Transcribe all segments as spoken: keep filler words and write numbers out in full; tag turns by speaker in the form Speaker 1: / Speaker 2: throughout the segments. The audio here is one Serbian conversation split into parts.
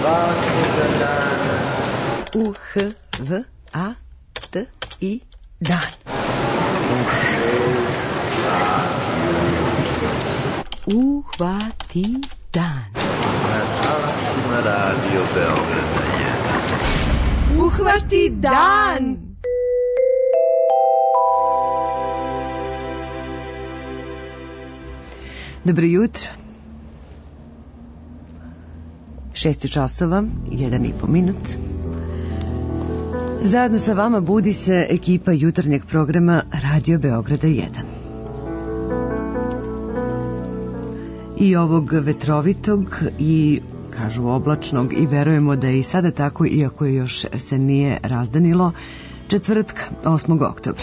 Speaker 1: svakoga dana.
Speaker 2: U H V A T I dan.
Speaker 1: U šest sati.
Speaker 2: Uhvati dan.
Speaker 1: Na talasima Radio Beograda jedan.
Speaker 2: Uhvati dan! Dobro jutro. Šest časova, jedan i po minut. Zajedno sa vama budi se ekipa jutarnjeg programa Radio Beograda jedan. I ovog vetrovitog i, kažu, oblačnog, i verujemo da je i sada tako, iako je još se nije razdanilo, četvrtka, osmog oktobra.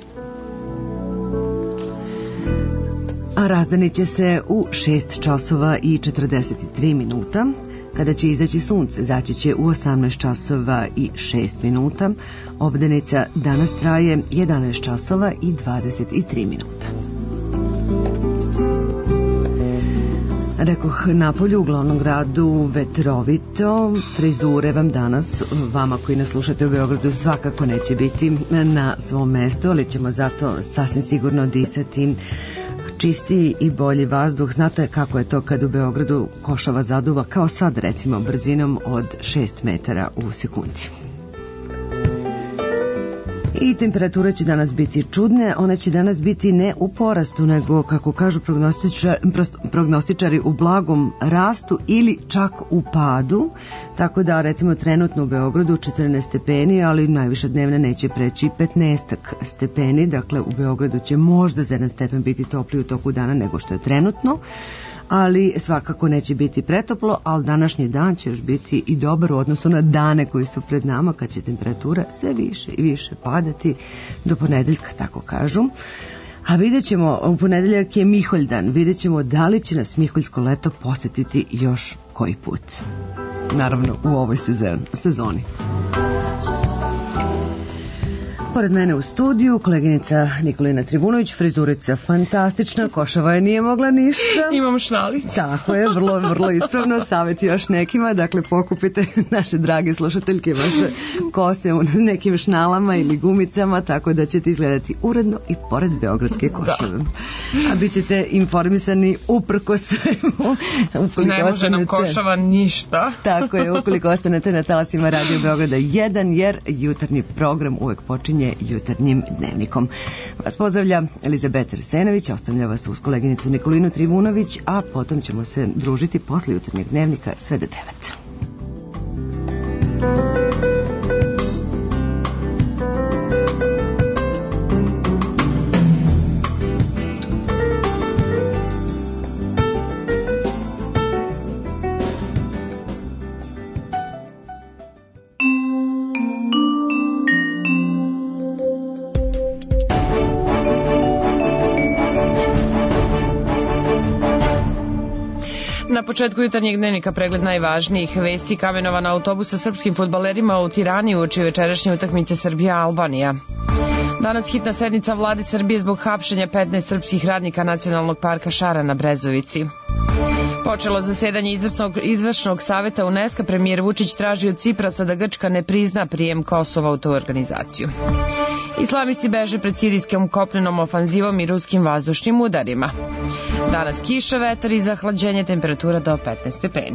Speaker 2: A razdanit će se u šest časova i četrdeset tri minuta, kada će izaći sunce. Zaći će u osamnaest časova i šest minuta. Obdanica danas traje jedanaest časova i dvadeset tri minuta. Rekoh, napolju u glavnom gradu vetrovito. Frizure vam danas, vama koji nas slušate u Beogradu, svakako neće biti na svom mestu, ali ćemo zato sasvim sigurno disati čistiji i bolji vazduh. Znate kako je to kad u Beogradu košava zaduva, kao sad recimo brzinom od šest metara u sekundi. I temperature će danas biti čudne, one će danas biti ne u porastu, nego, kako kažu prognostičari, prognostičari, u blagom rastu ili čak u padu, tako da recimo trenutno u Beogradu četrnaest stepeni, ali najviše dnevne neće preći petnaest stepeni, dakle u Beogradu će možda za jedan stepen biti topliji u toku dana nego što je trenutno, ali svakako neće biti pretoplo, ali današnji dan će još biti i dobar u odnosu na dane koji su pred nama, kad će temperatura sve više i više padati do ponedeljka, tako kažu. A vidjet ćemo, u ponedeljak je Miholjdan, vidjet ćemo da li će nas Miholjsko leto posjetiti još koji put. Naravno, u ovoj sezoni. Pored mene u studiju koleginica Nikolina Trivunović, frizurica fantastična, košava je nije mogla ništa.
Speaker 3: Imam šnalicu.
Speaker 2: Tako je, vrlo, vrlo ispravno, savjet još nekima, dakle pokupite naše drage slušateljke vaše kose u nekim šnalama ili gumicama, tako da ćete izgledati uredno i pored beogradske košave. Da. A bit ćete informisani uprko svemu.
Speaker 3: Ne može ostanete, nam košava ništa. Tako
Speaker 2: je, ukoliko ostanete na talasima Radio Beograda jedan, jer jutarnji program uvek počinje jutarnjim dnevnikom. Vas pozdravlja Elizabeta Arsenović, ostavlja vas uz koleginicu Nikolinu Trivunović, a potom ćemo se družiti posle jutarnjeg dnevnika sve do devet.
Speaker 3: Na početku jutarnjeg dnevnika pregled najvažnijih vesti. Kamenovan autobus sa srpskim fudbalerima u Tirani uoči večerašnje utakmice Srbija-Albanija. Danas hitna sednica vlade Srbije zbog hapšenja petnaest srpskih radnika Nacionalnog parka Šara na Brezovici. Počelo zasedanje izvršnog, izvršnog saveta UNESCO. Premijer Vučić traži od Ciprasa da Grčka ne prizna prijem Kosova u tu organizaciju. Islamisti beže pred sirijskom kopnenom ofanzivom i ruskim vazdušnim udarima. Danas kiša, vetar i zahlađenje, temperatura do petnaest stepeni.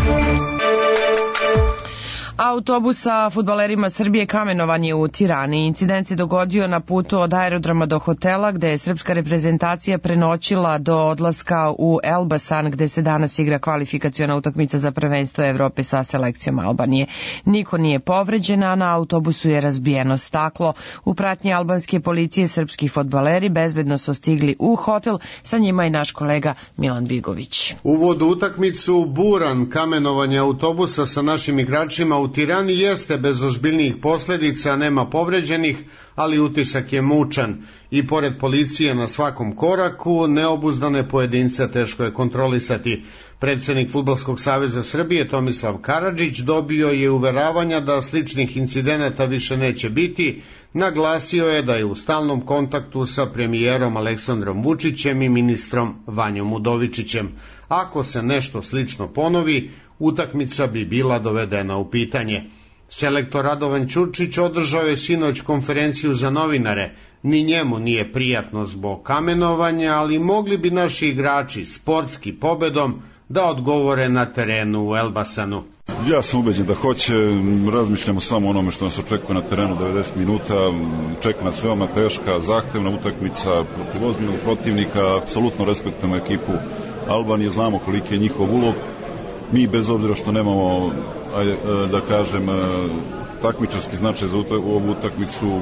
Speaker 3: Autobus sa fudbalerima Srbije kamenovan je u Tirani. Incident se dogodio na putu od aerodroma do hotela, gde je srpska reprezentacija prenoćila do odlaska u Elbasan, gde se danas igra kvalifikaciona utakmica za prvenstvo Evrope sa selekcijom Albanije. Niko nije povređen, a na autobusu je razbijeno staklo. U pratnji albanske policije srpski fudbaleri bezbedno su stigli u hotel, sa njima i naš kolega Milan Bigović.
Speaker 4: Uvod u utakmicu buran, kamenovanje autobusa sa našim igračima u Tirani jeste bez ozbiljnijih posljedica, nema povređenih, ali utisak je mučan. I pored policije na svakom koraku, neobuzdane pojedince teško je kontrolisati. Predsjednik Fudbalskog saveza Srbije Tomislav Karadžić dobio je uveravanja da sličnih incidenata više neće biti. Naglasio je da je u stalnom kontaktu sa premijerom Aleksandrom Vučićem i ministrom Vanjom Udovičićem. Ako se nešto slično ponovi, utakmica bi bila dovedena u pitanje. Selektor Radovan Ćurčić održao je sinoć konferenciju za novinare. Ni njemu nije prijatno zbog kamenovanja, ali mogli bi naši igrači sportski pobedom da odgovore na terenu u Elbasanu.
Speaker 5: Ja sam ubeđen da hoće, razmišljamo samo onome što nas očekuje na terenu devedeset minuta, čeka nas veoma teška, zahtevna utakmica protiv ozbiljnog protivnika, apsolutno respektujemo ekipu Albanije, znamo koliki je njihov ulog. Mi bez obzira što nemamo, da kažem, takmičarski značaj za ovu utakmicu,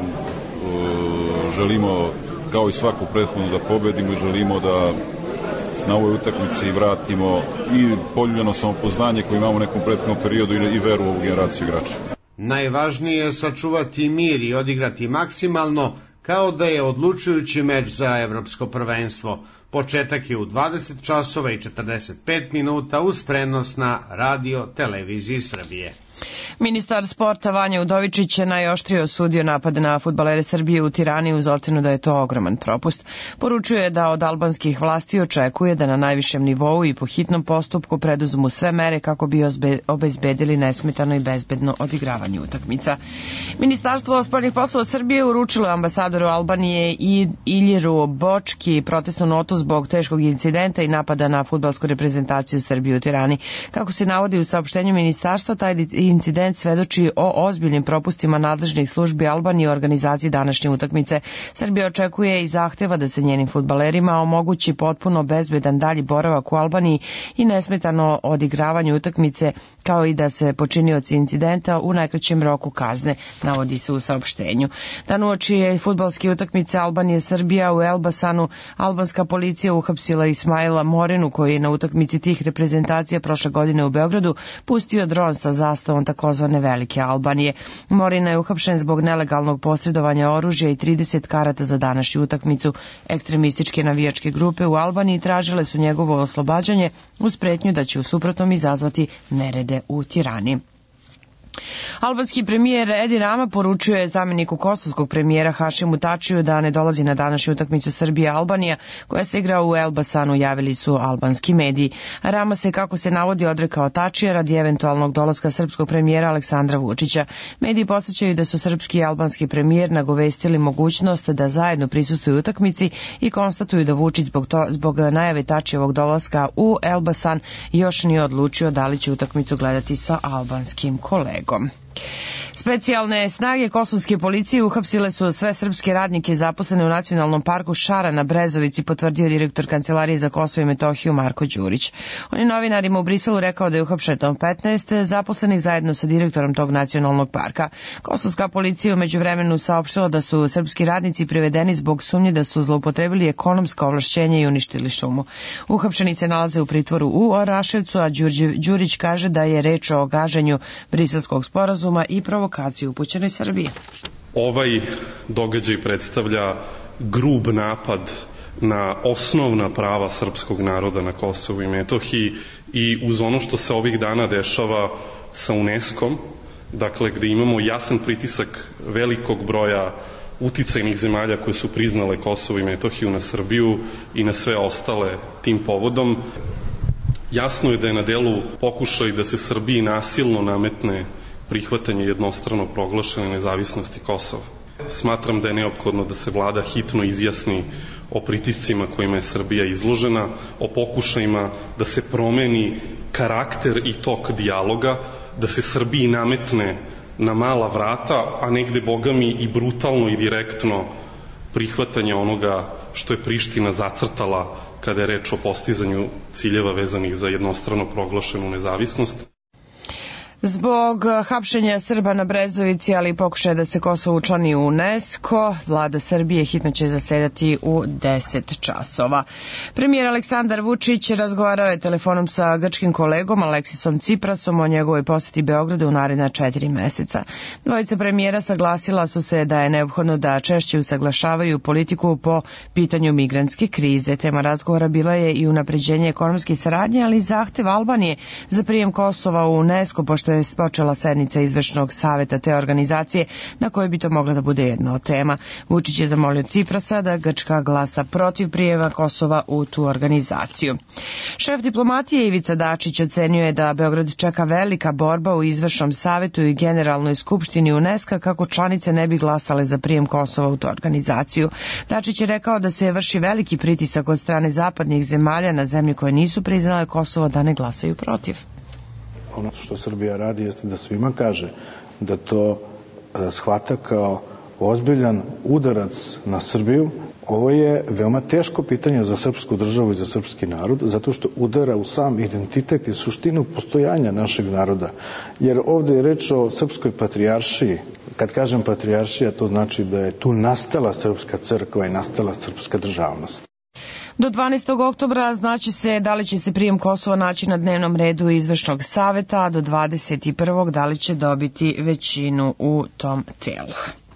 Speaker 5: želimo kao i svaku prethodnu da pobedimo i želimo da na ovoj utakmici vratimo i poljuljeno samopoznanje koje imamo u nekom prethodnom periodu i veru u ovu generaciju igrača.
Speaker 4: Najvažnije je sačuvati mir i odigrati maksimalno kao da je odlučujući meč za evropsko prvenstvo. Početak je u dvadeset časova i četrdeset pet minuta uz prenos na Radio Televiziji Srbije.
Speaker 3: Ministar sporta Vanja Udovičić je najoštrije osudio napad na fudbalere Srbije u Tirani uz ocenu da je to ogroman propust. Poručuje da od albanskih vlasti očekuje da na najvišem nivou i po hitnom postupku preduzmu sve mere kako bi obezbedili nesmetano i bezbedno odigravanje utakmica. Ministarstvo spoljnih poslova Srbije uručilo ambasadoru Albanije i Iljeru Bočki protestnu notu zbog teškog incidenta i napada na fudbalsku reprezentaciju Srbije u Tirani. Kako se navodi u saopštenju ministarstva, taj incident svedoči o ozbiljnim propustima nadležnih službi Albanije u organizaciji današnje utakmice. Srbija očekuje i zahteva da se njenim fudbalerima omogući potpuno bezbedan dalji boravak u Albaniji i nesmetano odigravanje utakmice, kao i da se počinioci incidenta u najkraćem roku kazne, navodi se u saopštenju. Dan uoči je fudbalske utakmice Albanije-Srbija u Elbasanu, albanska policija uhapsila Ismaila Morinu, koji je na utakmici tih reprezentacija prošle godine u Beogradu pustio dron sa zastavom takozvane Velike Albanije. Morina je uhapšen zbog nelegalnog posredovanja oružja i trideset karata za današnju utakmicu. Ekstremističke navijačke grupe u Albaniji tražile su njegovo oslobađanje uz pretnju da će u suprotnom izazvati nerede u Tirani. Albanski premijer Edi Rama poručuje zameniku kosovskog premijera Hašimu Tačiju da ne dolazi na današnju utakmicu Srbija-Albanija koja se igra u Elbasanu, javili su albanski mediji. Rama se, kako se navodi, odrekao Tačija radi eventualnog dolaska srpskog premijera Aleksandra Vučića. Mediji podsjećaju da su srpski i albanski premijer nagovestili mogućnost da zajedno prisustuju utakmici i konstatuju da Vučić zbog, to, zbog najave Tačijevog dolaska u Elbasan još nije odlučio da li će utakmicu gledati sa albanskim kolegom. Specijalne snage kosovske policije uhapsile su sve srpske radnike zaposlene u Nacionalnom parku Šara na Brezovici, potvrdio direktor Kancelarije za Kosovo i Metohiju Marko Đurić. On je novinarima u Briselu rekao da je uhapšeno petnaest zaposlenih zajedno sa direktorom tog nacionalnog parka. Kosovska policija umeđu vremenu saopštila da su srpski radnici privedeni zbog sumnje da su zloupotrebili ekonomska ovlašćenja i uništili šumu. Uhapšeni se nalaze u pritvoru u Oraševcu, a Đurić kaže da je reč o gaženju briselskog sporazuma i provokaciju upućenoj Srbiji.
Speaker 6: Ovaj događaj predstavlja grub napad na osnovna prava srpskog naroda na Kosovu i Metohiji i uz ono što se ovih dana dešava sa UNESCO-om, dakle gde imamo jasan pritisak velikog broja uticajnih zemalja koje su priznale Kosovo i Metohiju na Srbiju i na sve ostale tim povodom, jasno je da je na delu pokušaj da se Srbiji nasilno nametne prihvatanje jednostrano proglašene nezavisnosti Kosova. Smatram da je neophodno da se vlada hitno izjasni o pritiscima kojima je Srbija izložena, o pokušajima da se promeni karakter i tok dijaloga, da se Srbiji nametne na mala vrata, a negde, bogami, i brutalno i direktno prihvatanje onoga što je Priština zacrtala kada je reč o postizanju ciljeva vezanih za jednostrano proglašenu nezavisnost.
Speaker 3: Zbog hapšenja Srba na Brezovici, ali i pokušaja da se Kosovo učlani u UNESCO, vlada Srbije hitno će zasedati u deset časova. Premijer Aleksandar Vučić razgovarao je telefonom sa grčkim kolegom Aleksisom Ciprasom o njegovoj poseti Beogradu u naredna četiri meseca. Dvojica premijera saglasila su se da je neophodno da češće usaglašavaju politiku po pitanju migrantske krize. Tema razgovora bila je i unapređenje ekonomske saradnje, ali i zahtev Albanije za prijem Kosova u UNESCO, pošto što je počela sednica izvršnog saveta te organizacije na kojoj bi to mogla da bude jedna od tema. Vučić je zamolio Ciprasa da Grčka glasa protiv prijema Kosova u tu organizaciju. Šef diplomatije Ivica Dačić ocenio je da Beograd čeka velika borba u izvršnom savetu i generalnoj skupštini UNESCO kako članice ne bi glasale za prijem Kosova u tu organizaciju. Dačić je rekao da se vrši veliki pritisak od strane zapadnih zemalja na zemlje koje nisu priznale Kosovo da ne glasaju protiv.
Speaker 7: Ono što Srbija radi jeste da svima kaže da to e, shvata kao ozbiljan udarac na Srbiju. Ovo je veoma teško pitanje za srpsku državu i za srpski narod, zato što udara u sam identitet i suštinu postojanja našeg naroda. Jer ovde je reč o srpskoj patrijaršiji. Kad kažem patrijaršija, to znači da je tu nastala srpska crkva i nastala srpska državnost.
Speaker 3: Do dvanaestog oktobra znaće se da li će se prijem Kosova naći na dnevnom redu izvršnog saveta, a do dvadeset prvog da li će dobiti većinu u tom telu.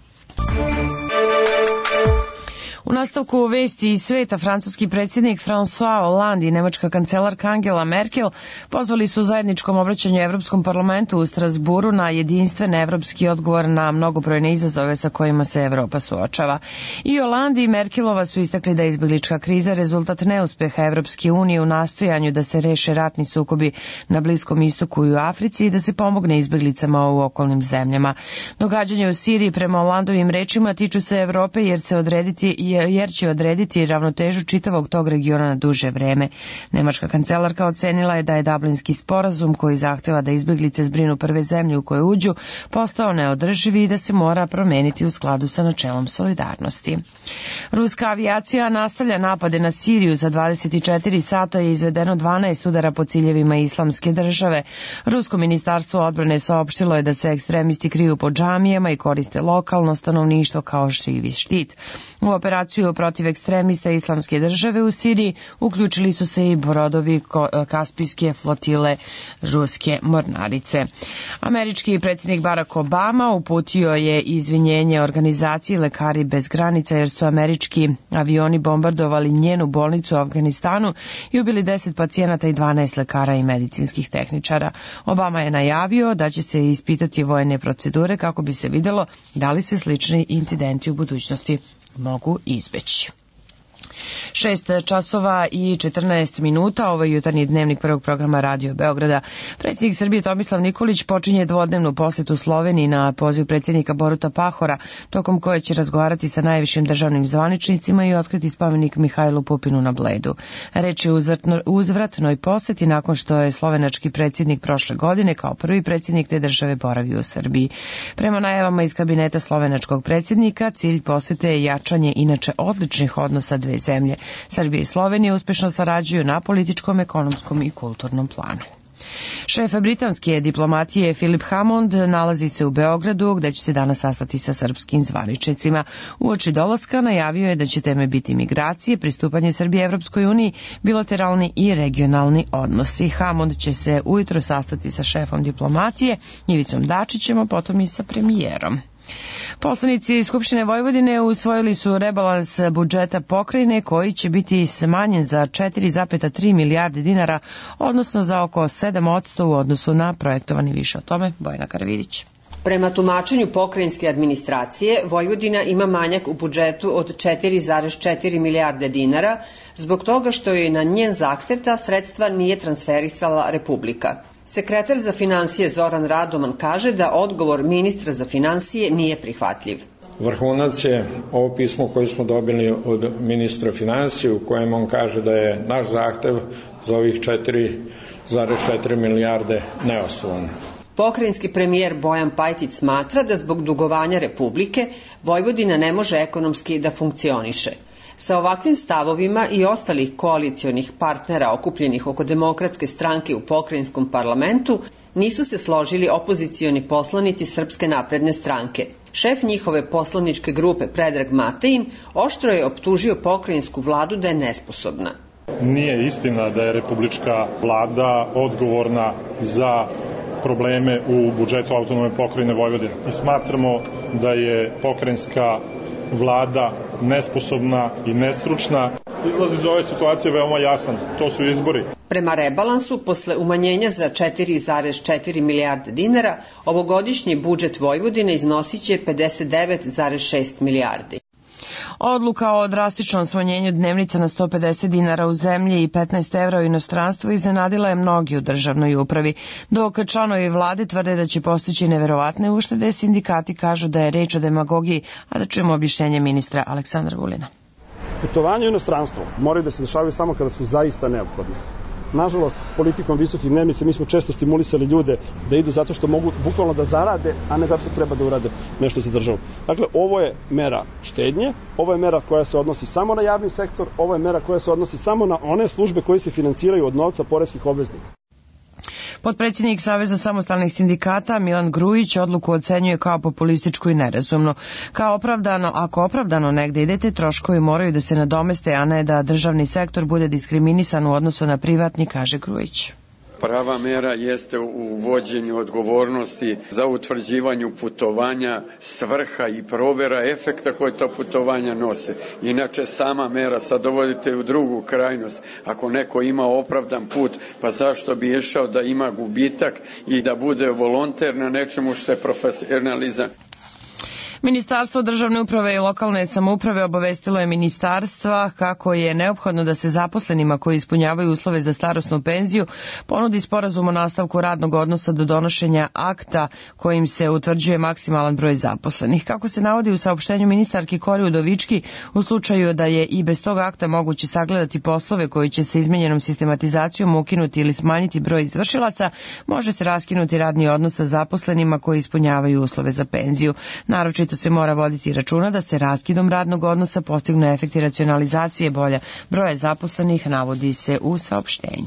Speaker 3: U nastavku vesti iz sveta, francuski predsjednik François Hollande i nemačka kancelarka Angela Merkel pozvali su u zajedničkom obraćanju Evropskom parlamentu u Strasburu na jedinstven evropski odgovor na mnogobrojne izazove sa kojima se Evropa suočava. I Hollande i Merkelova su istakli da je izbeglička kriza rezultat neuspeha Evropske unije u nastojanju da se reše ratni sukobi na Bliskom istoku i u Africi i da se pomogne izbeglicama u okolnim zemljama. Događanja u Siriji prema Hollandovim rečima tiču se Evrope jer se odrediti jer će odrediti ravnotežu čitavog tog regiona na duže vreme. Nemačka kancelarka ocenila je da je Dublinski sporazum koji zahteva da izbeglice zbrinu prve zemlje u koje uđu postao neodrživ i da se mora promeniti u skladu sa načelom solidarnosti. Ruska avijacija nastavlja napade na Siriju. Za dvadeset četiri sata je izvedeno dvanaest udara po ciljevima Islamske države. Rusko ministarstvo odbrane saopštilo je da se ekstremisti kriju po džamijama i koriste lokalno stanovništvo kao živi štit. U operaciju protiv ekstremista Islamske države u Siriji uključili su se i brodovi Kaspijske flotile ruske mornarice. Američki predsjednik Barack Obama uputio je izvinjenje organizaciji Lekari bez granica jer su američki avioni bombardovali njenu bolnicu u Afganistanu i ubili deset pacijenata i dvanaest lekara i medicinskih tehničara. Obama je najavio da će se ispitati vojne procedure kako bi se videlo da li se slični incidenti u budućnosti mogu izbeći. Šest časova i četrnaest minuta, ovo je jutarnji dnevnik prvog programa Radio Beograda. Predsjednik Srbije Tomislav Nikolić počinje dvodnevnu posetu Sloveniji na poziv predsjednika Boruta Pahora, tokom koje će razgovarati sa najvišim državnim zvaničnicima i otkriti spomenik Mihajlu Pupinu na Bledu. Reč je o uzvratnoj poseti nakon što je slovenački predsjednik prošle godine kao prvi predsjednik te države boravio u Srbiji. Prema najavama iz kabineta slovenačkog predsjednika, cilj posete je jačanje inače odličnih odnosa dve zemlje. Srbija i Slovenija uspešno sarađuju na političkom, ekonomskom i kulturnom planu. Šef britanske diplomatije Philip Hammond nalazi se u Beogradu gde će se danas sastati sa srpskim zvaničnicima. Uoči dolaska najavio je da će teme biti migracije, pristupanje Srbije Evropskoj uniji, bilateralni i regionalni odnosi. Hammond će se ujutro sastati sa šefom diplomatije Ivicom Dačićem, a potom i sa premijerom. Poslanici Skupštine Vojvodine usvojili su rebalans budžeta pokrajine koji će biti smanjen za četiri zarez tri milijarde dinara, odnosno za oko sedam posto u odnosu na projektovani više. O tome Bojana Karavidić.
Speaker 8: Prema tumačenju pokrajinske administracije, Vojvodina ima manjak u budžetu od četiri zarez četiri milijarde dinara zbog toga što je na njen zahtev ta sredstva nije transferisala Republika. Sekretar za finansije Zoran Radoman kaže da odgovor ministra za finansije nije prihvatljiv.
Speaker 9: Vrhunac je ovo pismo koje smo dobili od ministra finansije u kojem on kaže da je naš zahtev za ovih četiri zarez četiri milijarde neosnovan.
Speaker 8: Pokrajinski premijer Bojan Pajtić smatra da zbog dugovanja Republike Vojvodina ne može ekonomski da funkcioniše. Sa ovakvim stavovima i ostalih koalicionih partnera okupljenih oko Demokratske stranke u pokrajinskom parlamentu nisu se složili opozicioni poslanici Srpske napredne stranke. Šef njihove poslaničke grupe Predrag Matein oštro je optužio pokrajinsku vladu da je nesposobna.
Speaker 10: Nije istina da je republička vlada odgovorna za probleme u budžetu autonomne pokrajine Vojvodine. Mi smatramo da je pokrajinska vlada nesposobna i nestručna Izlaz iz ove situacije je veoma jasan, to su izbori.
Speaker 8: Prema rebalansu, posle umanjenja za četiri zarez četiri milijarde dinara, ovogodišnji budžet Vojvodine iznosit će pedeset devet zarez šest milijardi.
Speaker 3: Odluka o drastičnom smanjenju dnevnica na sto pedeset dinara u zemlji i petnaest evra u inostranstvu iznenadila je mnogi u državnoj upravi. Dok članovi vlade tvrde da će postići neverovatne uštede, sindikati kažu da je reč o demagogiji, a da čujemo objašnjenje ministra Aleksandra Vulina.
Speaker 11: Putovanje u inostranstvo moraju da se dešavaju samo kada su zaista neophodne. Nažalost, politikom visokih dnevnica mi smo često stimulisali ljude da idu zato što mogu bukvalno da zarade, a ne zato što treba da urade nešto za državu. Dakle, ovo je mera štednje, ovo je mera koja se odnosi samo na javni sektor, ovo je mera koja se odnosi samo na one službe koje se finansiraju od novca poreskih obveznika.
Speaker 3: Potpredsjednik Saveza samostalnih sindikata Milan Grujić odluku ocenjuje kao populističku i nerazumnu. Kao opravdano, ako opravdano negde idete, troškovi moraju da se nadomeste, a ne da državni sektor bude diskriminisan u odnosu na privatni, kaže Grujić.
Speaker 12: Prava mera jeste u uvođenju odgovornosti za utvrđivanju putovanja, svrha i provera efekta koje to putovanja nose. Inače, sama mera sad dovodite u drugu krajnost. Ako neko ima opravdan put, pa zašto bi išao da ima gubitak i da bude volonter na nečemu što je profesionalizam?
Speaker 3: Ministarstvo državne uprave i lokalne samouprave obavestilo je ministarstva kako je neophodno da se zaposlenima koji ispunjavaju uslove za starosnu penziju ponudi sporazum o nastavku radnog odnosa do donošenja akta kojim se utvrđuje maksimalan broj zaposlenih. Kako se navodi u saopštenju ministarki Kori Udovički, u slučaju da je i bez tog akta moguće sagledati poslove koji će se izmenjenom sistematizacijom ukinuti ili smanjiti broj izvršilaca, može se raskinuti radni odnos sa zaposlenima koji ispunjavaju uslove za penziju. Naročito se mora voditi računa da se raskidom radnog odnosa postignu efekti racionalizacije bolja broja zaposlenih, navodi se u saopštenju.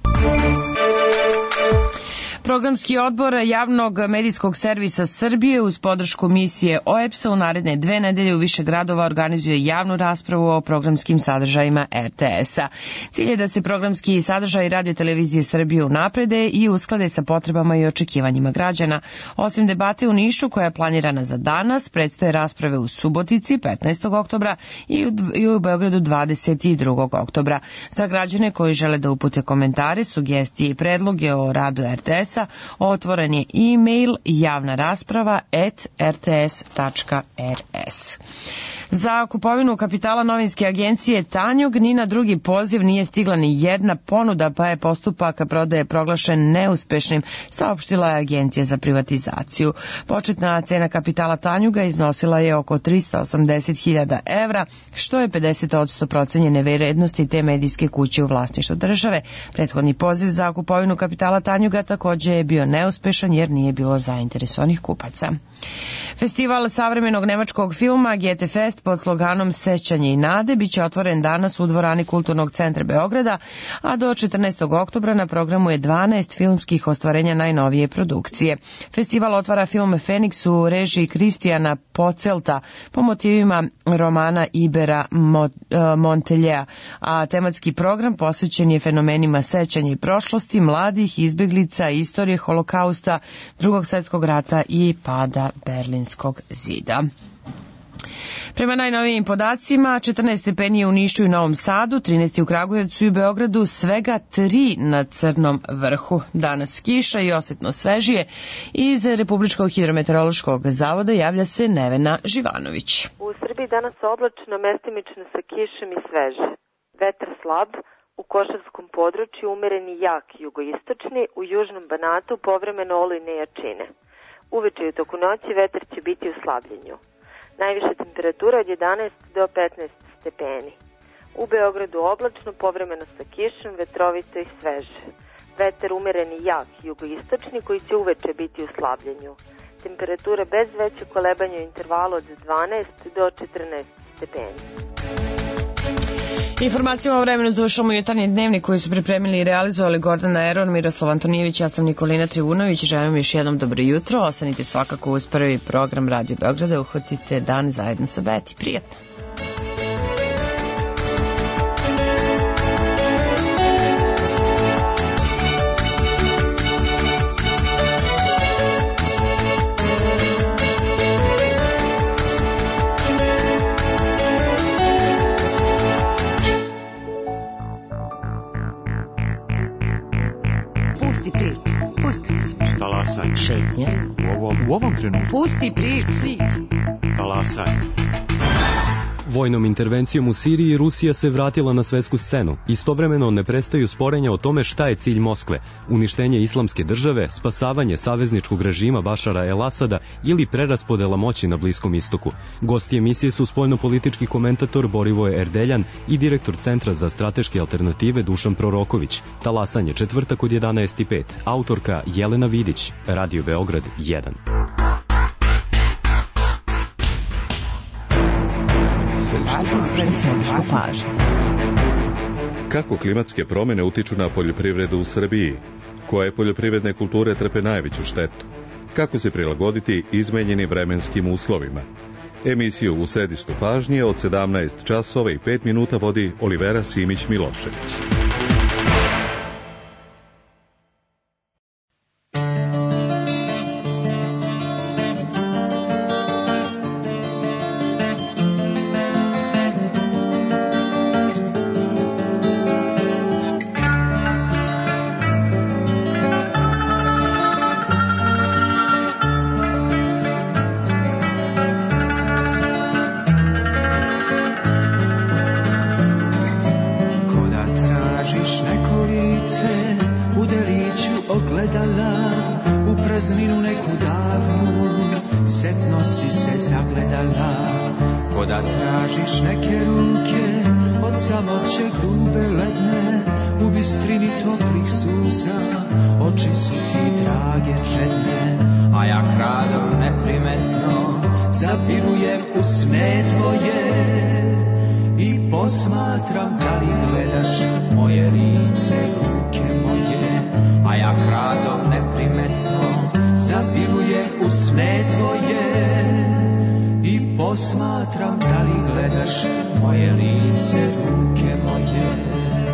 Speaker 3: Programski odbor Javnog medijskog servisa Srbije uz podršku misije O E P S-a u naredne dve nedelje u više gradova organizuje javnu raspravu o programskim sadržajima R T S-a. Cilj je da se programski sadržaj Radio-televizije Srbije unaprede i usklade sa potrebama i očekivanjima građana. Osim debate u Nišu koja je planirana za danas, predstoje rasprave u Subotici petnaestog oktobra i u, i u Beogradu dvadeset drugog oktobra. Za građane koji žele da upute komentare, sugestije i predloge o radu R T S-a, otvoren je e-mail javna rasprava at r t s tačka r s. Za kupovinu kapitala novinske agencije Tanjug ni na drugi poziv nije stigla ni jedna ponuda, pa je postupak prodaje proglašen neuspešnim, saopštila je Agencija za privatizaciju. Početna cena kapitala Tanjuga iznosila je oko tristo osamdeset hiljada evra, što je pedeset odsto procenjene vrednosti te medijske kuće u vlasništvu države. Prethodni poziv za kupovinu kapitala Tanjuga takođe je bio neuspešan jer nije bilo zainteresovanih kupaca. Festival savremenog nemačkog filma G T Fest pod sloganom Sećanje i nade biće otvoren danas u dvorani Kulturnog centra Beograda, a do četrnaestog oktobra na programu je dvanaest filmskih ostvarenja najnovije produkcije. Festival otvara film Feniks u režiji Kristijana Pocelta po motivima romana Ibera Monteljea, a tematski program posvećen je fenomenima sećanja i prošlosti, mladih, izbeglica, istorije holokausta, Drugog svjetskog rata i pada Berlinskog zida. Prema najnovijim podacima, četrnaest stepeni u Nišu i Novom Sadu, trinaest u Kragujevcu i Beogradu, svega tri na Crnom vrhu. Danas kiša i osetno svežije. Iz Republičkog hidrometeorološkog zavoda javlja se Nevena Živanović.
Speaker 13: U Srbiji danas oblačno, mestimično sa kišom i sveže. Vetar slab, u Košavskom području umereni jak jugoistočni, u južnom Banatu povremeno olujne jačine. Uveče i toku noći vetar će biti u slabljenju. Najviša temperatura od jedanaest do petnaest stepeni. U Beogradu oblačno, povremeno sa kišom, vetrovito i sveže. Vetar umereni jak jugoistočni koji će uveče biti u slabljenju. Temperatura bez veće kolebanja u intervalu od dvanaest do četrnaest stepeni.
Speaker 3: Informacijama o vremenu završamo jutarnji dnevnik koji su pripremili i realizovali Gordana Eron, Miroslav Antonijević, ja sam Nikolina Trivunović i želim još jednom dobro jutro. Ostanite svakako uz prvi program Radio Beograda, uhvatite dan zajedno sa Beti. Prijatno!
Speaker 14: Talasaj.
Speaker 15: Šetnja.
Speaker 14: U ovom, u ovom trenutku.
Speaker 15: Pusti priču.
Speaker 14: Talasaj.
Speaker 16: Vojnom intervencijom u Siriji Rusija se vratila na svetsku scenu. Istovremeno ne prestaju sporenja o tome šta je cilj Moskve: uništenje islamske države, spasavanje savezničkog režima Bašara el-Asada ili preraspodela moći na Bliskom istoku. Gosti emisije su spoljnopolitički komentator Borivoje Erdeljan i direktor Centra za strateške alternative Dušan Proroković. Talasanje četvrtak od jedanaest i pet. Autorka Jelena Vidić. Radio Beograd jedan.
Speaker 17: Kako klimatske promjene utiču na poljoprivredu u Srbiji? Koje poljoprivredne kulture trpe najveću štetu? Kako se prilagoditi izmenjenim vremenskim uslovima? Emisiju U središtu pažnje od sedamnaest časova i pet minuta vodi Olivera Simić-Milošević.
Speaker 18: Posmatram da li gledaš moje lice, ruke moje, a ja kradom neprimetno zapirujem u sne tvoje. I posmatram da li gledaš moje lice, ruke moje.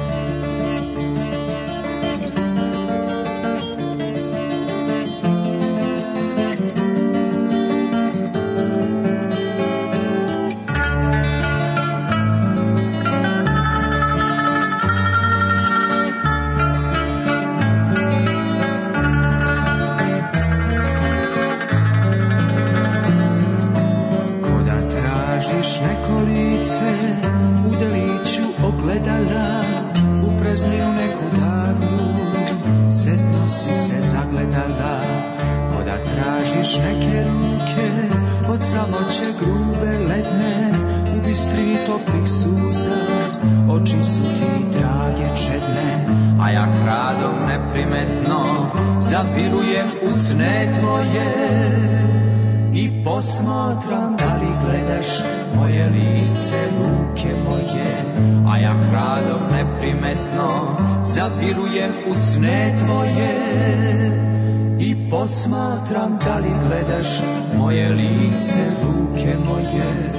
Speaker 18: Posmatram da li gledaš moje lice, ruke moje, a ja kradom neprimetno zapirujem u sne tvoje. I posmatram da li gledaš moje lice, ruke moje.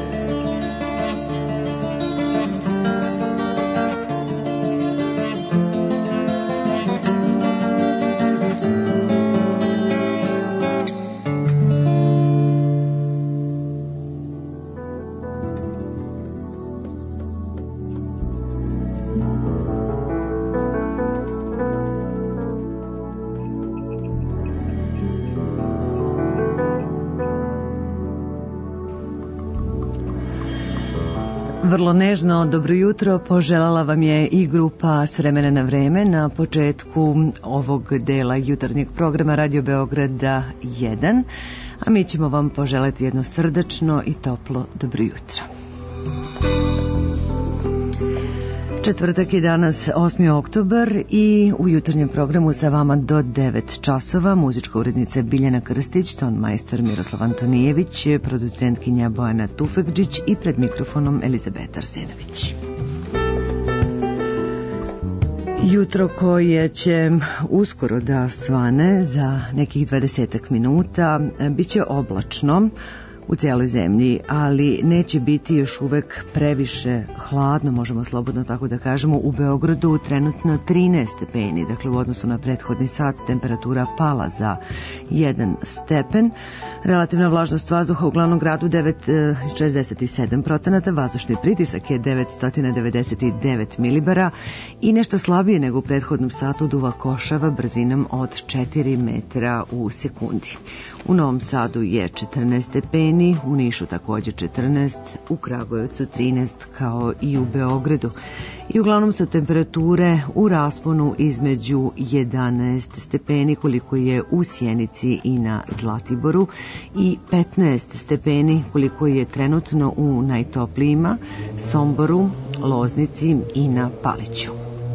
Speaker 2: Vrlo nežno dobro jutro poželjela vam je i grupa S vremena na vreme na početku ovog dela jutarnjeg programa Radio Beograda jedan, a mi ćemo vam poželjeti jedno srdačno i toplo dobro jutro. Četvrtak je danas osmi oktobar i u jutarnjem programu sa vama do devet časova muzička urednica Biljana Krstić, ton majstor Miroslav Antonijević, producentkinja Bojana Tufekđić i pred mikrofonom Elizabeta Arsenović. Jutro koje će uskoro da svane za nekih dvadesetak minuta bit će oblačno, u cijeloj zemlji, ali neće biti još uvek previše hladno, možemo slobodno tako da kažemo. U Beogradu trenutno trinaest stepeni, dakle u odnosu na prethodni sat temperatura pala za jedan stepen. Relativna vlažnost vazduha u glavnom gradu devet zarez šezdeset sedam procenata, vazdušni pritisak je devetsto devedeset devet milibara i nešto slabije nego u prethodnom satu duva košava brzinom od četiri metra u sekundi. U Novom Sadu je četrnaest stepeni, u Nišu također četrnaest, u Kragujevcu trinaest kao i u Beogradu. I uglavnom su temperature u rasponu između jedanaest stepeni koliko je u Sjenici i na Zlatiboru i petnaest stepeni koliko je trenutno u najtoplijima Somboru, Loznici i na Paliću.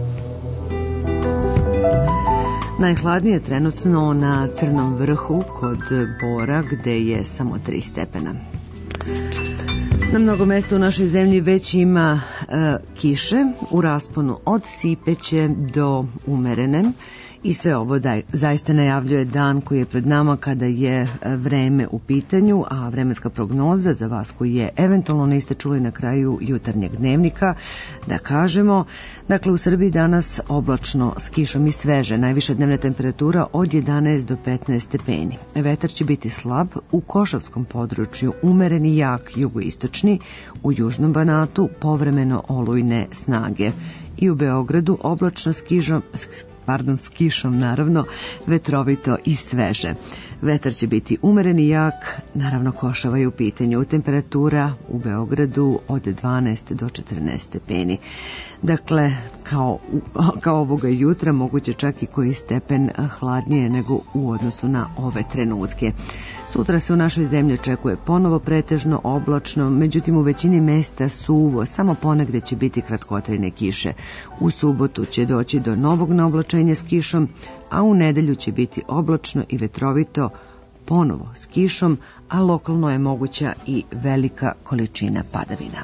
Speaker 2: Najhladnije je trenutno na Crnom vrhu kod Bora gde je samo tri stepena. Na mnogo mesta u našoj zemlji već ima e, kiše u rasponu od sipeće do umerene i sve ovo da, zaista najavljuje dan koji je pred nama kada je vreme u pitanju, a vremenska prognoza za vas koji je eventualno niste čuli na kraju jutarnjeg dnevnika, da kažemo, dakle u Srbiji danas oblačno s kišom i sveže, najviša dnevna temperatura od jedanaest do petnaest stepeni. Vetar će biti slab, u Košavskom području umeren i jak jugoistočni, u Južnom Banatu povremeno olujne snage i u Beogradu oblačno s kišom, pardon, s kišom naravno, vetrovito i sveže. Vetar će biti umeren i jak, naravno Košava je u pitanju. Temperatura u Beogradu od dvanaest do četrnaest stepeni. Dakle, kao, kao ovoga jutra moguće čak i koji stepen hladnije nego u odnosu na ove trenutke. Sutra se u našoj zemlji očekuje ponovo pretežno oblačno, međutim u većini mesta suvo, samo ponegde će biti kratkotrajne kiše. U subotu će doći do novog naoblačenja s kišom, a u nedelju će biti oblačno i vetrovito, ponovo s kišom, a lokalno je moguća i velika količina padavina.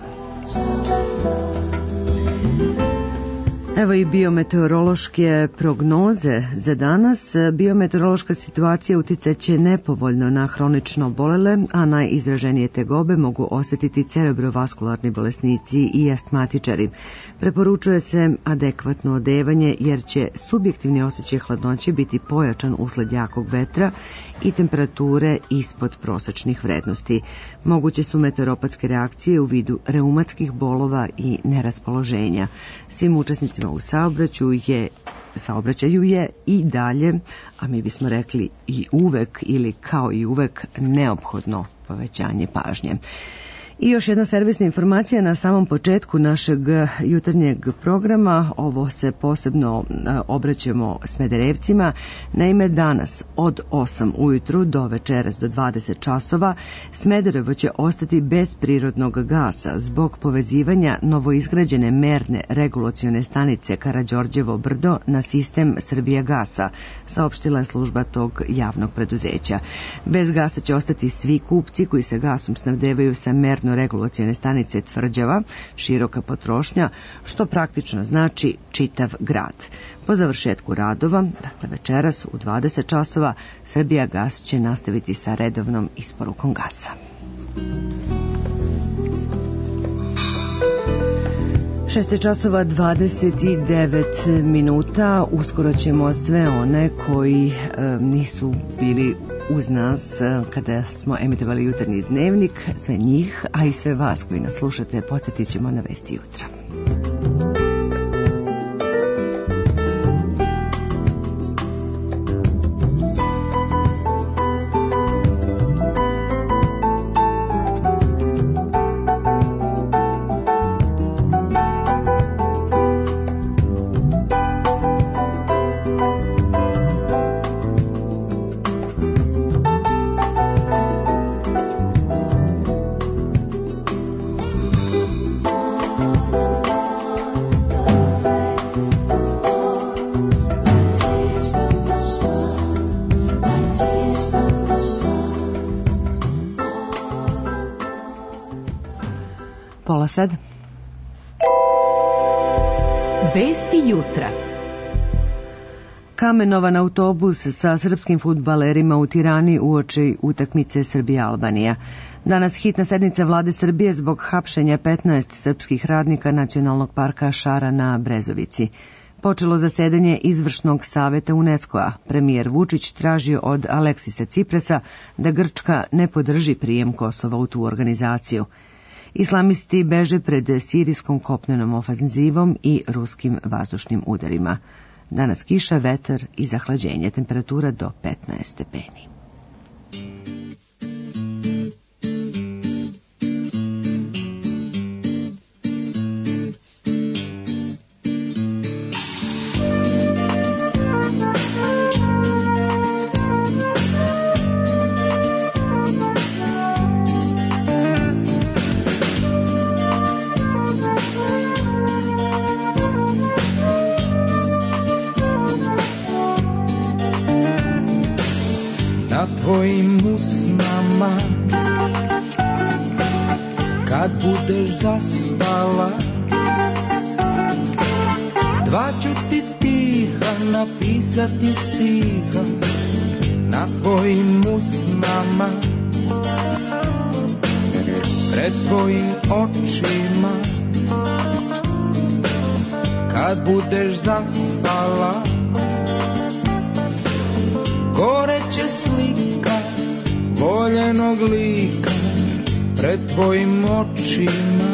Speaker 2: Evo i biometeorološke prognoze za danas. Biometeorološka situacija uticaće nepovoljno na hronično obolele, a najizraženije tegobe mogu osjetiti cerebrovaskularni bolesnici i astmatičari. Preporučuje se adekvatno odevanje jer će subjektivni osjećaj hladnoće biti pojačan usled jakog vetra i temperature ispod prosečnih vrednosti. Moguće su meteoropatske reakcije u vidu reumatskih bolova i neraspoloženja. Svim učesnicima u saobraćaju je, saobraćaju je i dalje, a mi bismo rekli i uvek ili kao i uvek neophodno povećanje pažnje. I još jedna servisna informacija na samom početku našeg jutarnjeg programa, ovo se posebno obraćamo Smederevcima. Naime, danas od osam ujutru do večeras do dvadeset časova Smederevo će ostati bez prirodnog gasa zbog povezivanja novoizgrađene merne regulacione stanice Karađorđevo brdo na sistem Srbijagasa, saopštila je služba tog javnog preduzeća. Bez gasa će ostati svi kupci koji se gasom snabdevaju sa merno regulacione stanice Tvrđava, široka potrošnja, što praktično znači čitav grad. Po završetku radova, dakle večeras u dvadeset časova, Srbijagas će nastaviti sa redovnom isporukom gasa. šest časova dvadeset devet minuta. Uskoro ćemo sve one koji e, nisu bili uz nas kada smo emitovali jutarnji dnevnik, sve njih, a i sve vas koji nas slušate, podsjetit ćemo na vesti jutra. Pola sad. Vesti jutra. kamenovan autobus sa srpskim fudbalerima u Tirani uoči utakmice Srbija-Albanija. Danas hitna sednica vlade Srbije zbog hapšenja petnaest srpskih radnika Nacionalnog parka Šara na Brezovici. Počelo zasedanje izvršnog saveta UNESCO-a. Premijer Vučić tražio od Aleksisa Ciprasa da Grčka ne podrži prijem Kosova u tu organizaciju. Islamisti beže pred sirijskom kopnenom ofenzivom i ruskim vazdušnim udarima. Danas kiša, vetar i zahlađenje, temperatura do petnaest stepeni.
Speaker 18: Tvojim usnama kad budeš zaspala, dva ću ti tiha napisati stiha na tvojim usnama, pred tvojim očima kad budeš zaspala. Goreće slika voljenog lika pred tvojim očima.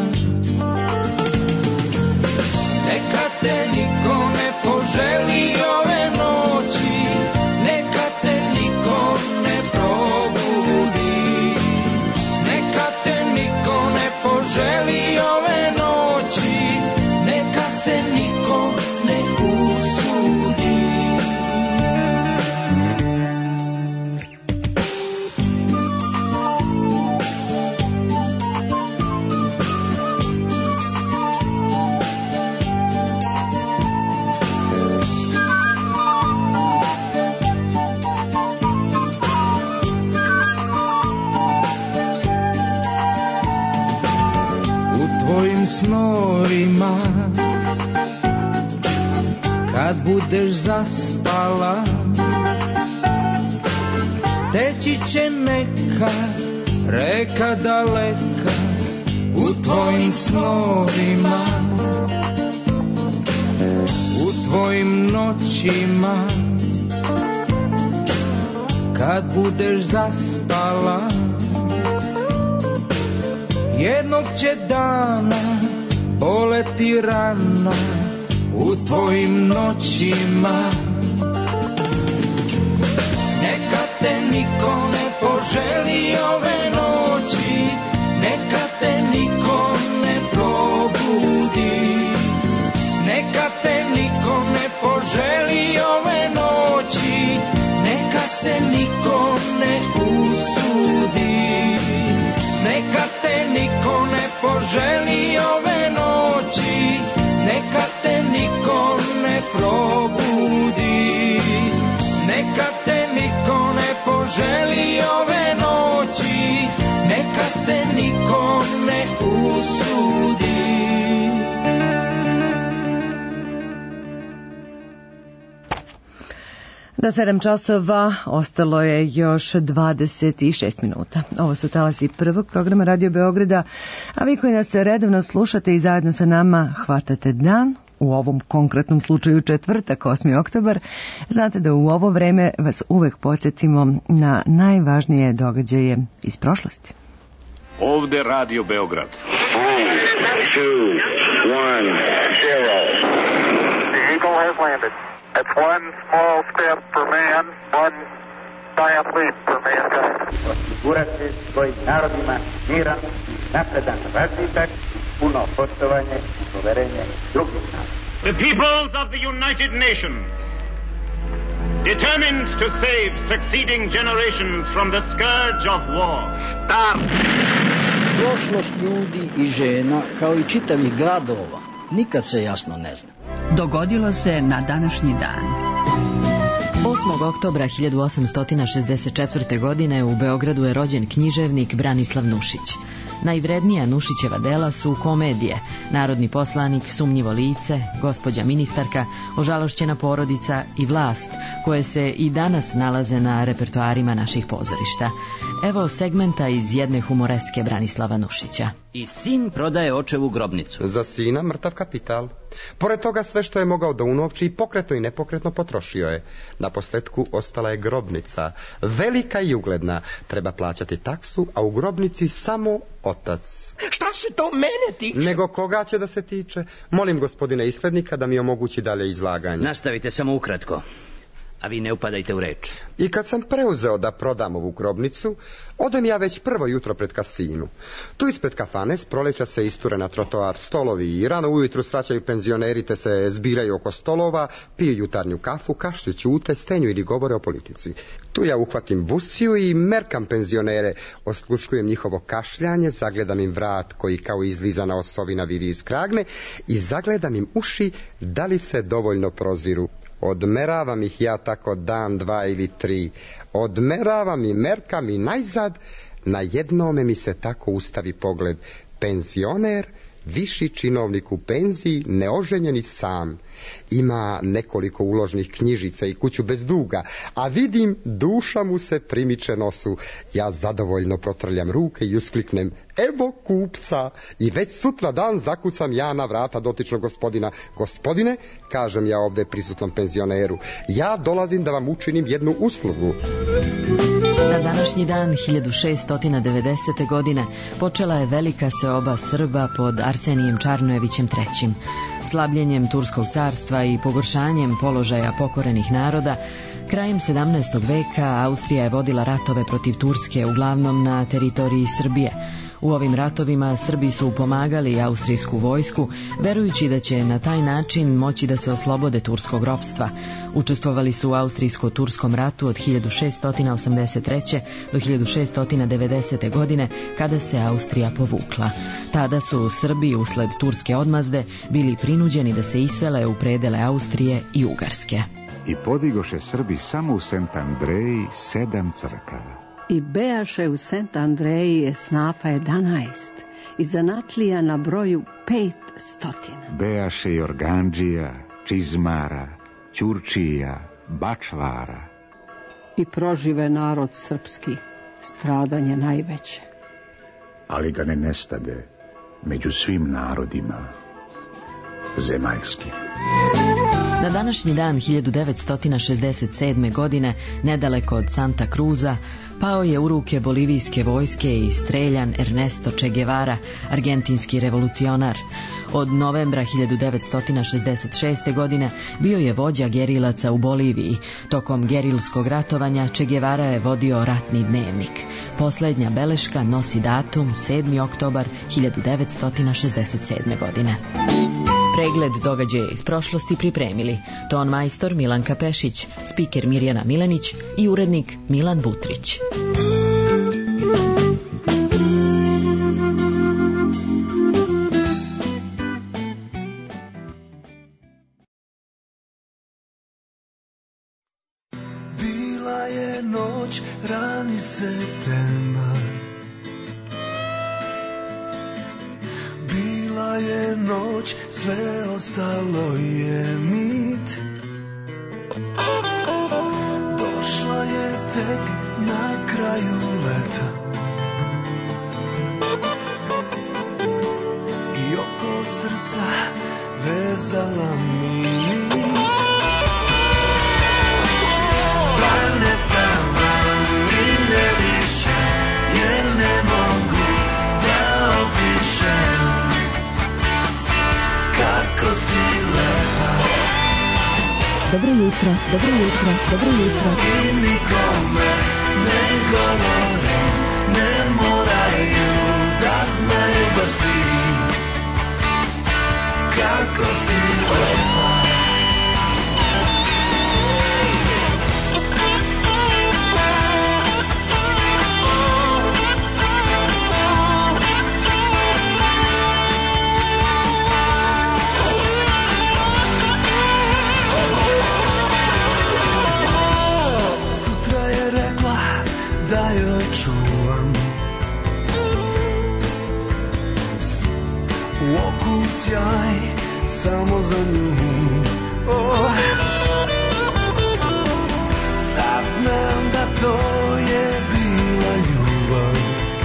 Speaker 18: Neka te niko ne poželi ove noći, neka te niko ne probudi, neka te niko ne poželi ove noći, neka se niko ne usudi. Snorima kad budeš zaspala, teći će neka reka daleka u tvojim snorima, u tvojim noćima kad budeš zaspala. Jednog će dana boleti rana u tvojim noćima. Neka te niko ne poželi ove noći, neka te niko ne probudi, neka te niko ne poželi ove noći, neka se niko ne usudi. Neka te niko ne poželi ove noći, neka te niko ne probudi, neka te niko ne poželi ove noći, neka se niko ne usudi.
Speaker 2: Do sedam časova ostalo je još dvadeset šest minuta. Ovo su talasi prvog programa Radio Beograda, a vi koji nas redovno slušate i zajedno sa nama hvatate dan, u ovom konkretnom slučaju četvrtak, osmi oktobar, znate da u ovo vreme vas uvek podsjetimo na najvažnije događaje iz prošlosti.
Speaker 15: Ovde Radio Beograd.
Speaker 19: three, two, one, zero. The Eagle has landed. It's one small step for man, one giant leap for mankind.
Speaker 20: Osigurati svojim narodima miran, napredan razvitak, puno poštovanje i poverenje drugih naroda.
Speaker 21: The peoples of the United Nations, determined to save succeeding generations from the scourge of war. Start!
Speaker 22: Prošlost ljudi i žena, kao i čitavih gradova, nikad se jasno ne zna.
Speaker 23: Dogodilo se na današnji dan.
Speaker 1: osmog oktobra hiljadu osamsto šezdeset četvrte. godine u Beogradu je rođen književnik Branislav Nušić. Najvrednija Nušićeva dela su komedije Narodni poslanik, Sumnjivo lice, Gospođa ministarka, Ožalošćena porodica i Vlast, koje se i danas nalaze na repertoarima naših pozorišta. Evo segmenta iz jedne humoreske Branislava Nušića.
Speaker 5: I sin prodaje očevu grobnicu.
Speaker 23: Za sina mrtav kapital. Pored toga sve što je mogao da unovči i pokretno i nepokretno potrošio je. Na posletku ostala je grobnica. Velika i ugledna. Treba plaćati taksu, a u grobnici samo otac.
Speaker 5: Šta se to mene tiče?
Speaker 23: Nego koga će da se tiče? Molim gospodine islednika da mi omogući dalje izlaganje.
Speaker 5: Nastavite samo ukratko. A vi ne upadajte u reč.
Speaker 23: I kad sam preuzeo da prodam ovu grobnicu, odem ja već prvo jutro pred kasinu. Tu ispred kafane s proleća se isture na trotoar stolovi i rano ujutru svraćaju penzioneri te se zbiraju oko stolova, piju jutarnju kafu, kašlju, ćute, stenju ili govore o politici. Tu ja uhvatim busiju i merkam penzionere, osluškujem njihovo kašljanje, zagledam im vrat koji kao izlizana osovina viri iz kragne i zagledam im uši da li se dovoljno proziru. Odmeravam ih ja tako dan, dva ili tri. Odmeravam i merkam i najzad na jednome mi se tako ustavi pogled. Penzioner, viši činovnik u penziji, neoženjeni sam. Ima nekoliko uložnih knjižica i kuću bez duga, a vidim duša mu se primiče nosu. Ja zadovoljno protrljam ruke i uskliknem: evo kupca! I već sutra dan zakucam ja na vrata dotičnog gospodina. Gospodine, kažem ja ovde prisutnom penzioneru, ja dolazim da vam učinim jednu uslugu.
Speaker 1: Na današnji dan hiljadu šeststo devedesete. godine počela je velika seoba Srba pod Arsenijem Čarnojevićem trećim. Slabljenjem Turskog carstva i pogoršanjem položaja pokorenih naroda, krajem sedamnaestog veka Austrija je vodila ratove protiv Turske, uglavnom na teritoriji Srbije. U ovim ratovima Srbi su pomagali austrijsku vojsku, verujući da će na taj način moći da se oslobode turskog ropstva. Učestvovali su u austrijsko-turskom ratu od hiljadu šeststo osamdeset treće. do hiljadu šeststo devedesete. godine, kada se Austrija povukla. Tada su Srbi usled turske odmazde bili prinuđeni da se isele u predele Austrije i Ugarske.
Speaker 24: I podigoše Srbi samo u Sent Andreji sedam crkava.
Speaker 25: I bejaše u Sent Andreji esnafa jedanaest, i zanatlija na broju pet stotina.
Speaker 24: Bejaše i organdžija, čizmara, ćurčija, bačvara.
Speaker 25: I prožive narod srpski, stradanje najveće.
Speaker 24: Ali ga ne nestade među svim narodima zemaljskim.
Speaker 1: Na današnji dan hiljadu devetsto šezdeset sedme. godine, nedaleko od Santa Cruza, pao je u ruke bolivijske vojske i streljan Ernesto Che Guevara, argentinski revolucionar. Od novembra hiljadu devetsto šezdeset šeste. godine bio je vođa gerilaca u Boliviji. Tokom gerilskog ratovanja Che Guevara je vodio ratni dnevnik. Poslednja beleška nosi datum sedmi oktobar hiljadu devetsto šezdeset sedme. godine. Pregled događaja iz prošlosti pripremili ton majstor Milanka Pešić, spiker Mirjana Milenić i urednik Milan Butrić.
Speaker 26: Bila je noć, rani septembar, bila je noć, sve ostalo je mit. Došla je tek na kraju leta i oko srca vezala mi nit. dvanaesta mine više, jer ne mogu da opišem kako si lepa.
Speaker 25: Dobro jutro, dobro jutro, dobro jutro.
Speaker 26: I nikome ne govore, ne moraju da znaju baš svi kako si lepa. čuvam, u oku sjaj samo za nju. Oh. Sad znam da to je bila ljubav,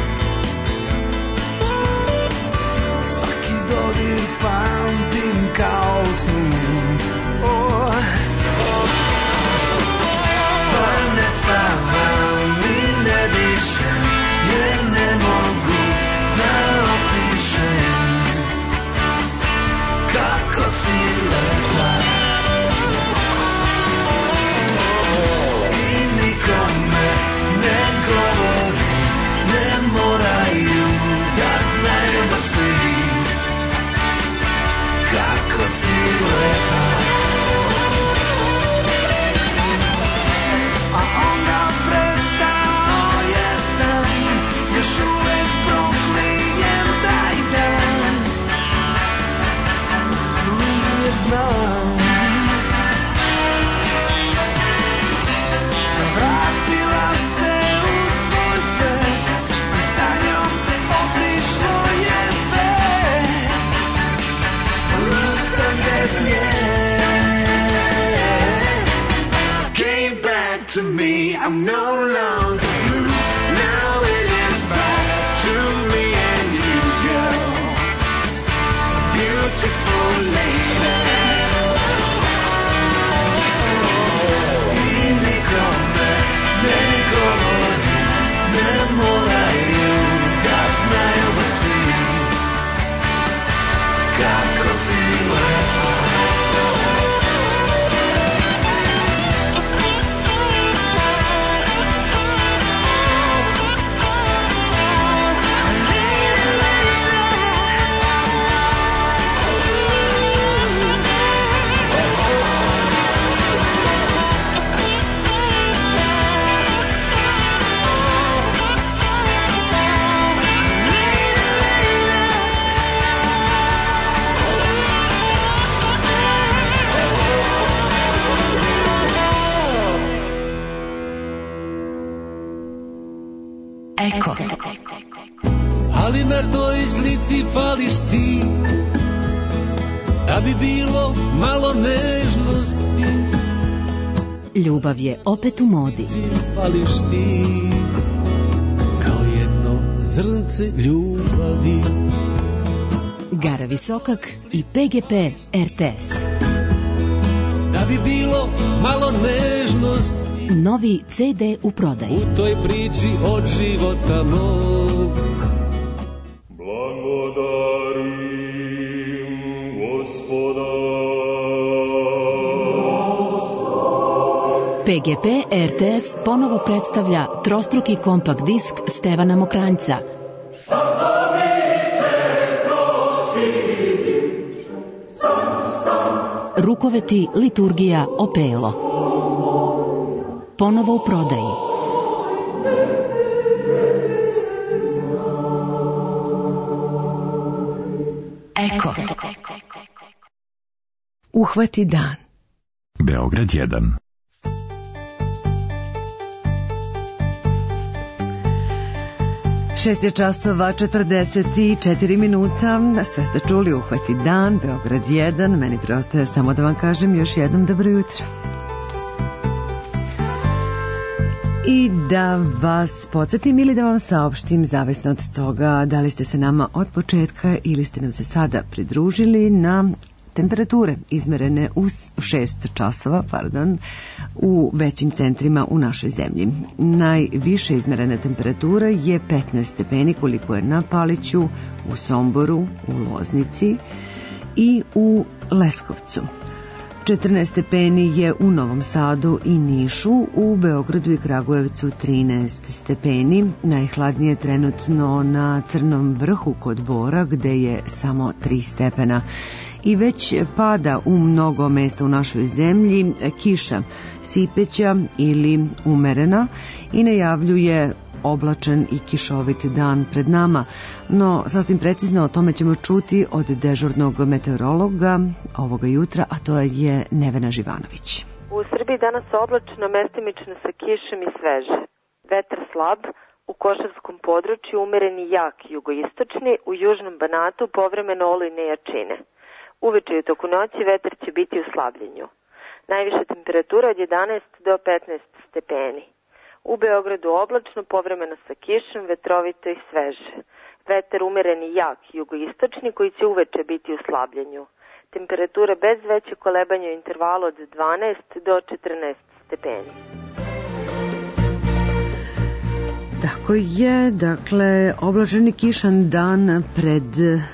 Speaker 26: svaki dodir pamtim kao snu. Oh. Pa ne spavam i ne dišem, jer ne mogu da opišem kako si lepa. I nikome ne govori, ne moraju da znaju da si, kako si lepa. A onda prestao jesam, još uvek proklinjem taj dan. Uvijek znam, vratila se u svoj svet i sa njom otišlo je sve. Lucam bez nje. Came back to me, I'm no longer blue. Now it is back to me and you, girl, beautiful lady. I nikome ne govori, ne moraju da znaju da si, kako si lepa.
Speaker 4: Eko. Ali na toj slici fališ ti, da bi bilo malo nežnosti.
Speaker 6: Ljubav je opet u modi.
Speaker 4: Fališ ti, kao jedno zrnce ljubavi.
Speaker 6: Gara Visokak i P G P R T S.
Speaker 4: Da bi bilo malo nežnosti.
Speaker 6: Novi C D u prodaji.
Speaker 4: U toj priči od života mog.
Speaker 7: Blagodarim Gospoda.
Speaker 6: P G P R T S ponovo predstavlja trostruki kompakt disk Stevana Mokranjca. Rukoveti, liturgija, opelo. Ponovo u prodaji. Eko.
Speaker 2: Uhvati dan.
Speaker 14: Beograd jedan.
Speaker 2: Šest je časova, četrdeset četiri minuta, sve ste čuli, Uhvati dan, Beograd jedan, meni preostaje samo da vam kažem još jednom dobro jutro. I da vas podsjetim ili da vam saopštim, zavisno od toga da li ste se nama od početka ili ste nam se sada pridružili, na temperature izmerene u šest časova, pardon, u većim centrima u našoj zemlji. Najviše izmerena temperatura je petnaest stepeni, koliko je na Paliću, u Somboru, u Loznici i u Leskovcu. četrnaest stepeni je u Novom Sadu i Nišu, u Beogradu i Kragujevcu trinaest stepeni, najhladnije trenutno na Crnom vrhu kod Bora, gde je samo tri stepena. I već pada u mnogo mesta u našoj zemlji kiša, sipeća ili umerena, i najavljuje oblačan i kišovit dan pred nama, no sasvim precizno o tome ćemo čuti od dežurnog meteorologa ovoga jutra, a to je Nevena Živanović.
Speaker 13: U Srbiji danas oblačno, mestimično sa kišom i sveže. Vetar slab, u Košavskom području umereni jak jugoistočni, u južnom Banatu povremeno olujne jačine. Uveče i u toku noći vetar će biti u slabljenju. Najviša temperatura od jedanaest do petnaest stepeni. U Beogradu oblačno, povremeno sa kišom, vetrovito i sveže. Vetar umereni jak jugoistočni koji će uveče biti u slabljenju. Temperatura bez veće kolebanja u intervalu od dvanaest do četrnaest stepeni.
Speaker 2: Tako je, dakle, oblačeni kišan dan pred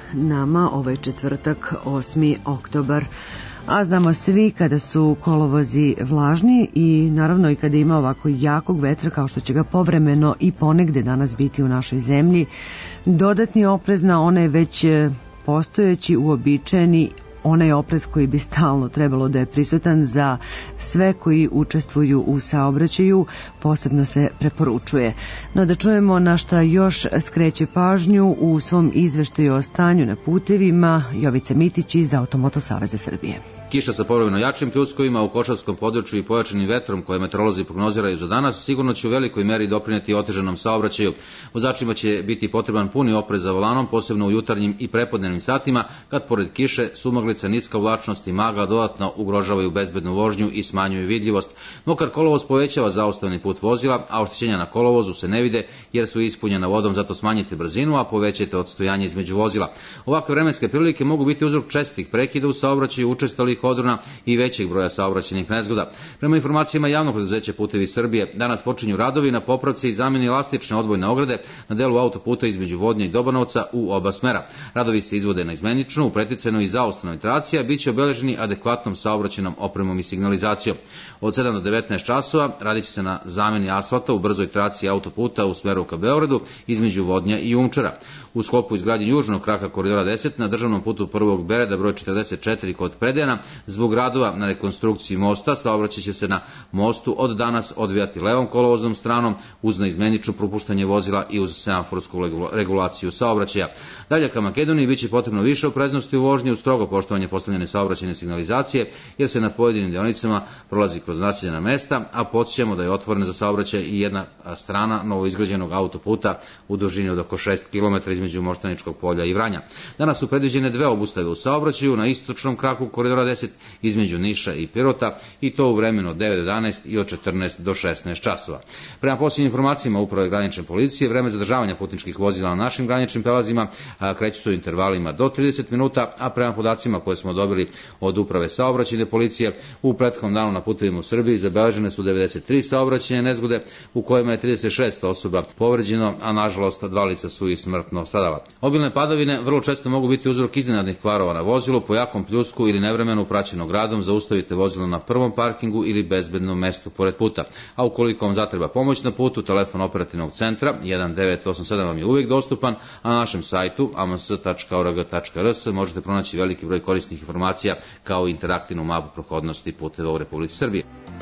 Speaker 2: nama ovaj četvrtak, osmi oktobar. A znamo svi kada su kolovozi vlažni i naravno i kada ima ovako jakog vetra kao što će ga povremeno i ponegde danas biti u našoj zemlji, dodatni oprez na onaj već postojeći, uobičajeni, onaj oprez koji bi stalno trebalo da je prisutan za sve koji učestvuju u saobraćaju, posebno se preporučuje. No da čujemo na šta još skreće pažnju u svom izveštaju o stanju na putevima Jovica Mitić iz Automoto Saveza Srbije.
Speaker 7: Kiša sa povremeno jačim pljuskovima u Košavskom području i pojačanim vetrom koje meteorolozi prognoziraju za danas sigurno će u velikoj meri doprineti otežanom saobraćaju. Vozačima će biti potreban puni oprez za volanom, posebno u jutarnjim i prepodnevnim satima, kad pored kiše, sumaglica, niska vlačnost i magla dodatno ugrožavaju bezbednu vožnju i smanjuju vidljivost. Mokar kolovoz povećava zaustavni put vozila, a oštećenja na kolovozu se ne vide jer su ispunjena vodom, zato smanjite brzinu, a povećajte odstojanje između vozila. Ovakve vremenske prilike mogu biti uzrok čestih prekida u saobraćaju, učestalih odrona i većeg broja saobraćajnih nezgoda. Prema informacijama javnog preduzeća Putevi Srbije, danas počinju radovi na popravci i zameni elastične odbojne ograde na delu autoputa između Vodnja i Dobanovca u oba smera. Radovi se izvode na izmeničnu, upreticenu i zaustavnoj traciji, a bit će obeleženi adekvatnom saobraćajnom opremom i signalizacijom. Od sedam do devetnaest časova radit će se na zameni asfalta u brzoj traciji autoputa u smeru ka Beogradu između Vodnja i Umčara. U sklopu izgradnje južnog kraka koridora deset na državnom putu prvog Bereda broj četrdeset četiri kod Predejana, zbog radova na rekonstrukciji mosta saobraćaj će se na mostu od danas odvijati levom kolovoznom stranom uz neizmenično propuštanje vozila i uz semaforsku regulaciju saobraćaja. Dalje ka Makedoniji biće potrebno više opreznosti u vožnji uz strogo poštovanje postavljene saobraćajne signalizacije jer se na pojedinim deonicama prolazi kroz naseljena mesta, a podsjećamo da je otvorena za saobraćaj i jedna strana novoizgrađenog autoputa u dužini od oko šest kilometara između Moštaničkog polja i Vranja. Danas su predviđene dve obustave u saobraćaju na istočnom kraku koridora deset između Niša i Pirota i to u vremenu od devet do jedanaest i od četrnaest do šesnaest časova. Prema posljednjim informacijama Uprave granične policije, vreme zadržavanja putničkih vozila na našim graničnim prelazima kreću se u intervalima do trideset minuta, a prema podacima koje smo dobili od Uprave saobraćajne policije, u prethodnom danu na putevima u Srbiji zabeležene su devedeset tri saobraćajne nezgode u kojima je trideset šest osoba povređeno, a nažalost dva lica su i smrtno stradala. Obilne padavine vrlo često mogu biti uzrok iznenadnih kvarova na vozilu, po jakom pljusku ili nevremenu praćenog radom zaustavite vozilo na prvom parkingu ili bezbednom mestu pored puta. A ukoliko vam zatreba pomoć na putu, telefon operativnog centra jedan devet osam sedam vam je uvijek dostupan, a na našem sajtu a m s tačka o r g tačka r s možete pronaći veliki broj korisnih informacija kao i interaktivnu mapu prohodnosti puteva u Republici Srbije.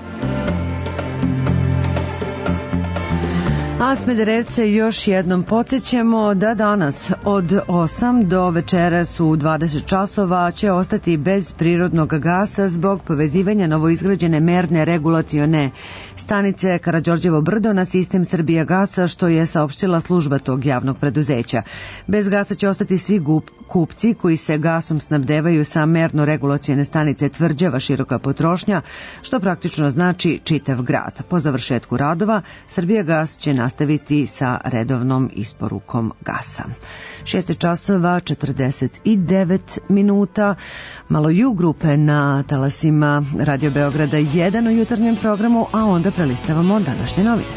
Speaker 2: A Smederevce još jednom podsjećamo da danas od osam do večeras u dvadeset časova će ostati bez prirodnog gasa zbog povezivanja novoizgrađene merne regulacione stanice Karađorđevo brdo na sistem Srbija gasa, što je saopštila služba tog javnog preduzeća. Bez gasa će ostati svi kupci koji se gasom snabdevaju sa merno regulacione stanice Tvrđava široka potrošnja, što praktično znači čitav grad. Po završetku radova Srbija gas će nastaviti sa redovnom isporukom gasa. šest časova četrdeset devet minuta. Malo ju grupe na talasima Radio Beograda jedan u jutarnjem programu, a onda prelistavamo današnje novine.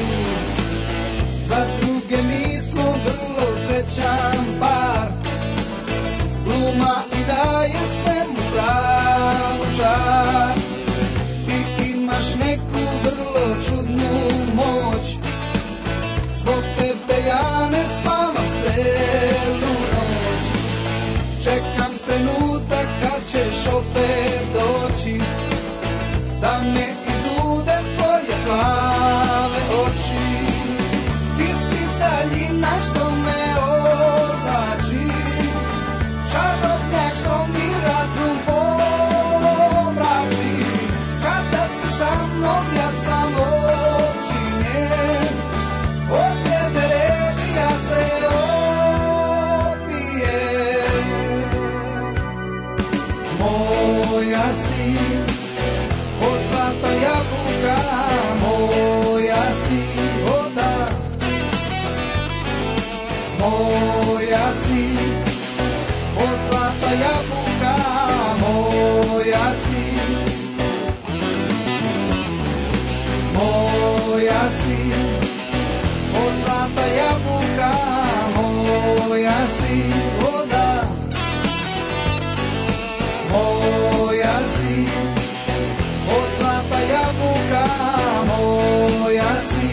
Speaker 18: Za druge mi smo vrlo srećan par. ćeš opet doći, da me izlude tvoje plave oči. Ti si daljina što me odlači, čarobnjak što mi razum pomrači. Kada si sa mnom ja sam očinjen, od tebe reči ja se opijem. Moja si od zlata jabuka, moja si voda. Moja si od zlata jabuka, moja si. Moja si od zlata jabuka, moja si voda. Moja si od zlata jabuka, moja si.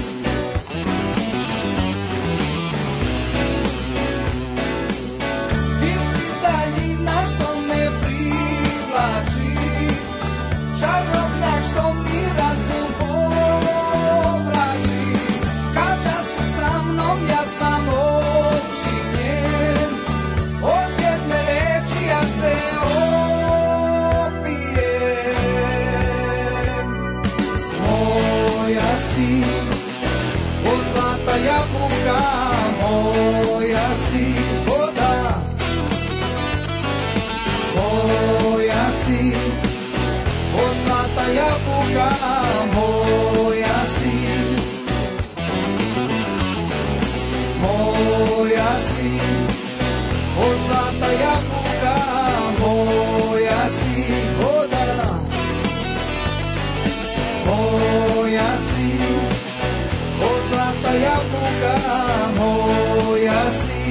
Speaker 18: Ti si daljina što me privlači, čarobnjak što mi razum pomrači. Kada si sa mnom ja sam očinjen, od jedne reči ja se opijem. Moja si od zlata jabuka, moja si voda. Moja si od zlata jabuka, moja si. Moja si od zlata jabuka, moja si voda. Moja si od zlata jabuka, moja si.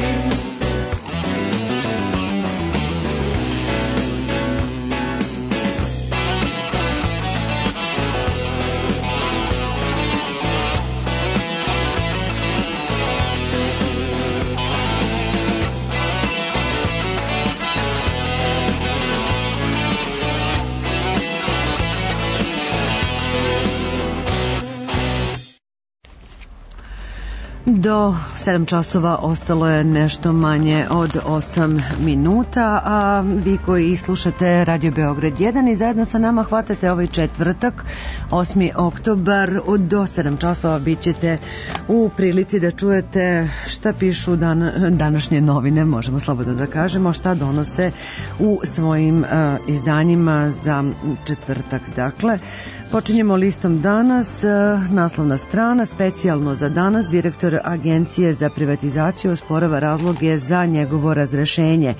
Speaker 2: Do sedam časova ostalo je nešto manje od osam minuta, a vi koji slušate Radio Beograd jedan i zajedno sa nama hvatate ovaj četvrtak, osmi oktobar, do sedam časova bit ćete u prilici da čujete šta pišu dan, današnje novine, možemo slobodno da kažemo, šta donose u svojim uh, izdanjima za četvrtak. Dakle, počinjemo listom danas, naslovna strana, specijalno za danas, direktor Agencije za privatizaciju osporava razloge za njegovo razrešenje.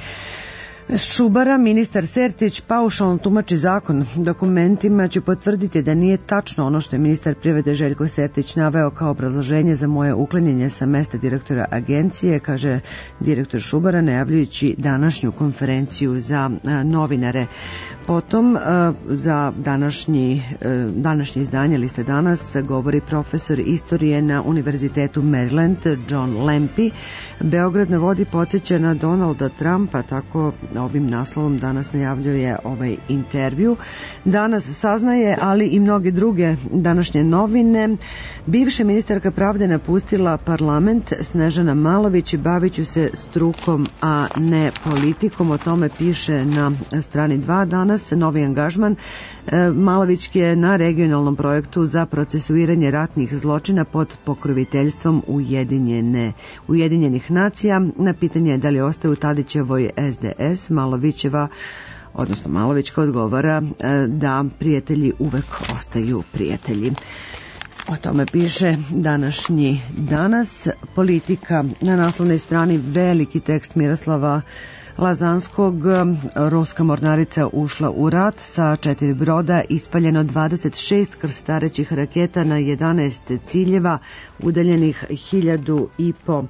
Speaker 2: Šubara, ministar Sertić paušalno tumači zakon. Dokumentima ću potvrditi da nije tačno ono što je ministar privrede Željko Sertić naveo kao obrazloženje za moje uklanjanje sa mesta direktora agencije, kaže direktor Šubara, najavljujući današnju konferenciju za novinare. Potom za današnji, današnje izdanje Liste danas govori profesor istorije na Univerzitetu Maryland John Lempi. Beograd na vodi podsjeća na Donalda Trumpa, tako ovim naslovom danas najavljuje ovaj intervju. Danas saznaje, ali i mnoge druge današnje novine. Bivša ministarka pravde napustila parlament, Snežana Malović, bavit ću se strukom, a ne politikom. O tome piše na strani dva danas. Novi angažman. Malović je na regionalnom projektu za procesuiranje ratnih zločina pod pokroviteljstvom Ujedinjene, Ujedinjenih nacija. Na pitanje da li ostaje u Tadićevoj S D S, Malovićeva, odnosno Malovićka odgovara da prijatelji uvek ostaju prijatelji. O tome piše današnji danas. Politika, na naslovnoj strani veliki tekst Miroslava Lazanskog. Ruska mornarica ušla u rat sa četiri broda, ispaljeno dvadeset šest krstarećih raketa na jedanaest ciljeva, udaljenih hiljadu i po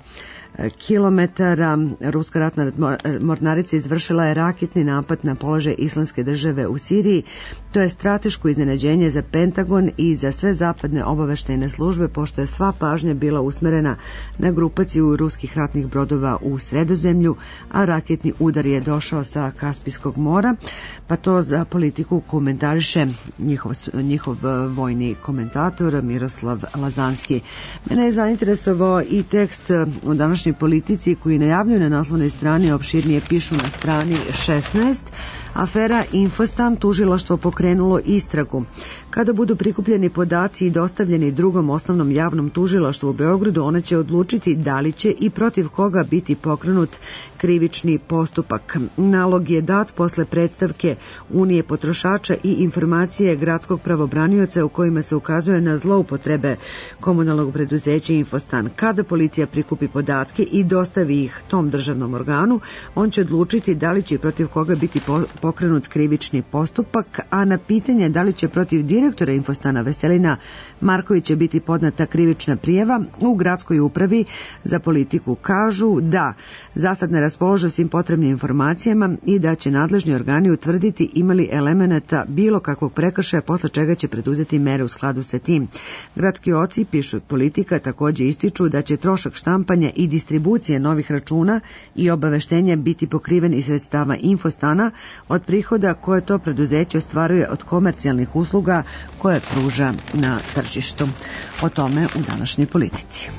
Speaker 2: kilometara. Ruska ratna mornarica izvršila je raketni napad na položaj Islamske države u Siriji. To je strateško iznenađenje za Pentagon i za sve zapadne obaveštajne službe, pošto je sva pažnja bila usmerena na grupaciju ruskih ratnih brodova u Sredozemlju, a raketni udar je došao sa Kaspijskog mora, pa to za politiku komentariše njihov, njihov vojni komentator Miroslav Lazanski. Mene je zainteresovao i tekst u današnjoj Politici koji najavljuju na naslovnoj strani, opširnije pišu na strani šesnaest. Afera Infostan, tužilaštvo pokrenulo istragu. Kada budu prikupljeni podaci i dostavljeni drugom osnovnom javnom tužilaštvu u Beogradu, ona će odlučiti da li će i protiv koga biti pokrenut krivični postupak. Nalog je dat posle predstavke Unije potrošača i informacije gradskog pravobranioca u kojima se ukazuje na zloupotrebe komunalnog preduzeća Infostan. Kada policija prikupi podatke i dostavi ih tom državnom organu, on će odlučiti da li će i protiv koga biti pokrenut krivični postupak, a na pitanje da li će protiv direktora Infostana Veselina Markovića biti podnata krivična prijava, u gradskoj upravi za politiku kažu da za sad ne raspolože svim potrebnim informacijama i da će nadležni organi utvrditi imali elemenata bilo kakvog prekršaja, posle čega će preduzeti mere u skladu sa tim. Gradski oci, pišu Politika, također ističu da će trošak štampanja i distribucije novih računa i obaveštenja biti pokriven iz sredstava Infostana od prihoda koje to preduzeće ostvaruje od komercijalnih usluga koje pruža na tržištu. O tome u današnjoj Politici.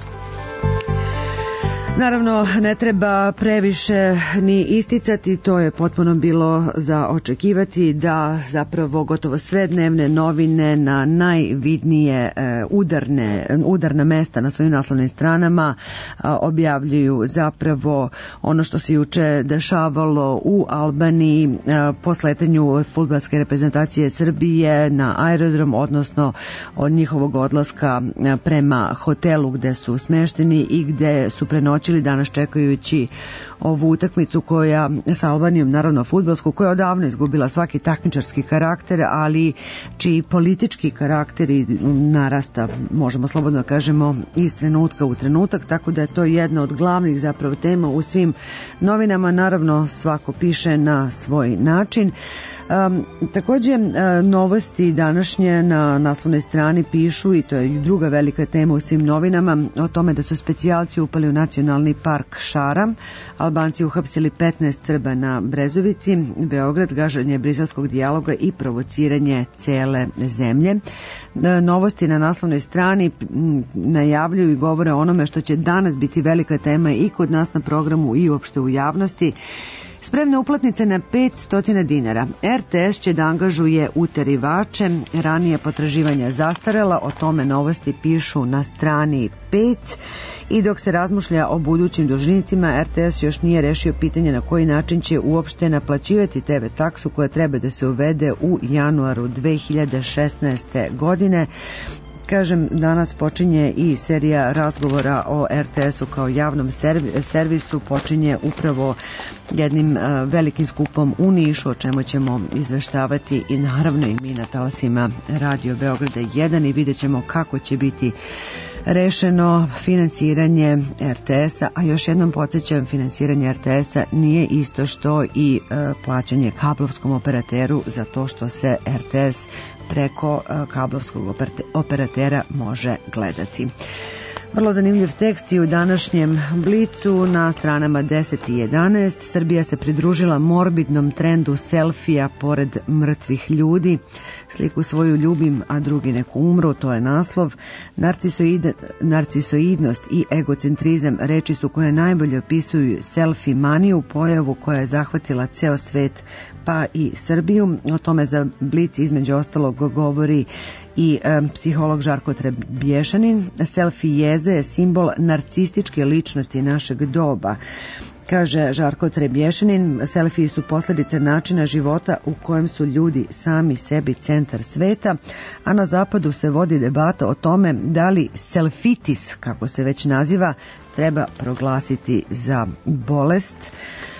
Speaker 2: Naravno, ne treba previše ni isticati, to je potpuno bilo za očekivati da zapravo gotovo sve dnevne novine na najvidnije udarne, udarna mesta na svojim naslovnim stranama objavljuju zapravo ono što se juče dešavalo u Albaniji po sletanju fudbalske reprezentacije Srbije na aerodrom, odnosno od njihovog odlaska prema hotelu gde su smešteni i gde su prenoćili danas čekajući ovu utakmicu koja sa Albanijom, naravno fudbalsku, koja je odavno izgubila svaki takmičarski karakter, ali čiji politički karakteri narasta, možemo slobodno kažemo, iz trenutka u trenutak, tako da je to jedna od glavnih zapravo tema u svim novinama. Naravno, svako piše na svoj način. Um, također novosti današnje na naslovnoj strani pišu, i to je druga velika tema u svim novinama, o tome da su specijalci upali u nacionalni park Šara, Albanci uhapsili petnaest Srba na Brezovici, Beograd, gaženje briselskog dijaloga i provociranje cele zemlje. Novosti na naslovnoj strani najavljuju i govore o onome što će danas biti velika tema i kod nas na programu i uopšte u javnosti. Spremne uplatnice na petsto dinara. er te es će da angažuje uterivače, ranije potraživanja zastarela, o tome novosti pišu na strani pet. I dok se razmišlja o budućim dužnicima, er te es još nije rešio pitanje na koji način će uopšte naplaćivati te ve taksu koja treba da se uvede u januaru dve hiljade šesnaeste. godine. Kažem, danas počinje i serija razgovora o er te esu kao javnom servisu, počinje upravo jednim uh, velikim skupom u Nišu, o čemu ćemo izveštavati i naravno i mi na talasima Radio Beograda jedan, i vidjet ćemo kako će biti rešeno finansiranje er te esa, a još jednom podsjećam, finansiranje er te esa nije isto što i uh, plaćanje kablovskom operateru za to što se er te es preko kablovskog operatera može gledati. Vrlo zanimljiv tekst i u današnjem Blicu na stranama deset i jedanaest. Srbija se pridružila morbidnom trendu selfija pored mrtvih ljudi. Sliku svoju ljubim, a drugi neku umru, to je naslov. Narcisoid, narcisoidnost i egocentrizam reči su koje najbolje opisuju selfie maniju, pojavu koja je zahvatila ceo svet, pa i Srbiju. O tome za Blic između ostalog govori i e, psiholog Žarko Trebješanin. Selfie jeze je simbol narcističke ličnosti našeg doba. Kaže Žarko Trebješanin, selfiji su posljedice načina života u kojem su ljudi sami sebi centar sveta, a na zapadu se vodi debata o tome da li selfitis, kako se već naziva, treba proglasiti za bolest.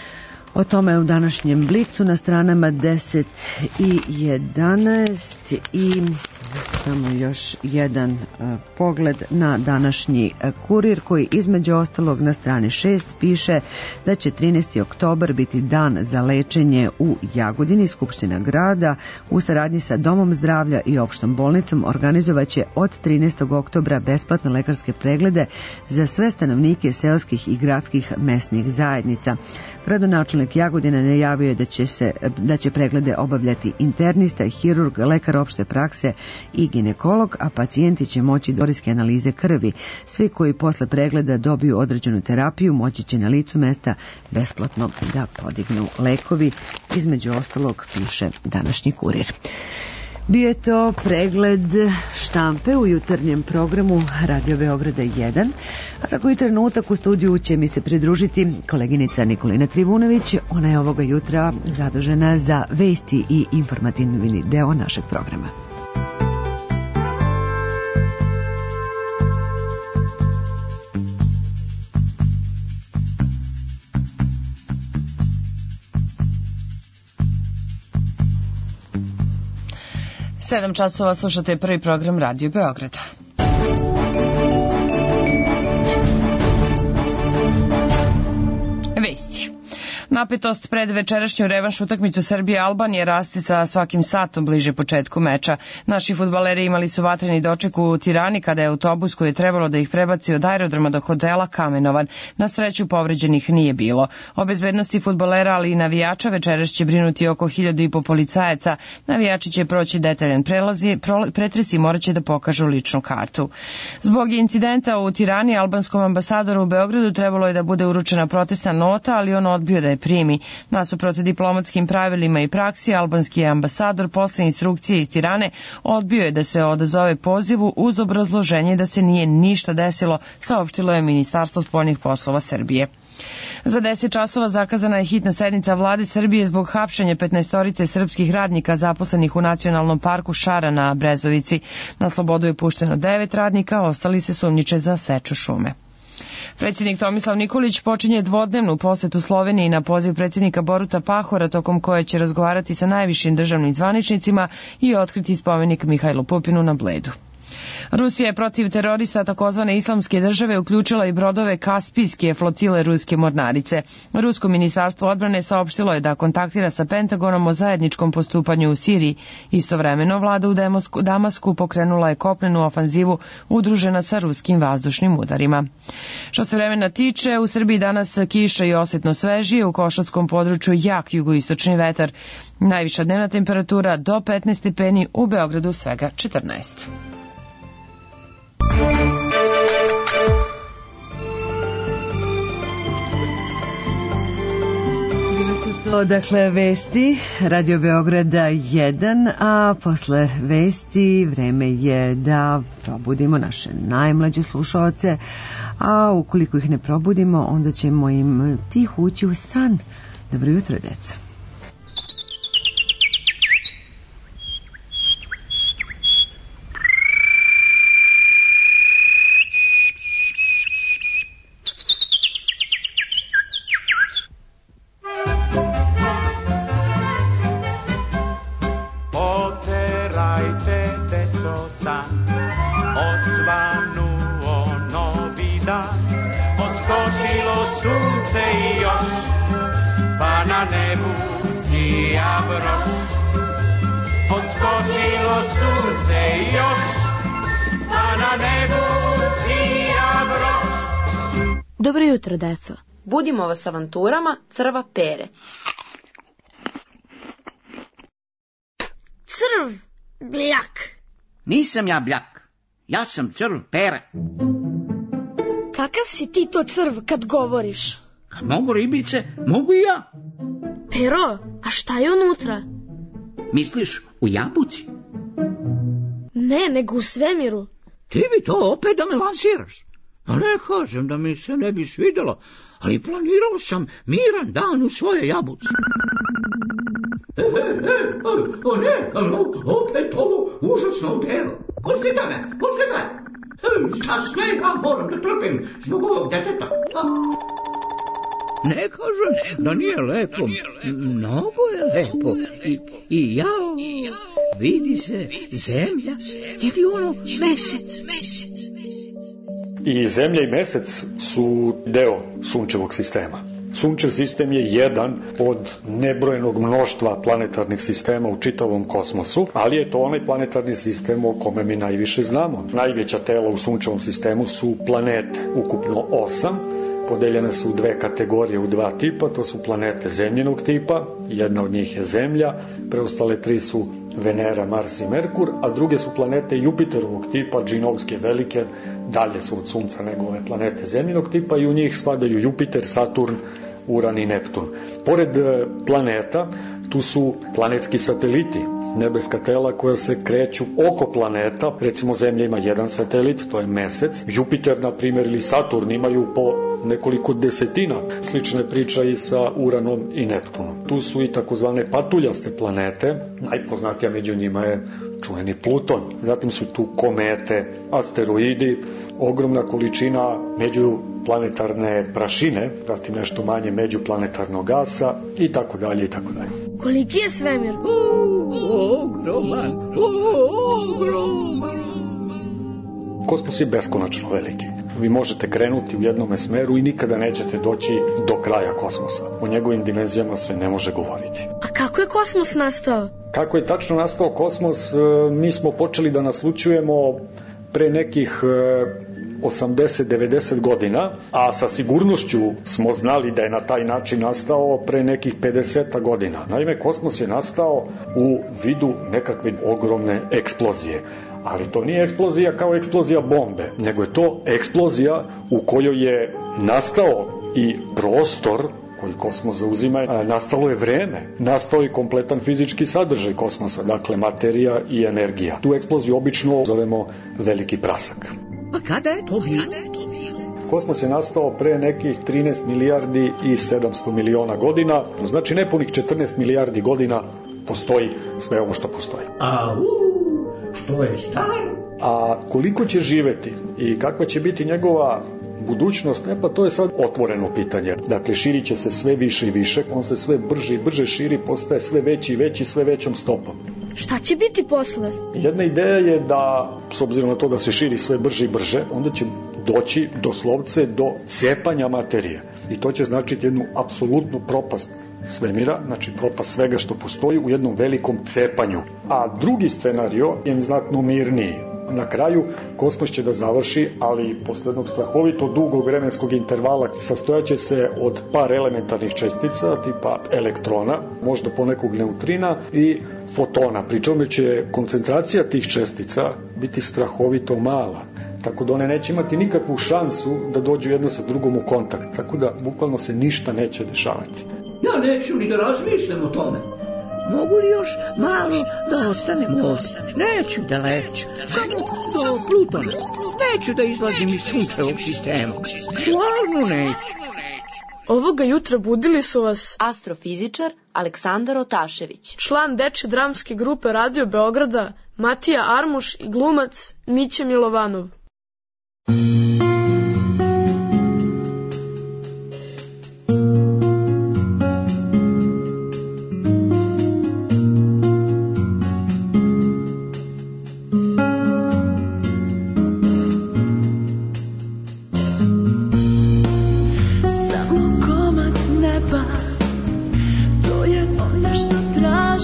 Speaker 2: O tome u današnjem Blicu na stranama deset i jedanaest i samo još jedan uh, pogled na današnji uh, Kurir koji između ostalog na strani šest piše da će trinaesti oktobar biti dan za lečenje u Jagodini. Skupština grada u saradnji sa Domom zdravlja i opštom bolnicom organizovaće od trinaestog oktobra besplatne lekarske preglede za sve stanovnike seoskih i gradskih mesnih zajednica. Gradonačelnik Jagodina najavio je da će, se, da će preglede obavljati internista, hirurg, lekar opšte prakse i ginekolog, a pacijenti će moći dorijske analize krvi. Svi koji posle pregleda dobiju određenu terapiju moći će na licu mesta besplatno da podignu lekovi. Između ostalog piše današnji Kurir. Bio je to pregled štampe u jutarnjem programu Radio Beograda jedan, a za koji trenutak u studiju će mi se pridružiti koleginica Nikolina Trivunović. Ona je ovoga jutra zadužena za vesti i informativni deo našeg programa.
Speaker 3: Sedam časova slušate prvi program Radio Beograda. Vesti. Napetost pred večerašnju revanš utakmicu Srbije-Albanije raste sa svakim satom bliže početku meča. Naši fudbaleri imali su vatreni doček u Tirani kada je autobus koji je trebalo da ih prebaci od aerodroma do hotela kamenovan. Na sreću povređenih nije bilo. O bezbednosti fudbalera, ali i navijača večeras će brinuti oko hiljadu i po policajaca. Navijači će proći detaljan prelazi, pretresi morat će da pokažu ličnu kartu. Zbog incidenta u Tirani, albanskom ambasadoru u Beogradu trebalo je da bude uručena protestna nota, ali on odbio da je primi. Nasuprot diplomatskim pravilima i praksi, albanski ambasador posle instrukcije iz Tirane odbio je da se odazove pozivu uz obrazloženje da se nije ništa desilo, saopštilo je Ministarstvo spoljnih poslova Srbije. Za deset časova zakazana je hitna sednica vlade Srbije zbog hapšenja petnaestorice srpskih radnika zaposlenih u Nacionalnom parku Šara na Brezovici. Na slobodu je pušteno devet radnika, ostali se sumnjiče za seču šume. Predsjednik Tomislav Nikolić počinje dvodnevnu posetu Sloveniji na poziv predsjednika Boruta Pahora, tokom koje će razgovarati sa najvišim državnim zvaničnicima i otkriti spomenik Mihajlu Pupinu na Bledu. Rusija je protiv terorista takozvane islamske države uključila i brodove Kaspijske flotile ruske mornarice. Rusko ministarstvo odbrane saopštilo je da kontaktira sa Pentagonom o zajedničkom postupanju u Siriji. Istovremeno vlada u Damasku pokrenula je kopnenu ofanzivu udružena sa ruskim vazdušnim udarima. Što se vremena tiče, u Srbiji danas kiša i osetno svežije, u Košarskom području jak jugoistočni vetar. Najviša dnevna temperatura do petnaest stepeni, u Beogradu svega četrnaest.
Speaker 2: Bili su to dakle vesti Radio Beograda jedan, a posle vesti vreme je da probudimo naše najmlađe slušaoce, a ukoliko ih ne probudimo onda ćemo im tih ući u san. Dobro jutro, deca.
Speaker 8: Dobro jutro, deco. Budimo vas avanturama crva Pere.
Speaker 9: Crv Bljak.
Speaker 10: Nisam ja Bljak. Ja sam crv Pere.
Speaker 9: Kakav si ti to crv kad govoriš?
Speaker 10: Kad mogu ribice, mogu i ja.
Speaker 9: Pero, a šta je unutra?
Speaker 10: Misliš u jabuci?
Speaker 9: Ne, nego u svemiru.
Speaker 10: Ti bi to opet da me lansiraš. A ne kažem da mi se ne bi svidjelo, ali planirao sam miran dan u svoje jabuci. E, e, e, o ne, opet ovo užasno delo. Pustite me, pustite me. Šta sve ja moram da trpim zbog ovog deteta? Ne kažem da nije lepo, mnogo je lepo. I, i jao, vidi se zemlja ili ono mesec.
Speaker 11: I zemlja i mesec su deo sunčevog sistema. Sunčev sistem je jedan od nebrojenog mnoštva planetarnih sistema u čitavom kosmosu, ali je to onaj planetarni sistem o kome mi najviše znamo. Najveća tela u sunčevom sistemu su planete, ukupno osam, podeljene su u dve kategorije, u dva tipa, to su planete zemljenog tipa, jedna od njih je Zemlja, preostale tri su Venera, Mars i Merkur, a druge su planete Jupiterovog tipa, džinovske, velike, dalje su od Sunca nego ove planete zemljenog tipa i u njih spadaju Jupiter, Saturn, Uran i Neptun. Pored planeta, tu su planetski sateliti, nebeska tela koja se kreću oko planeta, recimo Zemlja ima jedan satelit, to je Mesec, Jupiter, na primjer, ili Saturn imaju po nekoliko desetina. Slična je priča i sa Uranom i Neptunom. Tu su i takozvane patuljaste planete, najpoznatija među njima je čuveni Pluton. Zatim su tu komete, asteroidi, ogromna količina međuplanetarne prašine, zatim nešto manje međuplanetarnog gasa i tako dalje i tako dalje.
Speaker 9: Koliki je svemir?
Speaker 10: Ogroman, ogroman.
Speaker 11: Kosmos je beskonačno veliki. Vi možete krenuti u jednome smeru i nikada nećete doći do kraja kosmosa. O njegovim dimenzijama se ne može govoriti.
Speaker 9: A kako je kosmos nastao?
Speaker 11: Kako je tačno nastao kosmos, mi smo počeli da naslućujemo pre nekih osamdeset do devedeset godina, a sa sigurnošću smo znali da je na taj način nastao pre nekih pedeset godina. Naime, kosmos je nastao u vidu nekakve ogromne eksplozije. Ali to nije eksplozija kao eksplozija bombe, nego je to eksplozija u kojoj je nastao i prostor koji kosmos zauzima, nastalo je vreme, nastao je kompletan fizički sadržaj kosmosa, dakle materija i energija. Tu eksploziju obično zovemo veliki prasak.
Speaker 10: A kada je to bilo?
Speaker 11: Kosmos je nastao pre nekih trinaest milijardi i sedamsto miliona godina, znači nepunih četrnaest milijardi godina postoji sve ovo što postoji.
Speaker 10: Au, što je staro?
Speaker 11: A koliko će živeti i kakva će biti njegova budućnost, ne, pa to je sad otvoreno pitanje. Dakle, širit će se sve više i više, on se sve brže i brže širi, postaje sve veći i veći, sve većom stopom.
Speaker 9: Šta će biti posle?
Speaker 11: Jedna ideja je da, s obzirom na to da se širi sve brže i brže, onda će doći doslovce do cepanja materije. I to će značiti jednu apsolutnu propast svemira, znači propast svega što postoji u jednom velikom cepanju. A drugi scenario je znatno mirniji. Na kraju kosmos će da završi, ali posle jednog strahovito dugog vremenskog intervala sastojaće se od par elementarnih čestica tipa elektrona, možda ponekog neutrina i fotona, pri čome će koncentracija tih čestica biti strahovito mala, tako da one neće imati nikakvu šansu da dođu jedno sa drugom u kontakt, tako da bukvalno se ništa neće dešavati.
Speaker 10: Ja neću ni da razmišljam o tome. Mogu li još malo da ostanem ovdje? Neću da leću, samo do Plutona. Neću da izlazim iz sunčevog sistema. Stvarno neću.
Speaker 12: Ovoga jutra budili su vas
Speaker 8: astrofizičar Aleksandar Otašević,
Speaker 12: član dečje dramske grupe Radio Beograda Matija Armuš i glumac Mića Milovanov.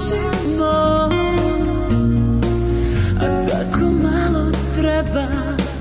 Speaker 26: A tako malo treba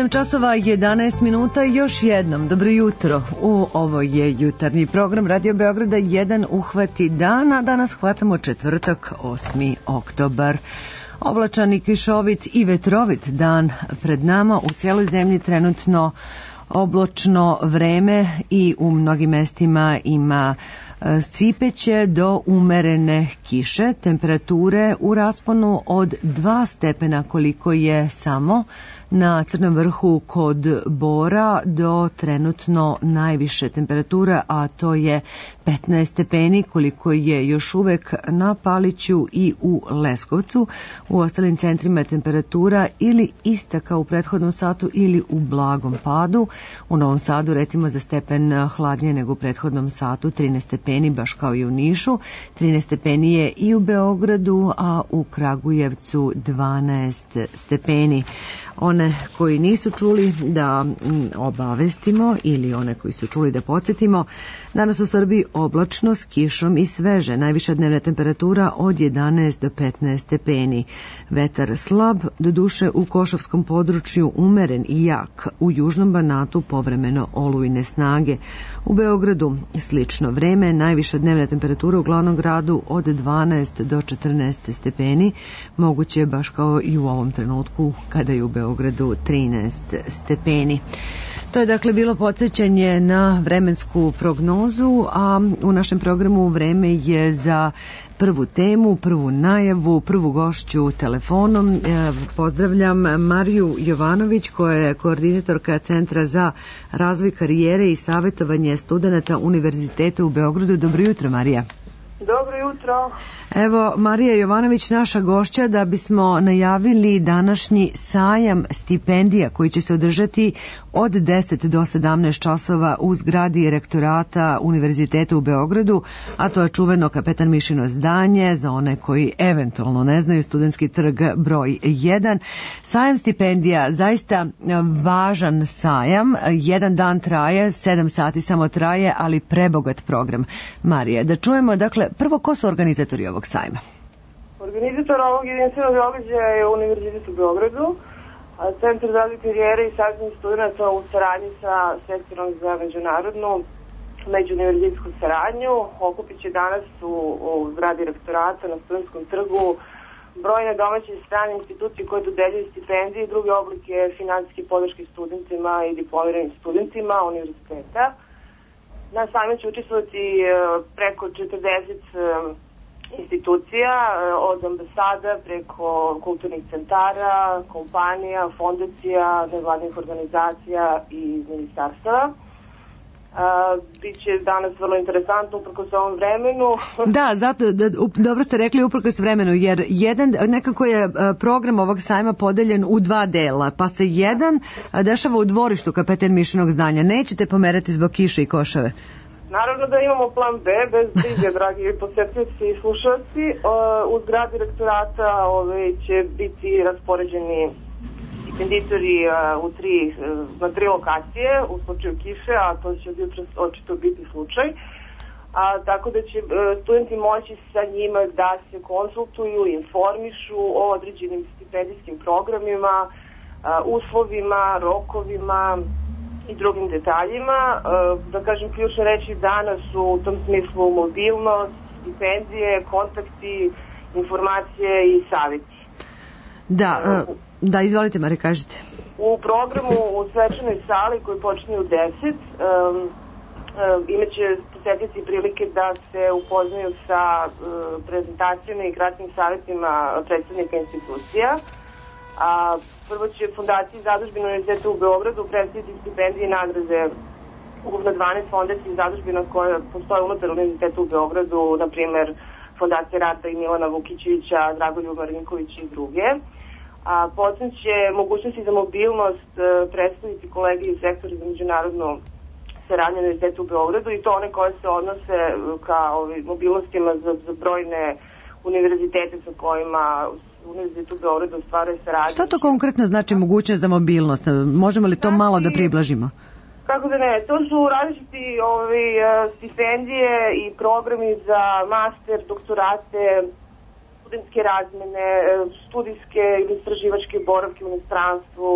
Speaker 2: sedam časova jedanaest minuta, još jednom dobro jutro. U ovo je jutarnji program Radio Beograda jedan uhvati dana. Danas hvatamo četvrtak, osmi oktobar. Oblačan i kišovit i vetrovit dan pred nama. U cijeloj zemlji trenutno oblačno vreme i u mnogim mestima ima sipeće do umerene kiše, temperature u rasponu od dva stepena koliko je samo na Crnom vrhu kod Bora do trenutno najviše temperatura, a to je petnaest stepeni koliko je još uvek na Paliću i u Leskovcu. U ostalim centrima temperatura ili ista kao u prethodnom satu ili u blagom padu. U Novom Sadu recimo za stepen hladnije nego u prethodnom satu, trinaest stepeni baš kao i u Nišu, trinaest stepeni je i u Beogradu, a u Kragujevcu dvanaest stepeni. One koji nisu čuli da obavestimo ili one koji su čuli da podsjetimo, danas u Srbiji oblačno s kišom i sveže, najviša dnevna temperatura od jedanaest do petnaest stepeni. Vetar slab, doduše u Košavskom području umeren i jak, u južnom Banatu povremeno olujne snage. U Beogradu slično vreme, najviša dnevna temperatura u glavnom gradu od dvanaest do četrnaest stepeni, moguće baš kao i u ovom trenutku kada je u Beogradu trinaest stepeni. To je dakle bilo podsjećanje na vremensku prognozu, a u našem programu vreme je za prvu temu, prvu najavu, prvu gošću telefonom. Pozdravljam Mariju Jovanović, koja je koordinatorka Centra za razvoj karijere i savjetovanje studenata Univerziteta u Beogradu. Dobro jutro, Marija.
Speaker 15: Dobro jutro.
Speaker 2: Evo, Marija Jovanović, naša gošća, da bismo najavili današnji sajam stipendija koji će se održati od deset do sedamnaest časova u zgradi rektorata Univerziteta u Beogradu, a to je čuveno Kapetan Mišino zdanje, za one koji eventualno ne znaju, Studentski trg broj jedan. Sajam stipendija, zaista važan sajam, jedan dan traje, sedam sati samo traje, ali prebogat program. Marija, da čujemo, dakle, prvo ko su organizatori ovog sajma?
Speaker 15: Organizator ovog jedinstvenog događaja je Univerzitet u Beogradu, Centar za razvoj karijere i savjetovanje studenata u saradnji sa Sektorom za međunarodnu međuuniverzitetsku saradnju. Okupit će danas u, u zgradi rektorata na Studentskom trgu brojne domaće i strane institucije koje dodeljuju stipendije i druge oblike finansijske podrške studentima i diplomiranim studentima univerziteta. Na sajmu će učestvovati preko četrdeset institucija, od ambasada preko kulturnih centara, kompanija, fondacija, nevladnih organizacija i ministarstava. Biće danas vrlo interesantno uprkos ovom vremenu.
Speaker 2: Da, zato, da, dobro ste rekli uprkos vremenu, jer jedan, nekako je program ovog sajma podeljen u dva dela, pa se jedan dešava u dvorištu Kapetan Mišinog zdanja. Nećete pomerati zbog kiše i košave?
Speaker 15: Naravno da imamo plan B, bez brige, dragi posjetioci i slušalci. U zgradi rektorata ove, će biti raspoređeni stipenditori u tri, na tri lokacije u slučaju kiše, a to će od jutra očito biti slučaj. A, tako da će studenti moći sa njima da se konsultuju, informišu o određenim stipendijskim programima, uslovima, rokovima i drugim detaljima. Da kažem, ključne reči danas su u tom smislu mobilnost, stipendije, kontakti, informacije i savjeti.
Speaker 2: Da, da, izvolite, Mari, kažete.
Speaker 15: U programu u svečanoj sali koji počinje u deset um, um, imaće posjetiti prilike da se upoznaju sa um, prezentacijama i kratkim savjetima predstavnika institucija. A, prvo će Fondaciji Zadužbina Univerziteta u Beogradu predstaviti stipendije i nagrade ukupno dvanaest fondacija i zadužbina koje postoje unutar Univerziteta u Beogradu, na primjer Fondacija Rata i Milana Vukićevića, Dragoljuba Marinkovića i druge. A potom će mogućnosti za mobilnost predstaviti kolege iz Sektora za međunarodnu saradnju Univerziteta u Beogradu i to one koje se odnose ka ovi, mobilnostima za, za brojne univerzitete sa kojima Univerzitet u Beogradu ostvaruje saradnju.
Speaker 2: Šta to konkretno znači mogućnost za mobilnost? Možemo li to znači, malo da približimo?
Speaker 15: Kako da ne, to su različiti ovi, stipendije i programi za master, doktorate, studentske razmene, studijske ili istraživačke boravke u inostranstvu,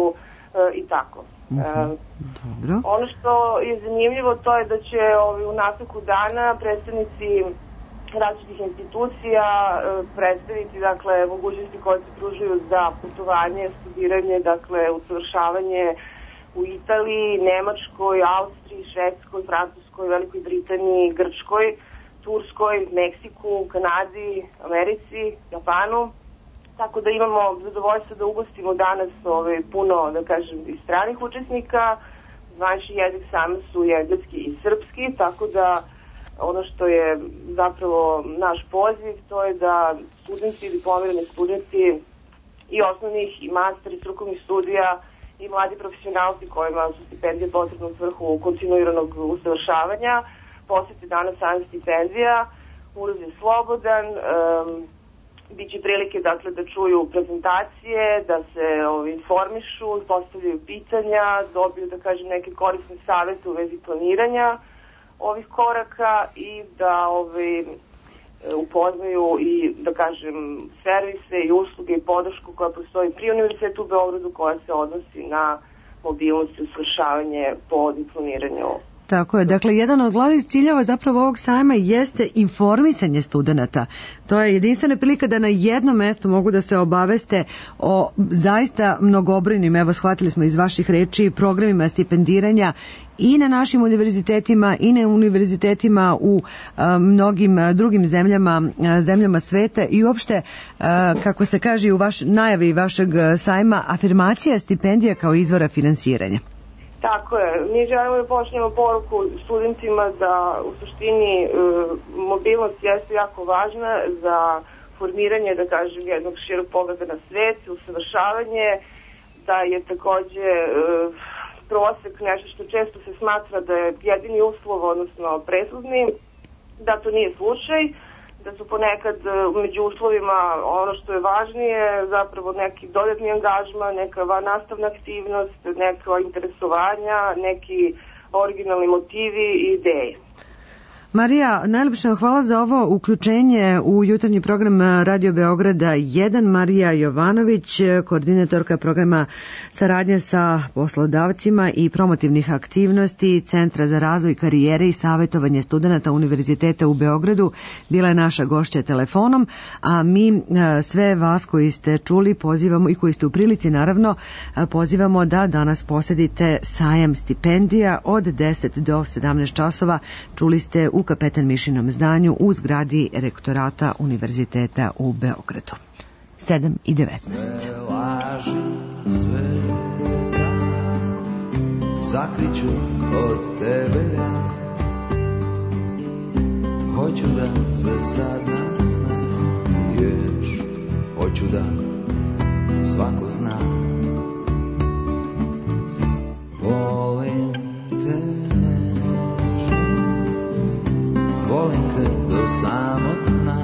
Speaker 15: i tako.
Speaker 2: Uh-huh. Dobro.
Speaker 15: Ono što je zanimljivo to je da će ovi, u nastavku dana predstavnici različitih institucija predstaviti dakle mogućnosti koje se pružaju za putovanje, studiranje, dakle usavršavanje u Italiji, Nemačkoj, Austriji, Švedskoj, Francuskoj, Velikoj Britaniji, Grčkoj, Turskoj, Meksiku, Kanadi, Americi, Japanu. Tako da imamo zadovoljstvo da ugostimo danas ove, puno, da kažem, i stranih učesnika. Zvanični jezik sami su engleski i srpski, tako da ono što je zapravo naš poziv, to je da studenti, diplomirani studenti i osnovnih i master i strukovnih studija i mladi profesionalci kojima su stipendije potrebne u svrhu kontinuiranog usavršavanja posjeti danas sajam stipendija, ulaz je slobodan, um, biće prilike dakle da čuju prezentacije, da se ovi, informišu, postavljaju pitanja, dobiju da kažem neke korisne savete u vezi planiranja ovih koraka i da ovi, upoznaju i da kažem servise i usluge i podršku koja postoji pri Univerzitetu u Beogradu koja se odnosi na mobilnost i usavršavanje po diplomiranju.
Speaker 2: Tako je. Dakle, jedan od glavnih ciljeva zapravo ovog sajma jeste informisanje studenata. To je jedinstvena prilika da na jednom mestu mogu da se obaveste o zaista mnogobrojnim, evo shvatili smo iz vaših reči, programima stipendiranja i na našim univerzitetima i na univerzitetima u a, mnogim drugim zemljama, a, zemljama sveta i uopšte, a, kako se kaže u vaš, najavi vašeg sajma, afirmacija stipendija kao izvora finansiranja.
Speaker 15: Tako je. Mi želimo da počnemo poruku studentima da u suštini e, mobilnost jeste jako važna za formiranje, da kažem, jednog širog pogleda na svet, usavršavanje, da je takođe e, prosek nešto što često se smatra da je jedini uslov, odnosno presudni, da to nije slučaj, da su ponekad među uslovima ono što je važnije, zapravo neki dodatni angažman, neka nastavna aktivnost, neka interesovanja, neki originalni motivi i ideje.
Speaker 2: Marija, najlepše vam hvala za ovo uključenje u jutarnji program Radio Beograda jedan. Marija Jovanović, koordinatorka programa saradnje sa poslodavcima i promotivnih aktivnosti Centra za razvoj karijere i savjetovanje studenata Univerziteta u Beogradu, bila je naša gošća telefonom, a mi sve vas koji ste čuli pozivamo i koji ste u prilici naravno pozivamo da danas posjedite sajam stipendija od deset do sedamnaest časova. Čuli ste u Kapetan Mišinom zdanju u zgradi rektorata Univerziteta u Beogradu. sedam i devetnaest.
Speaker 18: Sve laži sveta sakriću od tebe ja. Hoću da se sad nasmeješ, hoću da svako zna. Volim te, volim te do samog dna.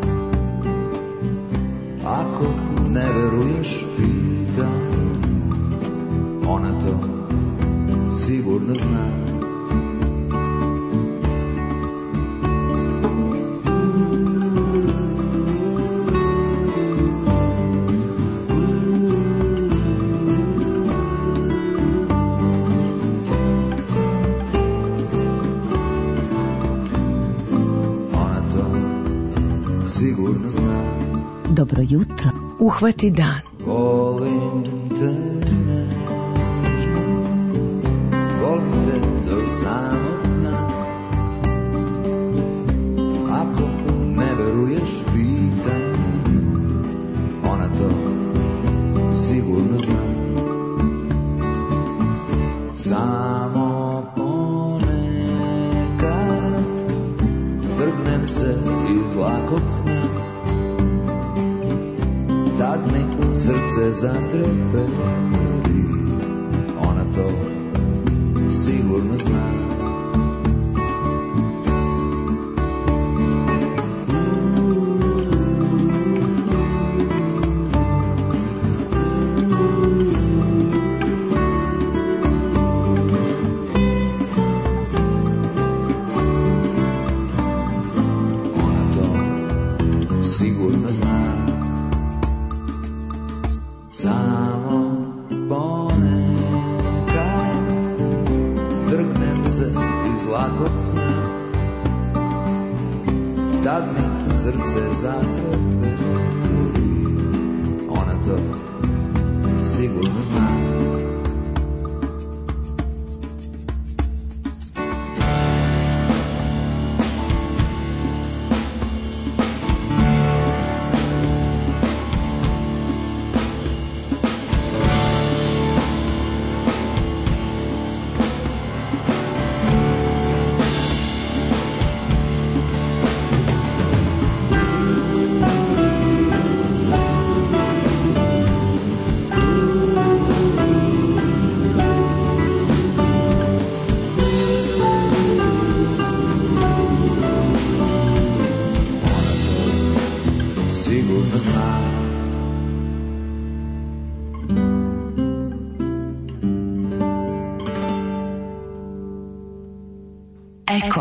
Speaker 18: Ako ne veruješ, pitam, ona to sigurno zna.
Speaker 6: Dobro jutro, uhvati dan.
Speaker 18: Volim te nežno, volim te do samog dna. Ako ne veruješ, pitam, ona to sigurno zna. Samo ponekad trgnem se iz lakog sna. Tad mi srce zatreperi, ona to sigurno zna. Ona to sigurno zna. Samo ponekad svakog sna, tad mi srce zatrepe, ona to sigurno zna.
Speaker 1: Eko.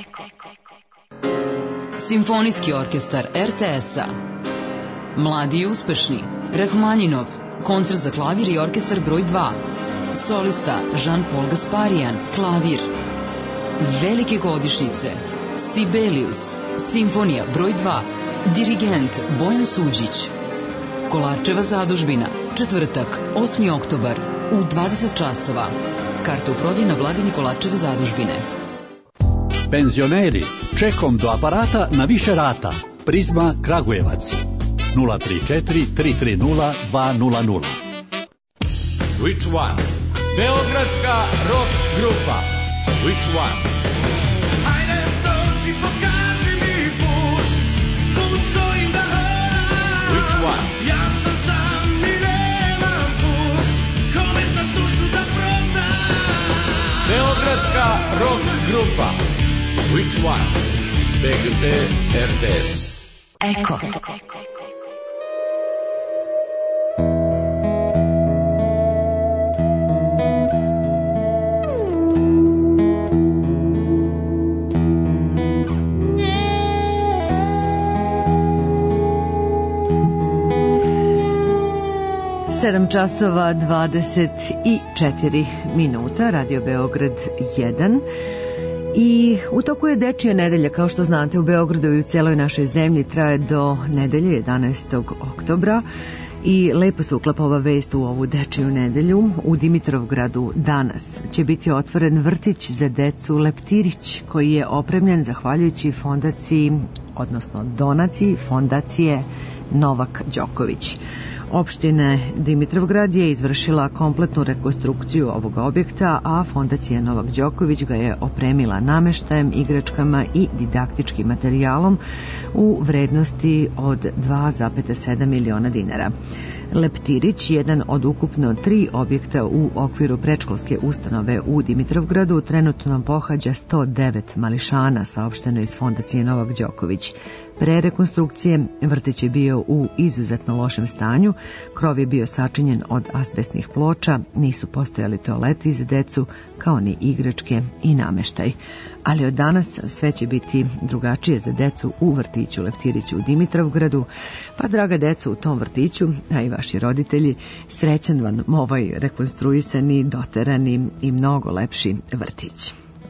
Speaker 1: Simfonijski orkestar er te es-a. Mladi i uspešni. Rahmanjinov. Koncert za klavir i orkestar broj dva. Solista Jean-Paul Gasparian. Klavir. Velike godišnjice. Sibelius. Simfonija broj dva. Dirigent Bojan Suđić. Kolarčeva zadužbina. Četvrtak, osmi oktobar, u dvadeset časova. Karte u prodaji na blagajni Kolarčeve zadužbine.
Speaker 16: Penzioneri, čekom do aparata na više rata. Prizma Kragujevac. nula tri četiri tri tri nula dva nula nula.
Speaker 17: Which one? Beogradska rock grupa. Which one?
Speaker 26: Ajde dođi, pokaži mi put, put kojim da hodam.
Speaker 17: Which one?
Speaker 26: Ja sam sam i nemam put, kome sam dušu da prodam.
Speaker 17: Beogradska rock grupa. Which one? be ge te er te es.
Speaker 1: Eko.
Speaker 2: sedam časova dvadeset četiri minuta, Radio Beograd jedan. I u toku je Dečija nedelja, kao što znate, u Beogradu i u celoj našoj zemlji traje do nedelje jedanaestog oktobra i lepo se uklapa ova vest u ovu Dečiju nedelju. U Dimitrovgradu danas će biti otvoren vrtić za decu Leptirić, koji je opremljen zahvaljujući fondaciji, odnosno donaciji fondacije Novak Đoković. Opština Dimitrovgrad je izvršila kompletnu rekonstrukciju ovog objekta, a fondacija Novak Đoković ga je opremila nameštajem, igračkama i didaktičkim materijalom u vrednosti od dva zarez sedam miliona dinara. Leptirić, jedan od ukupno tri objekta u okviru predškolske ustanove u Dimitrovgradu, trenutno nam pohađa sto devet mališana, saopšteno iz fondacije Novak Đoković. Pre rekonstrukcije vrtić je bio u izuzetno lošem stanju, krov je bio sačinjen od azbestnih ploča, nisu postojali toaleti za decu, kao ni igračke i nameštaj. Ali od danas sve će biti drugačije za decu u vrtiću Leptiriću u Dimitrovgradu, pa draga decu u tom vrtiću, a i vaši roditelji, srećan vam ovaj rekonstruisani, doterani i mnogo lepši vrtić.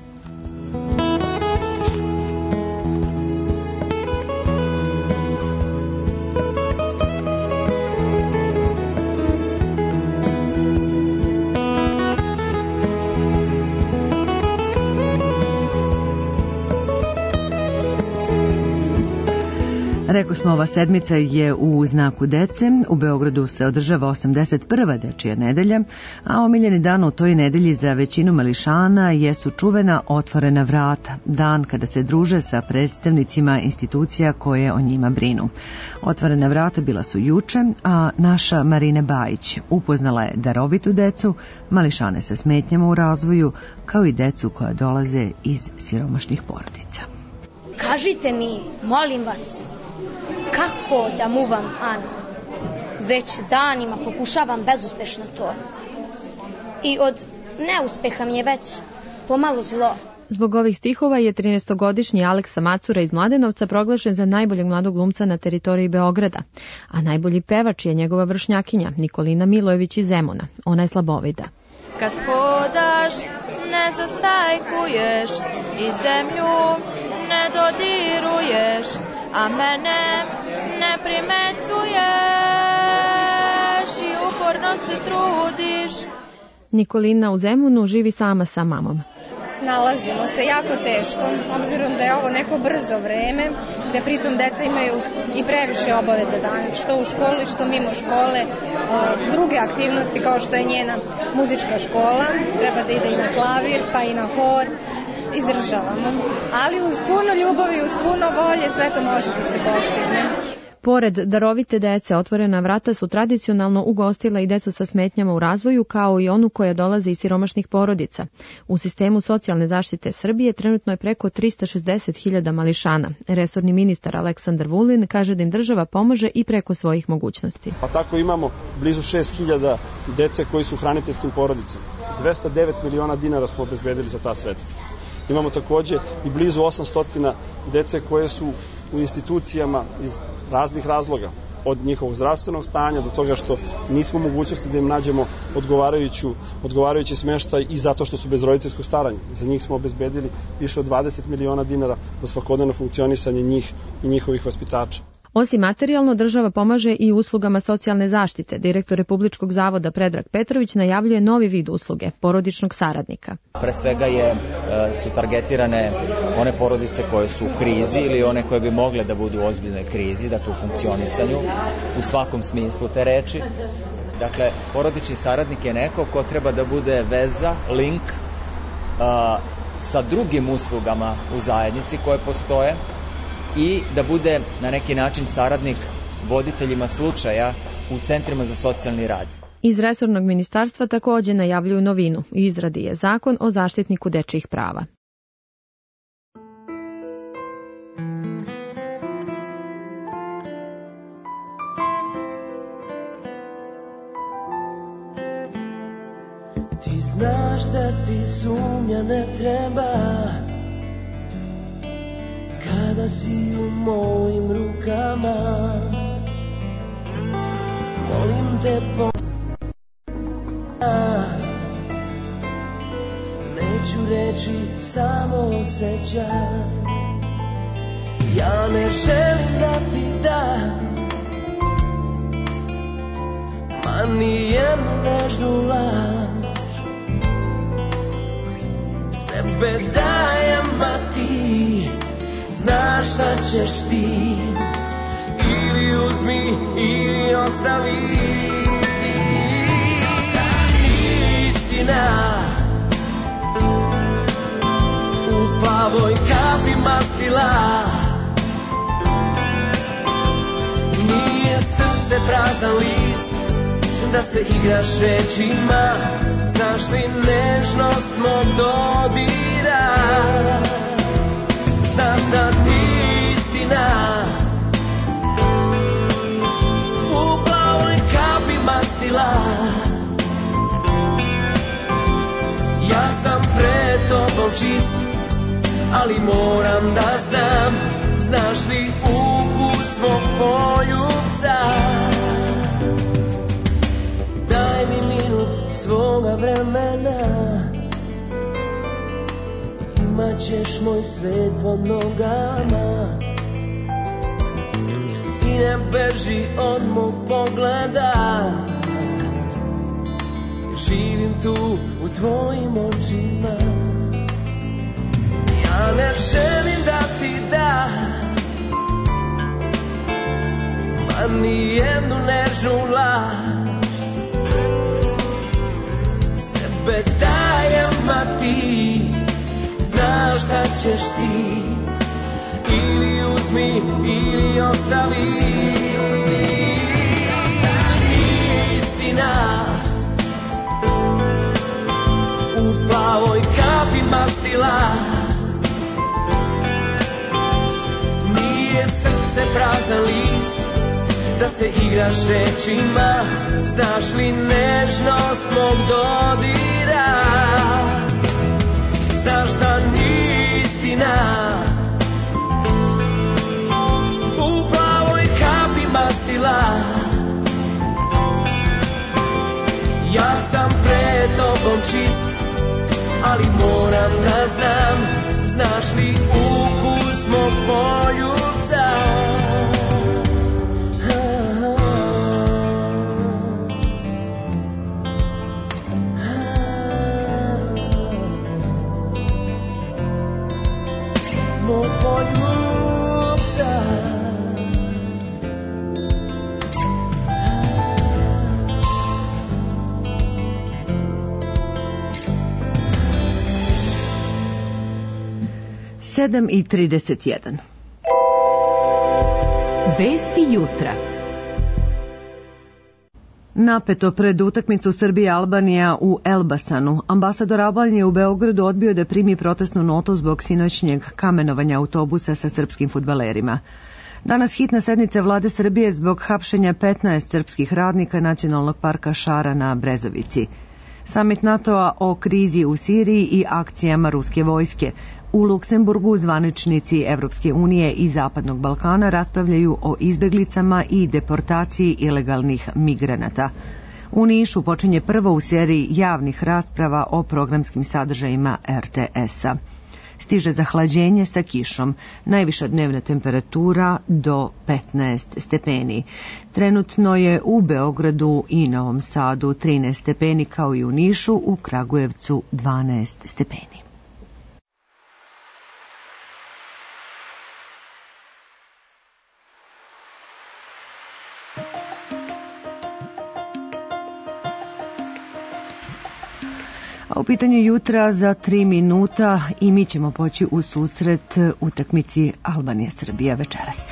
Speaker 2: Rekao smo, ova sedmica je u znaku dece. U Beogradu se održava osamdeset prva Dečija nedelja, a omiljeni dan u toj nedelji za većinu mališana jesu čuvena otvorena vrata, dan kada se druže sa predstavnicima institucija koje o njima brinu. Otvorena vrata bila su juče, a naša Marina Bajić upoznala je darovitu decu, mališane sa smetnjama u razvoju, kao i decu koja dolaze iz siromašnih porodica.
Speaker 9: Kažite mi, molim vas, kako da muvam Anu? Već danima pokušavam bezuspešno to. I od neuspeha mi je već pomalo zlo.
Speaker 19: Zbog ovih stihova je trinaestogodišnji Aleksa Macura iz Mladenovca proglašen za najboljeg mladog glumca na teritoriji Beograda, a najbolji pevač je njegova vršnjakinja Nikolina Milojević iz Zemuna. Ona je slabovida.
Speaker 5: kad hodaš ne zastajkuješ i zemlju ne dodiruješ, a mene ne primećuješ i uporno se trudiš.
Speaker 19: Nikolina u Zemunu živi sama sa mamom.
Speaker 20: Snalazimo se jako teško, obzirom da je ovo neko brzo vreme, gde pritom deca imaju i previše obaveze danas, što u školi, što mimo škole, druge aktivnosti kao što je njena muzička škola, treba da ide i na klavir, pa i na hor, izdržavamo. Ali uz puno ljubavi, uz puno volje, sve to može da se postigne.
Speaker 19: Pored darovite dece, otvorena vrata su tradicionalno ugostila i decu sa smetnjama u razvoju, kao i onu koja dolaze iz siromašnih porodica. U sistemu socijalne zaštite Srbije trenutno je preko trista šezdeset hiljada mališana. Resorni ministar Aleksandar Vulin kaže da im država pomaže i preko svojih mogućnosti.
Speaker 21: Pa tako imamo blizu šest hiljada dece koji su u hraniteljskim porodicama. dvesta devet miliona dinara smo obezbedili za ta sredstva. Imamo takođe i blizu osamsto dece koje su u institucijama iz raznih razloga, od njihovog zdravstvenog stanja do toga što nismo mogućnosti da im nađemo odgovarajuću, odgovarajući smeštaj i zato što su bez roditeljskog staranja. Za njih smo obezbedili više od dvadeset miliona dinara za svakodnevno funkcionisanje njih i njihovih vaspitača.
Speaker 19: Osim materijalno, država pomaže i uslugama socijalne zaštite. Direktor Republičkog zavoda Predrag Petrović najavljuje novi vid usluge, porodičnog saradnika.
Speaker 22: Pre svega je, su targetirane one porodice koje su u krizi ili one koje bi mogle da budu u ozbiljnoj krizi, dakle u funkcionisanju, u svakom smislu te reči. Dakle, porodični saradnik je neko ko treba da bude veza, link a, sa drugim uslugama u zajednici koje postoje, i da bude na neki način saradnik voditeljima slučaja u centrima za socijalni rad.
Speaker 19: Iz resornog ministarstva takođe najavljuju novinu. U izradi je zakon o zaštitniku dečijih prava.
Speaker 23: Ti znaš da ti sumnja ne treba kada si u mojim rukama. Molim te pomoći, neću reći, samo osjećaj. Ja ne želim da ti dam ma nijednu nežnu laž. Sebe dajem, a ti znaš šta ćeš ti, ili uzmi ili ostavi. Istina u plavoj kapi mastila, nije srce prazan list da se igraš rečima. Znaš li nežnost mog dodira? Znaš da ti istina u plavoj kapi mastila. Ja sam pred tobom čist, ali moram da znam, znaš li ukus mog poljubca? Daj mi minut svoga vremena, imat ćeš moj svet pod nogama. I ne beži od mog pogleda, živim tu u tvojim očima. Ja ne želim da ti dam ma nijednu nežnu laž. Sebe dajem, a ti znaš šta ćeš ti, ili uzmi ili ostavi. Istina u plavoj kapi mastila, nije srce prazan list da se igraš rečima. Znaš li nežnost mog dodira? Znaš da nije istina u plavoj kapi mastila. Ja sam pred tobom čist, čist, ali moram da znam, znaš li ukus mog poljubca? Mog poljubca.
Speaker 2: sedam i trideset jedan.
Speaker 6: Vesti jutra.
Speaker 2: Napeto pred utakmicu Srbija-Albanija u Elbasanu. Ambasador Albanije u Beogradu odbio da primi protestnu notu zbog sinoćnjeg kamenovanja autobusa sa srpskim fudbalerima. Danas hitna sednica vlade Srbije zbog hapšenja petnaest srpskih radnika Nacionalnog parka Šara na Brezovici. Samit NATO-a o krizi u Siriji i akcijama ruske vojske. U Luksemburgu zvaničnici Evropske unije i Zapadnog Balkana raspravljaju o izbeglicama i deportaciji ilegalnih migranata. U Nišu počinje prvo u seriji javnih rasprava o programskim sadržajima er te es-a. Stiže zahlađenje sa kišom, najviša dnevna temperatura do petnaest stepeni. Trenutno je u Beogradu i Novom Sadu trinaest stepeni, kao i u Nišu, u Kragujevcu dvanaest stepeni. A u pitanju jutra za tri minuta i mi ćemo poći u susret utakmici Albanija-Srbija večeras.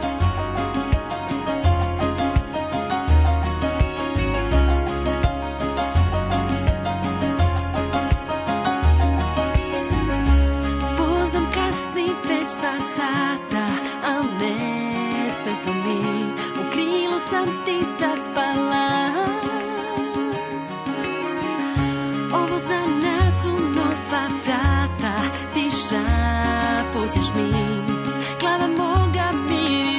Speaker 23: Poznam kasni već dva sata, a ne sve to mi, u krilu sam ti zaspala. Ovo za nas su nova vrata, tiša, pođeš mi, glava moga miri.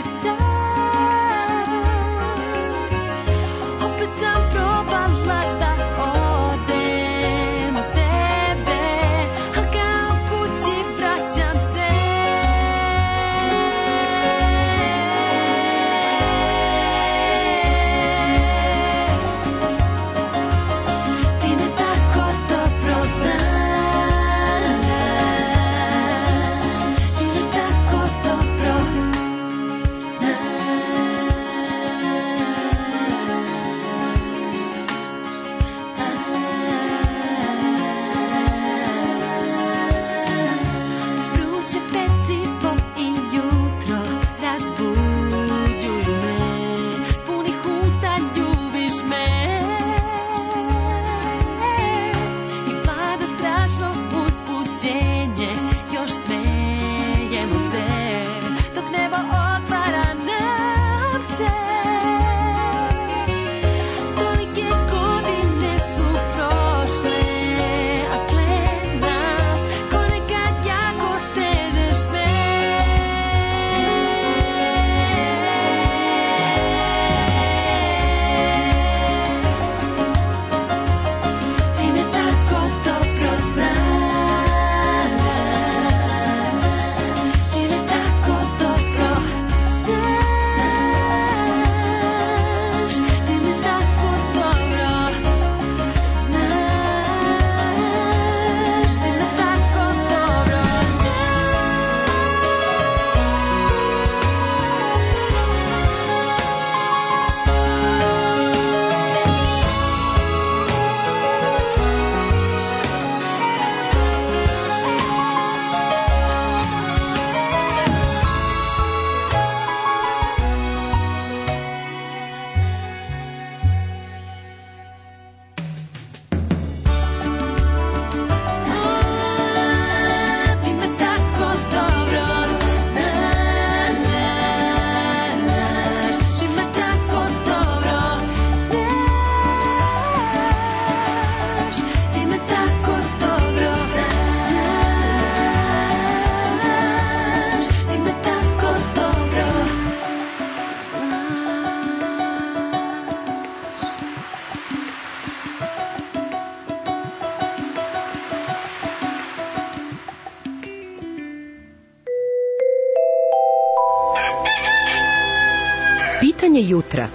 Speaker 6: Pitanje jutra.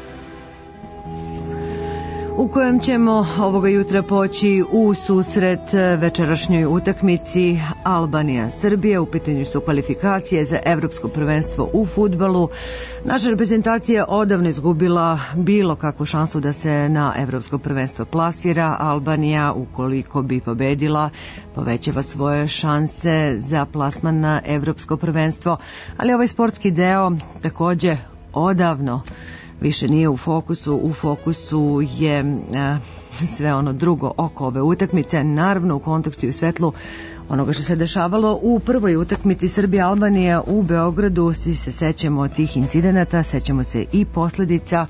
Speaker 2: U kojem ćemo ovoga jutra poći u susret večerašnjoj utakmici Albanija-Srbija. U pitanju su kvalifikacije za evropsko prvenstvo u fudbalu. Naša reprezentacija odavno izgubila bilo kakvu šansu da se na evropsko prvenstvo plasira. Albanija, ukoliko bi pobedila, povećava svoje šanse za plasman na evropsko prvenstvo. Ali ovaj sportski deo takođe odavno više nije u fokusu. U fokusu je a, sve ono drugo oko ove utakmice, naravno u kontekstu i u svetlu onoga što se dešavalo u prvoj utakmici Srbija-Albanija u Beogradu. Svi se sećamo tih incidenata, sećamo se i posledica.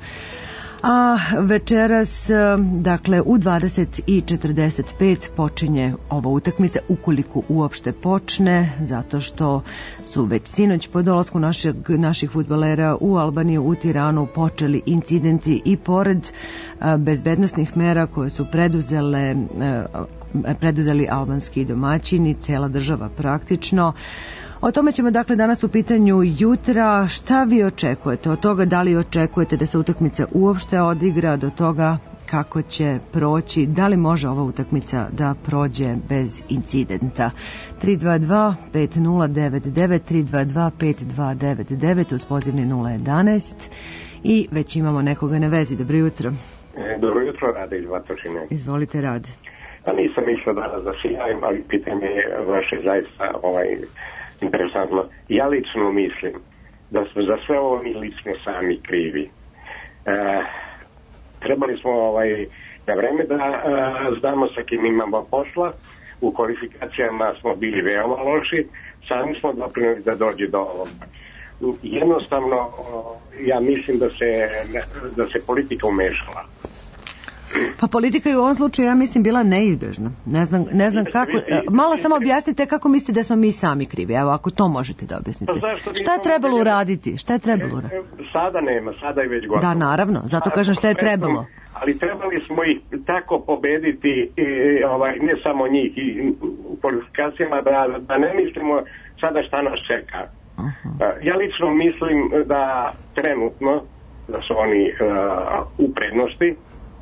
Speaker 2: A večeras, dakle, u dvadeset i četrdeset pet počinje ova utakmica, ukoliko uopšte počne, zato što su već sinoć po dolasku naših, naših fudbalera u Albaniju, u Tiranu, počeli incidenti i pored a, bezbednosnih mera koje su preduzele, a, preduzeli albanski domaćini, cela država praktično. O tome ćemo dakle danas u pitanju jutra. Šta vi očekujete od toga? Da li očekujete da se utakmica uopšte odigra, do toga kako će proći? Da li može ova utakmica da prođe bez incidenta? tri dva dva pet nula devet devet, tri dva dva pet dva devet devet, uz pozivni nula jedanaest. I već imamo nekoga na vezi. Dobro jutro.
Speaker 4: E, dobro jutro, Rade iz Batočine.
Speaker 2: Izvolite, Rade.
Speaker 4: Pa nisam mislio danas da sijajem, ali pitanje je vaše zaista ovaj, interesantno. Ja lično mislim da smo za sve ovo mi lično sami krivi. E, trebali smo ovaj, na vreme da e, znamo sa kim imamo posla. U kvalifikacijama smo bili veoma loši, sami smo doprinuli da dođe do ovoga. Jednostavno, ja mislim da se, da se politika umešala.
Speaker 2: Pa politika je u ovom slučaju, ja mislim, bila neizbežna. Ne znam, ne znam kako... Malo samo objasnite kako mislite da smo mi sami krivi. Evo, ako to možete da objasnite. Šta je trebalo uraditi? Šta je trebalo uraditi?
Speaker 4: Sada nema, sada je već gotovo.
Speaker 2: Da, naravno. Zato kažem šta je trebalo.
Speaker 4: Ali trebali smo ih tako pobediti, i, ovaj, ne samo njih, i u kvalifikacijama, da, da ne mislimo sada šta nas čeka. Uh-huh. Ja lično mislim da trenutno da su oni uh, u prednosti.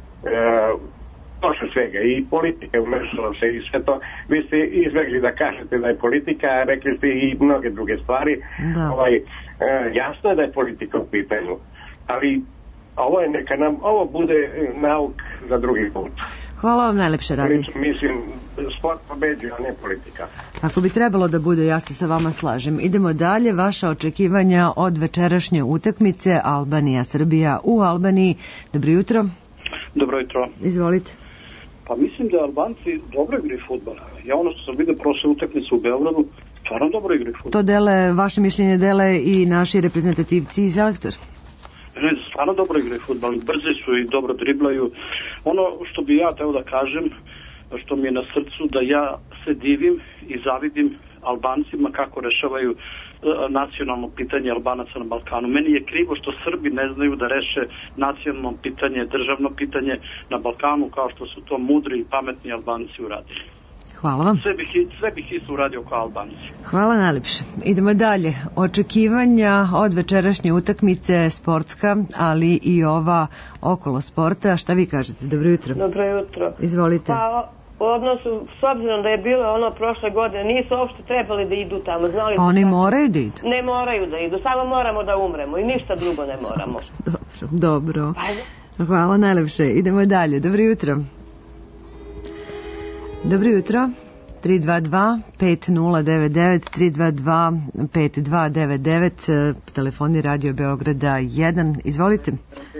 Speaker 4: Uh, došlo svega i politika umešala se i sve to. Vi ste izvegli da kažete da je politika, rekli ste i mnoge druge stvari. Da. Ovaj, uh, jasno je da je politika u pitanju, ali ovo je neka nam, ovo bude nauk za drugi put.
Speaker 2: Hvala vam najlepše, Radi.
Speaker 4: Mislim, sport pobeđuje, a ne politika.
Speaker 2: Ako bi trebalo da bude, ja se sa vama slažem. Idemo dalje, vaša očekivanja od večerašnje utakmice Albanija-Srbija u Albaniji. Dobro jutro.
Speaker 7: Dobro jutro.
Speaker 2: Izvolite.
Speaker 7: Pa mislim da Albanci dobro igraju fudbal. Ja ono što sam vidio prošle utakmice u Beogradu, stvarno dobro igraju fudbal.
Speaker 2: To dele, vaše mišljenje dele i naši reprezentativci i selektor?
Speaker 7: Ne, stvarno dobro igraju fudbal, brze su i dobro driblaju. Ono što bi ja teo da kažem, što mi je na srcu, da ja se divim i zavidim Albancima kako rešavaju nacionalno pitanje Albanaca na Balkanu. Meni je krivo što Srbi ne znaju da reše nacionalno pitanje, državno pitanje na Balkanu, kao što su to mudri i pametni Albanci uradili.
Speaker 2: Hvala vam.
Speaker 7: Sve bih, sve bih isto uradio kao Albanci.
Speaker 2: Hvala najlepše. Idemo dalje. Očekivanja od večerašnje utakmice sportska, ali i ova okolo sporta. Šta vi kažete? Dobro jutro.
Speaker 13: Dobro jutro.
Speaker 2: Izvolite.
Speaker 13: Pa, u odnosu, s obzirom da je bilo ono prošle godine, nisu uopšte trebali da idu tamo. Znali
Speaker 2: pa oni moraju da idu?
Speaker 13: Ne moraju da idu, samo moramo da umremo i ništa drugo ne moramo.
Speaker 2: Dobro, dobro. Hvala najlepše. Idemo dalje. Dobro jutro. Dobro jutro. tri dva dva pet nula devet devet, tri dva dva pet dva devet devet, telefoni Radio Beograda jedan. Izvolite.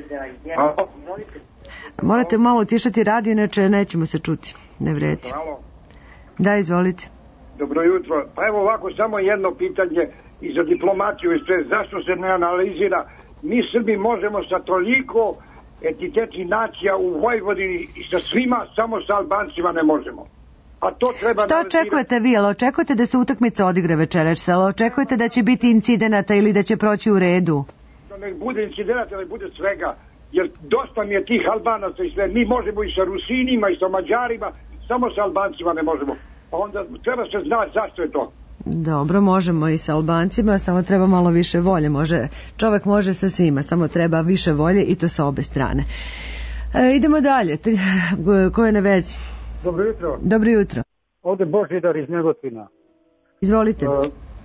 Speaker 2: Morate malo utišati radio, inače nećemo se čuti. Ne vredi. Da, izvolite.
Speaker 14: Dobro jutro. Pa evo ovako, samo jedno pitanje i za diplomaciju i sve. Zašto se ne analizira? Mi Srbi možemo sa toliko entiteti nacija u Vojvodini i sa svima, samo sa Albancima ne možemo. A to treba...
Speaker 2: Što očekujete vi? Ali očekujete da se utakmica odigre večerač? Ali očekujete da će biti incidenata ili da će proći u redu?
Speaker 14: Da ne bude incidenata, da bude svega. Jer dosta mi je tih Albanaca i sve. Mi možemo i sa Rusinima i sa Mađarima, samo sa Albancima ne možemo. Pa onda treba se znati zašto je to.
Speaker 2: Dobro, možemo i sa Albancima, samo treba malo više volje. Može, čovek može sa svima, samo treba više volje i to sa obe strane. E, idemo dalje. Ko je na vezi?
Speaker 3: Dobro jutro.
Speaker 2: Dobro jutro.
Speaker 3: Ovde Božidar iz Negotina.
Speaker 2: Izvolite.
Speaker 3: Uh,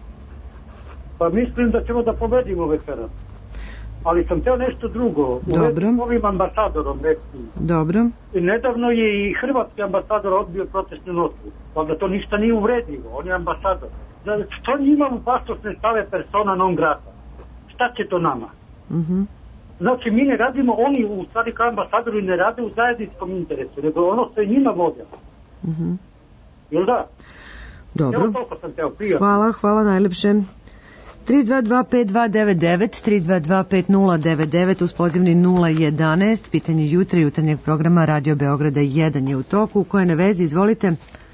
Speaker 3: pa mislim da ćemo da pobedimo večeras. Ali sam teo nešto drugo.
Speaker 2: Dobro.
Speaker 3: U ovim ambasadorom, recimo.
Speaker 2: Dobro.
Speaker 3: I nedavno je i hrvatski ambasador odbio protestnu notu. Pa da to ništa nije uvredljivo. On je ambasador. Da, što njima u pasoš ne stave persona non grata? Šta će to nama?
Speaker 2: Mhm.
Speaker 3: Znači, mi ne radimo, oni u stvari kao ambasadori ne rade u zajedničkom interesu, nego ono što je njima volja.
Speaker 2: Mhm.
Speaker 3: Jel da?
Speaker 2: Dobro.
Speaker 3: Evo toliko sam teo, prijatno.
Speaker 2: Hvala, hvala najlepše. tri dva dva pet dva devet devet, tri dva dva pet nula devet devet uz pozivni nula jedanaest, pitanje jutra jutarnjeg programa Radio Beograda jedan je u toku. Ko je na vezi, izvolite.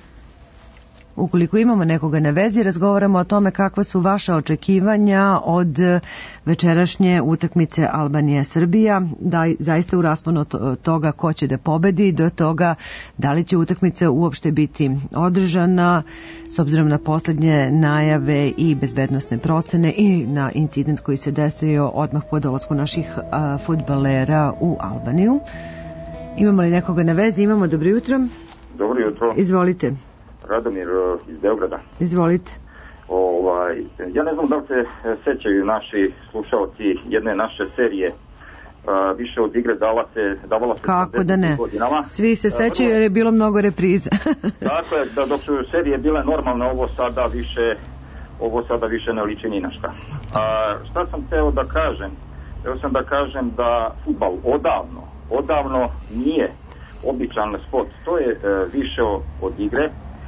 Speaker 2: Ukoliko imamo nekoga na vezi, razgovaramo o tome kakva su vaša očekivanja od večerašnje utakmice Albanija-Srbija, da zaista u rasponu toga ko će da pobedi, do toga da li će utakmica uopšte biti održana, s obzirom na poslednje najave i bezbednosne procene i na incident koji se desio odmah po dolasku naših a, fudbalera u Albaniju. Imamo li nekoga na vezi? Imamo. Dobro jutro.
Speaker 8: Dobro jutro.
Speaker 2: Izvolite.
Speaker 8: Radomir iz Beograda.
Speaker 2: Izvolite.
Speaker 8: Ovaj, ja ne znam da li se sećaju naši slušalci jedne naše serije a, više od igre dala se, davala se
Speaker 2: kako da ne
Speaker 8: godinama.
Speaker 2: Svi se sećaju jer je bilo mnogo repriza.
Speaker 8: Tako je, da dok su serije bile normalne, ovo sada više ovo sada više ne liči ni na šta. A, šta sam teo da kažem? Teo sam da kažem da fudbal odavno, odavno nije običan sport. To je e, više od igre.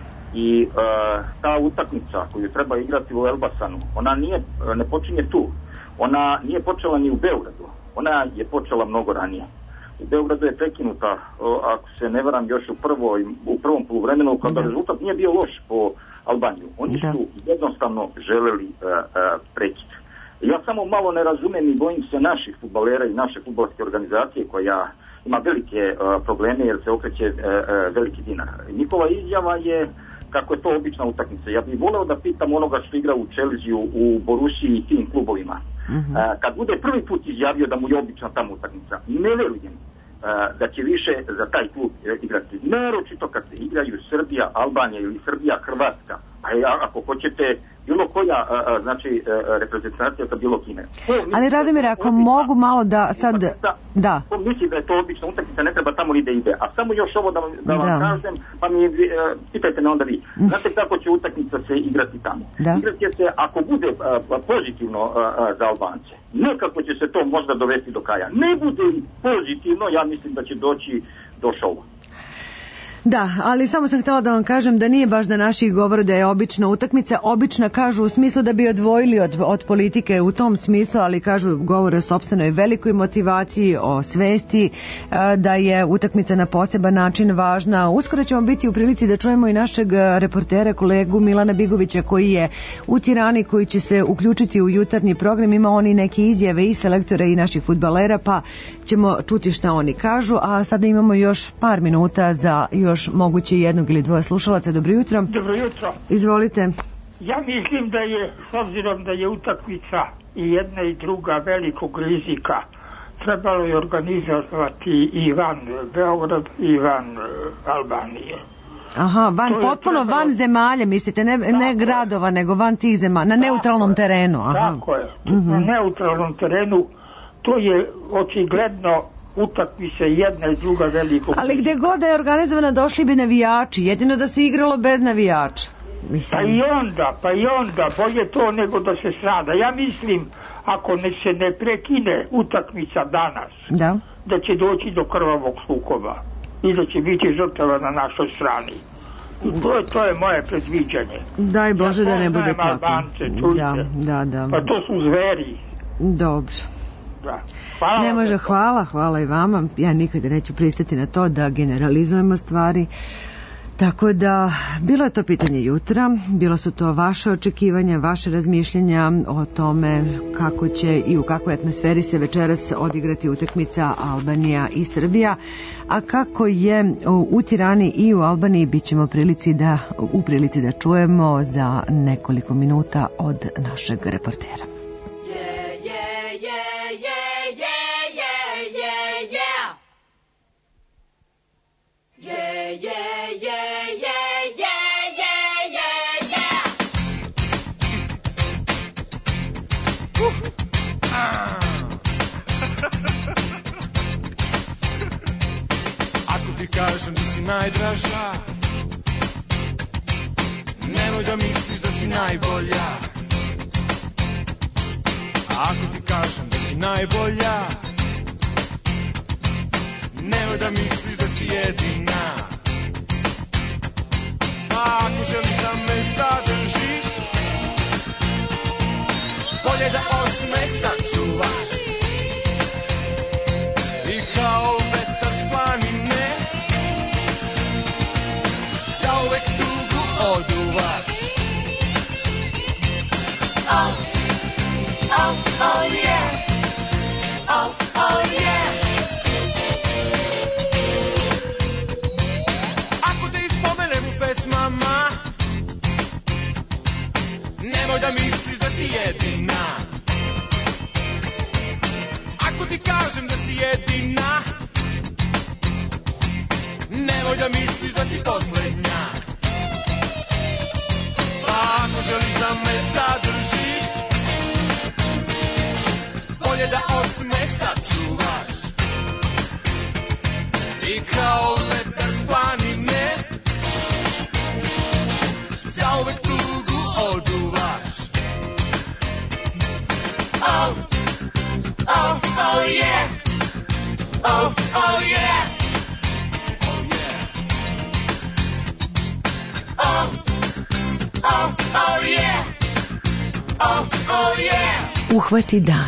Speaker 8: I uh, ta utakmica koju treba igrati u Elbasanu, ona nije, ne počinje tu. Ona nije počela ni u Beogradu. Ona je počela mnogo ranije. U Beogradu je prekinuta, uh, ako se ne varam, još u, prvoj, u prvom poluvremenu, kada da. rezultat nije bio loš po Albaniju. Oni da. su jednostavno želeli uh, uh, prekid. Ja samo malo ne razumem i bojim se naših fudbalera i naše fudbalske organizacije koja ima velike uh, probleme jer se okreće uh, uh, veliki dinar. Njihova izjava je kako je to obična utakmica. Ja bih voleo da pitam onoga što igra u Chelsea, u Borussiji i tim klubovima. Mm-hmm. A, kad bude prvi put izjavio da mu je obična ta utakmica, ne verujem a, da će više za taj klub igrati. Naročito kad se igraju Srbija, Albanija ili Srbija, Hrvatska. A ja, ako hoćete, bilo koja a, a, znači a, reprezentacija sa bilo kime.
Speaker 2: Ali Radomir, ako mogu malo da sad... Da.
Speaker 8: Ko misli da je to obična utakmica, ne treba tamo ni da ide. A samo još ovo da, da vam da. kažem, pa mi uh, pitajte me onda vi. Znate kako će utakmica se igrati tamo?
Speaker 2: Da.
Speaker 8: Igrat će se, ako bude uh, pozitivno uh, za Albance, nekako će se to možda dovesti do kraja. Ne bude pozitivno, ja mislim da će doći do šova.
Speaker 2: Da, ali samo sam htjela da vam kažem da nije baš da naši govore da je obična utakmica. Obična kažu u smislu da bi odvojili od, od politike u tom smislu, ali kažu govore o sopstvenoj velikoj motivaciji, o svesti, da je utakmica na poseban način važna. Uskoro ćemo biti u prilici da čujemo i našeg reportera, kolegu Milana Bigovića, koji je u Tirani, koji će se uključiti u jutarnji program. Ima oni neke izjave i selektora i naših fudbalera, pa ćemo čuti šta oni kažu. A sada imamo još par minuta za još još moguće jednog ili dvoje slušalaca. Dobro jutro.
Speaker 10: Dobro jutro.
Speaker 2: Izvolite.
Speaker 10: Ja mislim da je, s obzirom da je utakmica i jedna i druga velikog rizika, trebalo je organizovati i van Beograd i van Albanije.
Speaker 2: Aha, van, potpuno trebalo... van zemalja, mislite, ne, ne gradova, nego van tih zemalja, na neutralnom
Speaker 10: tako
Speaker 2: terenu. Aha.
Speaker 10: Tako je, uh-huh. na neutralnom terenu, to je očigledno utakmice jedna i druga veliko.
Speaker 2: Ali gde god da je organizovana došli bi navijači, jedino da se igralo bez navijača. Mislim.
Speaker 10: Pa i onda, pa i onda, bolje to nego da se sada. Ja mislim, ako ne se ne prekine utakmica danas,
Speaker 2: da,
Speaker 10: da će doći do krvavog sukoba i da će biti žrtava na našoj strani. To je, to je moje predviđanje.
Speaker 2: Daj Bože ja da ne bude tako.
Speaker 10: Albance, da,
Speaker 2: da, da.
Speaker 10: Pa to su zveri.
Speaker 2: Dobro.
Speaker 10: Da. Hvala
Speaker 2: ne može, hvala, hvala i vama. Ja nikada neću pristati na to da generalizujemo stvari. Tako da, bilo je to pitanje jutra, bilo su to vaše očekivanja, vaše razmišljenja o tome kako će i u kakvoj atmosferi se večeras odigrati utakmica Albanija i Srbija, a kako je u Tirani i u Albaniji bit ćemo prilici da, u prilici da čujemo za nekoliko minuta od našeg reportera.
Speaker 26: Yeah, yeah, yeah, yeah, yeah, yeah, yeah, yeah. Uh. Ah. Ako ti kažem da si najdraža, nemoj da misliš da si najbolja. Ako ti kažem da si najbolja, nemoj da misliš da si jedina. Ako želiš da me zadržiš, bolje da osmeh sačuvaš. I kao vetar s planine, zauvek tugu oduvaš. Oh, oh, oh yeah, oh, oh yeah. Pesmama, nemoj da misliš da si jedina. Ako ti kažem da si jedina, nemoj da misliš da si poslednja. Pa ako želiš da me zadržiš, bolje da osmeh sačuvaš. I kao vetar s planine, zauvek tugu oduvaš. Oh, oh, oh yeah, oh, oh yeah, oh yeah, oh, oh, oh yeah, oh, oh yeah.
Speaker 2: Uhvati dan.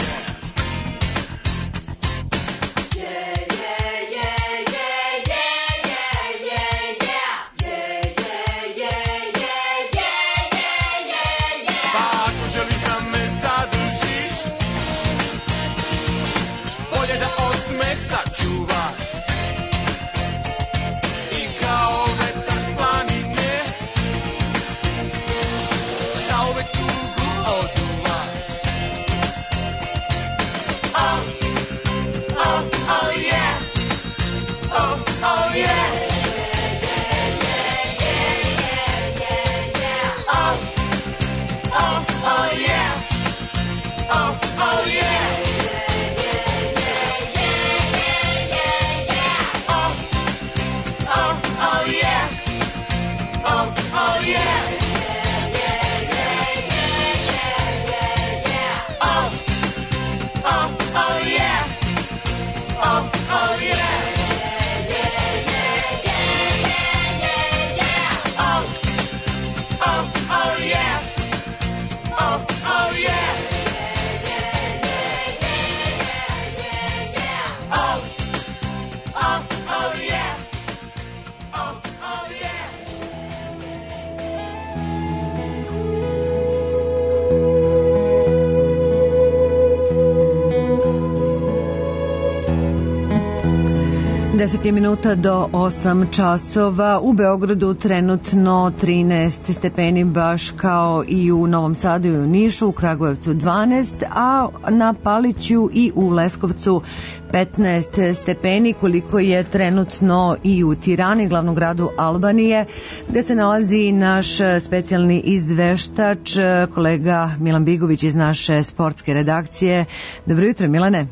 Speaker 2: deset minuta do osam časova. U Beogradu trenutno trinaest stepeni, baš kao i u Novom Sadu i u Nišu, u Kragujevcu dvanaest, a na Paliću i u Leskovcu petnaest stepeni, koliko je trenutno i u Tirani, glavnom gradu Albanije, gde se nalazi naš specijalni izveštač, kolega Milan Bigović iz naše sportske redakcije. Dobro jutro, Milane.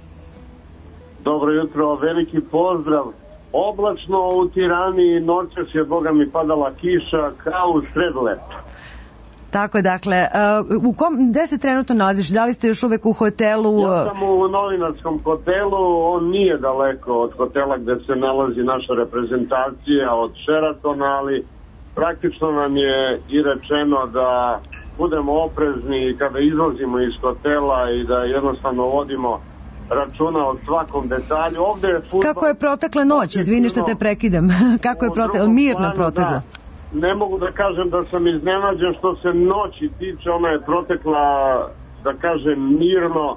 Speaker 11: Dobro jutro, veliki pozdrav. Oblačno u Tirani, noćas je, boga mi, padala kiša kao u sred leta.
Speaker 2: Tako, dakle, u kom, gde se trenutno nalaziš? Da li ste još uvek u hotelu?
Speaker 11: Ja sam u novinarskom hotelu, on nije daleko od hotela gde se nalazi naša reprezentacija od Sheratona, ali praktično nam je i rečeno da budemo oprezni kada izlazimo iz hotela i da jednostavno vodimo računa o svakom detalju. Ovde je fudbal...
Speaker 2: Kako je protekla noć? Izvini što te prekidam. Kako je protekla? Mirno protekla.
Speaker 11: Da, ne mogu da kažem da sam iznenađen što se noći tiče, ona je protekla, da kažem, mirno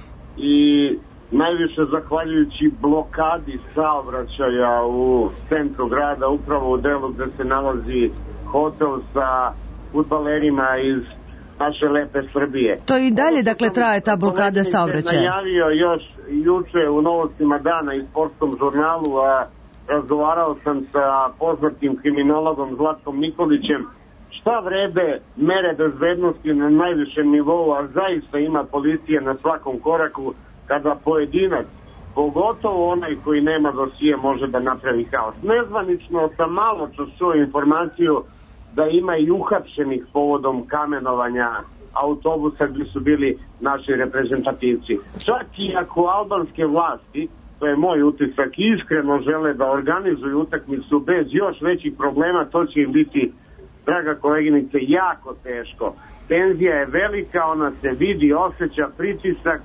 Speaker 11: i najviše zahvaljujući blokadi saobraćaja u centru grada, upravo u delu gde se nalazi hotel sa fudbalerima iz naše lepe Srbije.
Speaker 2: To i dalje, dakle, traje ta blokada saobraćaja.
Speaker 11: Najavio još juče u Novostima dana i sportskom žurnalu, a razgovarao sam sa poznatim kriminologom Zlatkom Nikolićem, šta vrede mere bezbednosti na najvišem nivou, a zaista ima policija na svakom koraku, kada pojedinac, pogotovo onaj koji nema dosije, može da napravi haos. Nezvanično sam malo čuo informaciju da ima i uhapšenih povodom kamenovanja autobusa gdje su bili naši reprezentativci. Čak i ako albanske vlasti, to je moj utisak, iskreno žele da organizuju utakmicu bez još većih problema, to će im biti, draga koleginice, jako teško. Tenzija je velika, ona se vidi, osjeća pritisak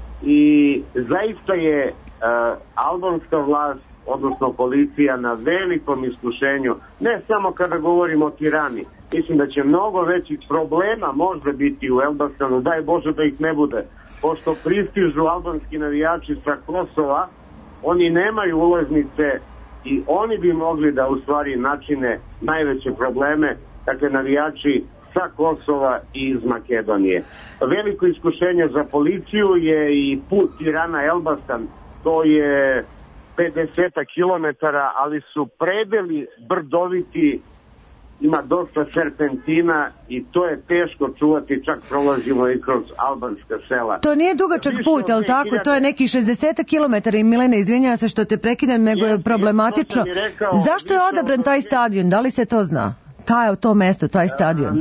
Speaker 11: i zaista je uh, albanska vlast, odnosno policija, na velikom iskušenju, ne samo kada govorimo o Tirani. Mislim da će mnogo većih problema možda biti u Elbasanu, daj Bože da ih ne bude, pošto pristižu albanski navijači sa Kosova, oni nemaju ulaznice i oni bi mogli da u stvari načine najveće probleme, dakle navijači sa Kosova i iz Makedonije. Veliko iskušenje za policiju je i put Tirana-Elbasan, to je pedeset kilometara, ali su predeli brdoviti, ima dosta serpentina i to je teško čuvati, čak prolazimo i kroz albanska sela.
Speaker 2: To nije dugačak put, ali tako, to je neki šezdeset kilometara i Milena, izvinjava se što te prekidam, nego je problematično. Zašto je odabran taj stadion, da li se to zna? Taj, to mesto, taj stadion.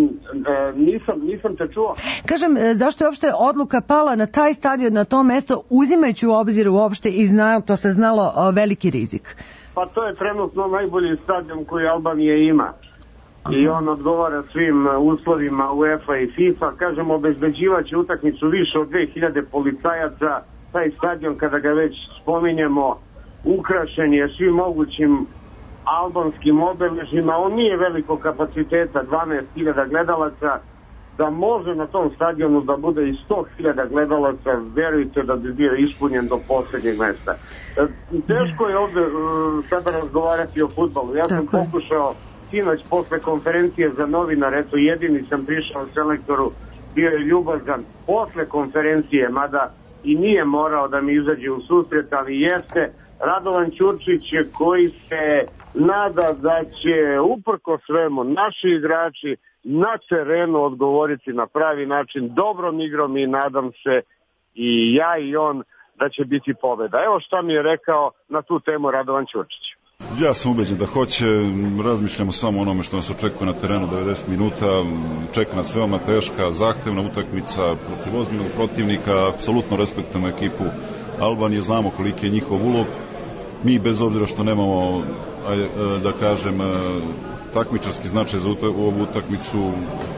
Speaker 11: Nisam, nisam te čuo.
Speaker 2: Kažem, zašto je uopšte odluka pala na taj stadion, na to mesto, uzimajući u obzir uopšte i znao, to se znalo, veliki rizik?
Speaker 11: Pa to je trenutno najbolji stadion koji Albanija ima. I on odgovara svim uslovima UEFA i FIFA. Kažem, obezbeđivaće utakmicu više od dve hiljade policajaca. Taj stadion, kada ga već spominjemo, ukrašen je svim mogućim albanskim obeležima. On nije velikog kapaciteta, dvanaest hiljada gledalaca. Da može na tom stadionu da bude i sto hiljada gledalaca, verujte da bi bio ispunjen do posljednjeg mesta. Teško je ovde uh, sada razgovarati o fudbalu. Ja sam Tako. pokušao sinoć posle konferencije za novinar, eto jedini sam prišao selektoru, bio je ljubazan posle konferencije, mada i nije morao da mi izađe u susret, ali jeste Radovan Ćurčić koji se nada da će uprko svemu naši igrači na terenu odgovoriti na pravi način, dobrom igrom i nadam se i ja i on da će biti pobeda. Evo šta mi je rekao na tu temu Radovan Ćurčić.
Speaker 12: Ja sam ubeđen da hoće, razmišljamo samo onome što nas očekuje na terenu devedeset minuta, čeka nas veoma teška, zahtevna utakmica protiv ozbiljnog protivnika, apsolutno respektujemo ekipu Albanije, znamo koliki je njihov ulog. Mi bez obzira što nemamo, da kažem, takmičarski značaj za ovu utakmicu,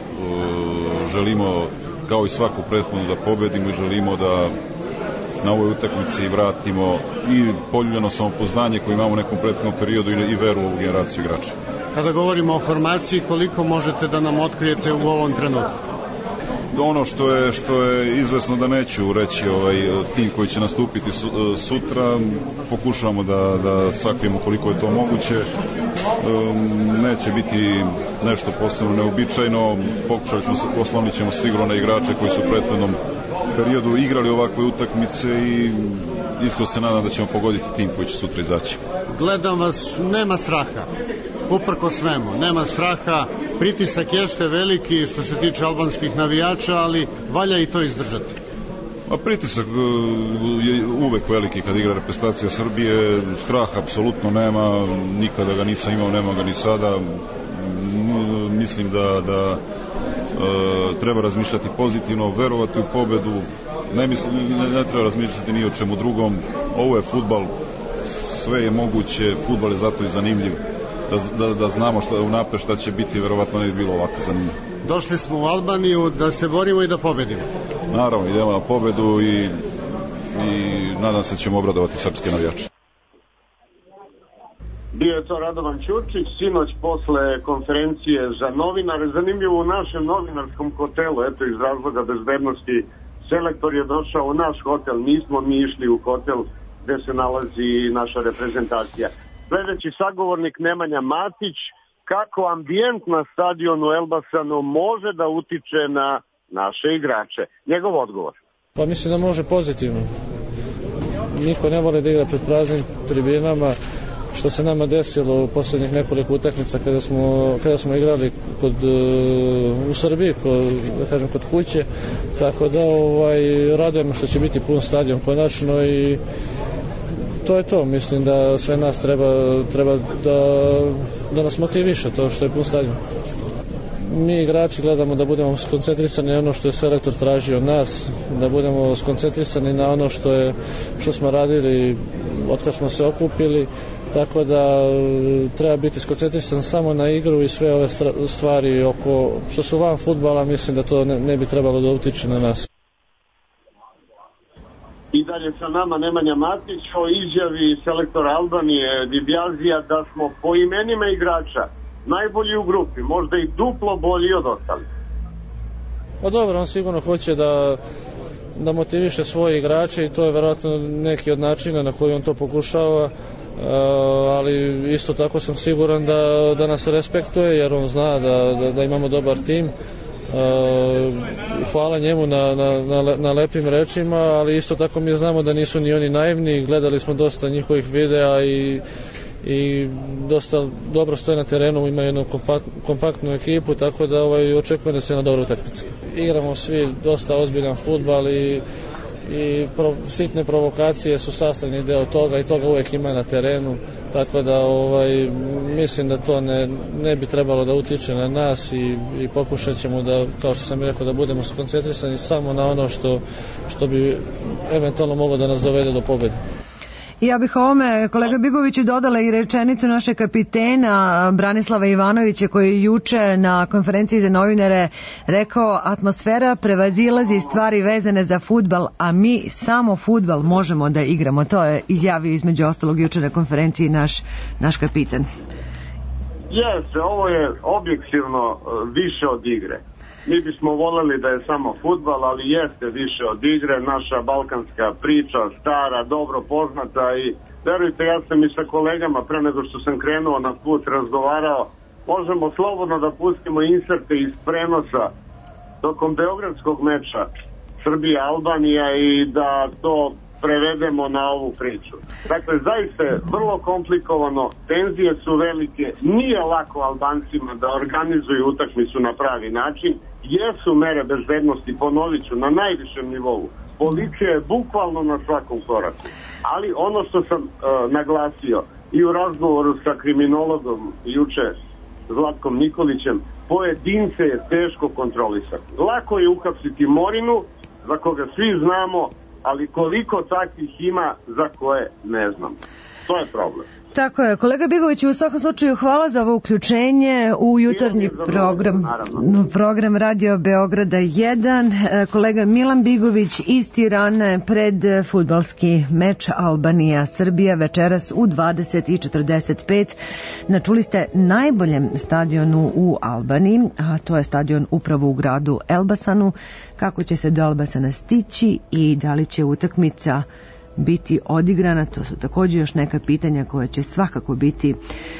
Speaker 12: želimo kao i svaku prethodnu da pobedimo i želimo da na ovoj utakmici vratimo i poljuljeno samopoznanje koje imamo u nekom prethodnom periodu i veru u ovu generaciju igrača.
Speaker 15: Kada govorimo o formaciji, koliko možete da nam otkrijete u ovom trenutku?
Speaker 12: Ono što je, što je izvesno da neću reći ovaj tim koji će nastupiti sutra, pokušavamo da, da sakrijemo koliko je to moguće. Neće biti nešto posebno neobičajno, pokušali smo se, oslonit ćemo sigurno na igrače koji su u prethodnom periodu igrali ovakve utakmice i isto se nadam da ćemo pogoditi tim koji će sutra izaći.
Speaker 15: Gledam vas, nema straha, uprko svemu, nema straha, pritisak jeste veliki što se tiče albanskih navijača, ali valja i to izdržati.
Speaker 12: A pritisak je uvek veliki kad igra reprezentacija Srbije, strah apsolutno nema, nikada ga nisam imao, nema ga ni sada. Mislim da, da e, treba razmišljati pozitivno, verovati u pobedu, ne, mislim, ne, ne treba razmišljati ni o čemu drugom. Ovo je fudbal, sve je moguće, fudbal je zato i zanimljiv, da, da, da znamo šta, unapred šta će biti, verovatno ne bi bilo ovako zanimljivo.
Speaker 15: Došli smo u Albaniju da se borimo i da pobedimo.
Speaker 12: Naravno, idemo na pobedu i i nadam se da ćemo obradovati srpske navijače.
Speaker 11: Bio je to Radovan Ćurčić, sinoć posle konferencije za novinare. Zanimljivo, u našem novinarskom hotelu, eto iz razloga bezbednosti, selektor je došao u naš hotel, nismo mi išli u hotel gde se nalazi naša reprezentacija. Sledeći sagovornik Nemanja Matić, kako ambijent na stadionu Elbasanu može da utiče na naše igrače? Njegov odgovor.
Speaker 1: Pa mislim da može pozitivno. Niko ne voli da igra pred praznim tribinama, što se nama desilo u posljednjih nekoliko utakmica kada smo, kada smo igrali kod, u Srbiji, kod, da kažem, kod kuće, tako da ovaj, radujemo što će biti pun stadion konačno i to je to. Mislim da sve nas treba, treba da, da nas motiviše to što je pun stadion. Mi igrači gledamo da budemo skoncentrisani na ono što je selektor tražio od nas, da budemo skoncentrisani na ono što, je, što smo radili od kad smo se okupili, tako da treba biti skoncentrisan samo na igru i sve ove stvari oko, što su van fudbala, mislim da to ne, ne bi trebalo da utiče na nas.
Speaker 11: I dalje sa nama Nemanja Matić o izjavi selektora Albanije Dibjazija da smo po imenima igrača najbolji u grupi, možda i duplo bolji od ostalih.
Speaker 1: Pa dobro, on sigurno hoće da, da motiviše svoje igrače i to je verovatno neki od načina na koji on to pokušava, uh, ali isto tako sam siguran da, da nas respektuje jer on zna da, da, da imamo dobar tim. Uh, hvala njemu na, na, na, na lepim rečima, ali isto tako mi znamo da nisu ni oni naivni, gledali smo dosta njihovih videa i i dosta dobro stoje na terenu, ima jednu kompakt, kompaktnu ekipu, tako da ovaj, očekujem da se na dobru utakmicu. Igramo svi dosta ozbiljan fudbal i, i pro, sitne provokacije su sastavni deo toga i toga uvek ima na terenu, tako da ovaj, mislim da to ne, ne bi trebalo da utiče na nas i, i pokušat ćemo da, kao što sam rekao, da budemo skoncentrisani samo na ono što, što bi eventualno moglo da nas dovede do pobjede.
Speaker 2: I ja bih ovome, kolega Bigoviću, dodala i rečenicu naše kapitena Branislava Ivanovića koji je juče na konferenciji za novinare rekao: atmosfera prevazilazi stvari vezane za fudbal, a mi samo fudbal možemo da igramo. To je izjavio između ostalog juče na konferenciji naš, naš kapitan.
Speaker 11: Jeste, ovo je objektivno više od igre. Mi bismo voljeli da je samo fudbal, ali jeste više od igre, naša balkanska priča, stara, dobro poznata i verujte, ja sam i sa kolegama pre nego što sam krenuo na put razgovarao, možemo slobodno da pustimo inserte iz prenosa tokom beogradskog meča Srbija-Albanija i da to prevedemo na ovu priču. Dakle, zaista je vrlo komplikovano, tenzije su velike, nije lako Albancima da organizuju utakmicu na pravi način, jesu mere bezbednosti, ponovit ću, na najvišem nivou. Policija je bukvalno na svakom koraku. Ali ono što sam uh, naglasio i u razgovoru sa kriminologom juče Zlatkom Nikolićem, pojedince je teško kontrolisati. Lako je uhapsiti Morinu, za koga svi znamo, ali koliko takvih ima za koje ne znam. To je problem.
Speaker 2: Tako je. Kolega Bigović, u svakom slučaju hvala za ovo uključenje u jutarnji program, program Radio Beograda jedan. Kolega Milan Bigović iz Tirane pred fudbalski meč Albanija-Srbija večeras u dvadeset i četrdeset pet. Načuli ste najboljem stadionu u Albaniji, a to je stadion upravo u gradu Elbasanu. Kako će se do Elbasana stići i da li će utakmica biti odigrana, to su također još neka pitanja koja će svakako biti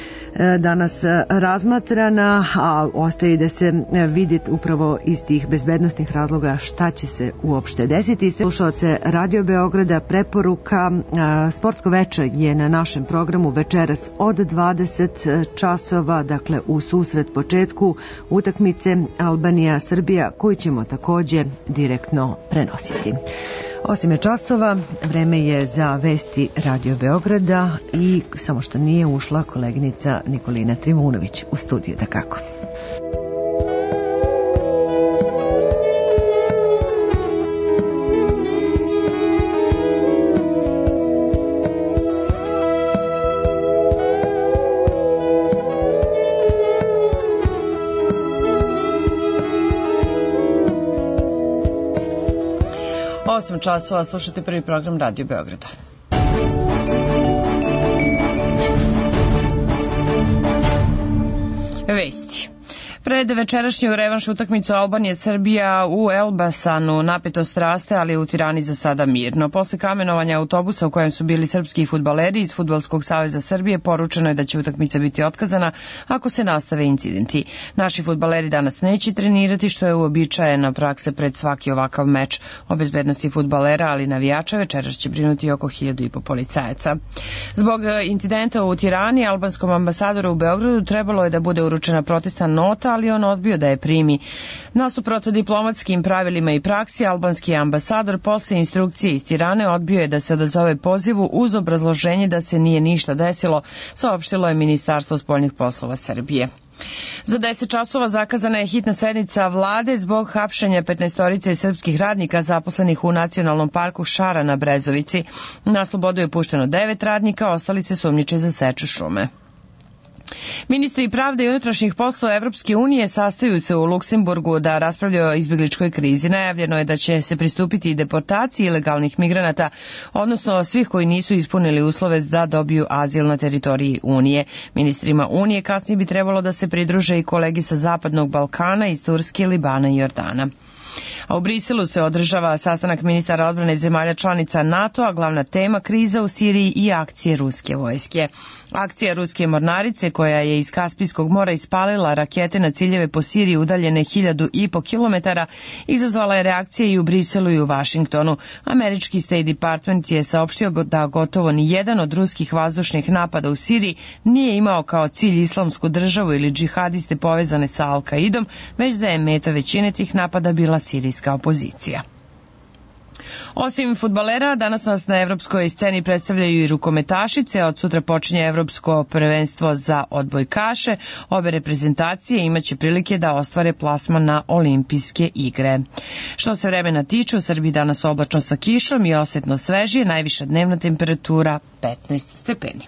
Speaker 2: danas razmatrana, a ostaje da se vidi upravo iz tih bezbednostnih razloga šta će se uopšte desiti. Slušalce Radio Beograda, preporuka sportsko veče je na našem programu večeras od dvadeset časova, dakle u susret početku utakmice Albanija-Srbija koju ćemo također direktno prenositi. Osam je časova, vreme je za vesti Radio Beograda i samo što nije ušla koleginica Nikolina Trivunović u studiju, da kako. osam časova, slušate prvi program Radio Beograda. Vesti. Pred večerašnju revanš utakmicu Albanije-Srbija u Elbasanu napetost raste, ali u Tirani za sada mirno. Posle kamenovanja autobusa u kojem su bili srpski fudbaleri iz Fudbalskog saveza Srbije poručeno je da će utakmica biti otkazana ako se nastave incidenti. Naši fudbaleri danas neće trenirati, što je uobičajena praksa pred svaki ovakav meč. O bezbednosti fudbalera, ali navijača večeras će brinuti oko hiljadu i po policajaca. Zbog incidenta u Tirani, albanskom ambasadoru u Beogradu trebalo je da bude uručena protestna nota, ali on odbio da je primi. Nasuprot diplomatskim pravilima i praksi, albanski ambasador posle instrukcije iz Tirane odbio je da se odazove pozivu uz obrazloženje da se nije ništa desilo, saopštilo je Ministarstvo spoljnih poslova Srbije. Za deset časova zakazana je hitna sednica vlade zbog hapšenja petnaestorice srpskih radnika zaposlenih u Nacionalnom parku Šara na Brezovici. Na slobodu je pušteno devet radnika, ostali se sumnjiče za seču šume. Ministri pravde i unutrašnjih poslova Evropske unije sastaju se u Luksemburgu da raspravljaju o izbjegličkoj krizi. Najavljeno je da će se pristupiti deportaciji ilegalnih migranata, odnosno svih koji nisu ispunili uslove da dobiju azil na teritoriji Unije. Ministrima Unije kasnije bi trebalo da se pridruže i kolegi sa Zapadnog Balkana iz Turske, Libana i Jordana. A u Briselu se održava sastanak ministara odbrane zemalja članica NATO-a, glavna tema kriza u Siriji i akcije ruske vojske. Akcija ruske mornarice, koja je iz Kaspijskog mora ispalila rakete na ciljeve po Siriji udaljene hiljadu i po kilometara, izazvala je reakcije i u Briselu i u Vašingtonu. Američki State Department je saopštio da gotovo ni jedan od ruskih vazdušnih napada u Siriji nije imao kao cilj islamsku državu ili džihadiste povezane sa Al-Kaidom, već da je meta većine tih napada bila sirijska opozicija. Osim fudbalera, danas nas na evropskoj sceni predstavljaju i rukometašice. Od sutra počinje evropsko prvenstvo za odbojkaše. Obe reprezentacije imaće prilike da ostvare plasman na olimpijske igre. Što se vremena tiče, u Srbiji danas oblačno sa kišom i osetno svežije, najviša dnevna temperatura petnaest stepeni.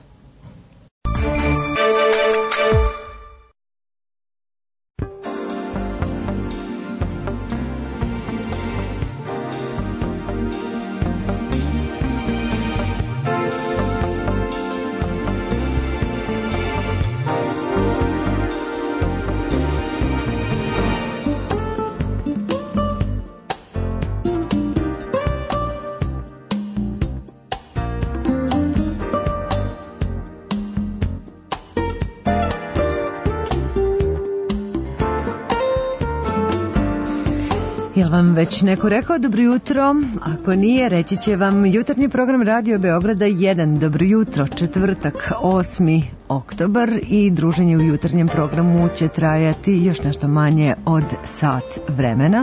Speaker 2: Jel vam već neko rekao dobro jutro? Ako nije, reći će vam jutarnji program Radio Beograda jedan. Dobro jutro, četvrtak, osmi oktobar i druženje u jutarnjem programu će trajati još nešto manje od sat vremena.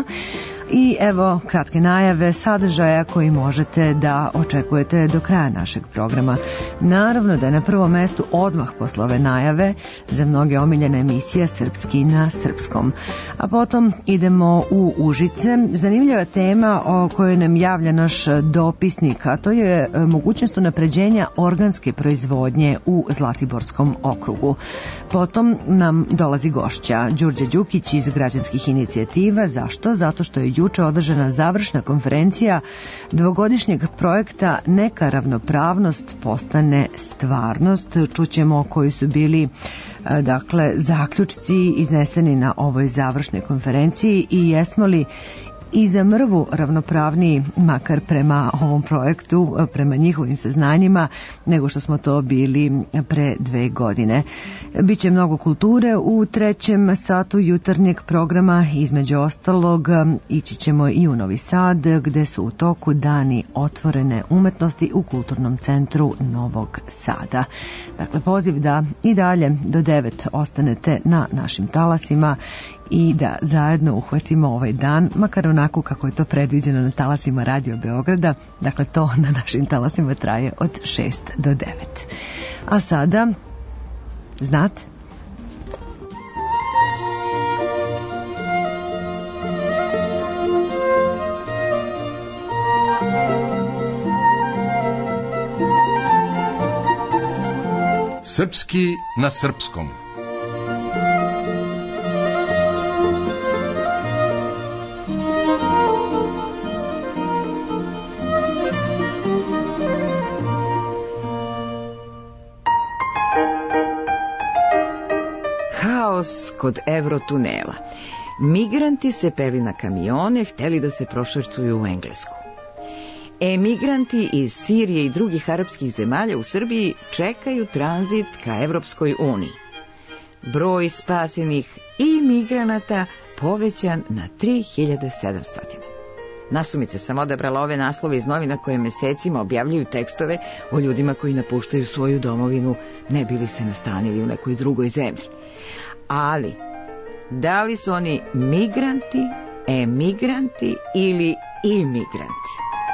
Speaker 2: I evo kratke najave sadržaja koji možete da očekujete do kraja našeg programa. Naravno da je na prvom mestu odmah posle ove najave za mnoge omiljena emisija Srpski na srpskom. A potom idemo u Užice. Zanimljiva tema o kojoj nam javlja naš dopisnik, a to je mogućnost unapređenja organske proizvodnje u Zlatiborskom okrugu. Potom nam dolazi gošća Đurđe Đukić iz građanskih inicijativa. Zašto? Zato što je juče održana završna konferencija dvogodišnjeg projekta Neka ravnopravnost postane stvarnost. Čućemo koji su bili dakle zaključci izneseni na ovoj završnoj konferenciji i jesmo li i za mrvu ravnopravniji, makar prema ovom projektu, prema njihovim saznanjima, nego što smo to bili pre dve godine. Biće mnogo kulture u trećem satu jutarnjeg programa, između ostalog ići ćemo i u Novi Sad, gde su u toku dani otvorene umetnosti u Kulturnom centru Novog Sada. Dakle, poziv da i dalje do devet ostanete na našim talasima i da zajedno uhvatimo ovaj dan, makar onako kako je to predviđeno na talasima Radio Beograda. Dakle, to na našim talasima traje od šest do devet. A sada, znate?
Speaker 9: Srpski na srpskom. kod Eurotunela. Migranti se peli na kamione, hteli da se prošvercuju u Englesku. Emigranti iz Sirije i drugih arapskih zemalja u Srbiji čekaju tranzit ka Evropskoj uniji. Broj spasenih imigranata povećan na tri hiljade sedamsto. Nasumice sam odabrala ove naslove iz novina koje mesecima objavljuju tekstove o ljudima koji napuštaju svoju domovinu, ne bili se nastanili u nekoj drugoj zemlji. Ali, da li su oni migranti, emigranti ili imigranti?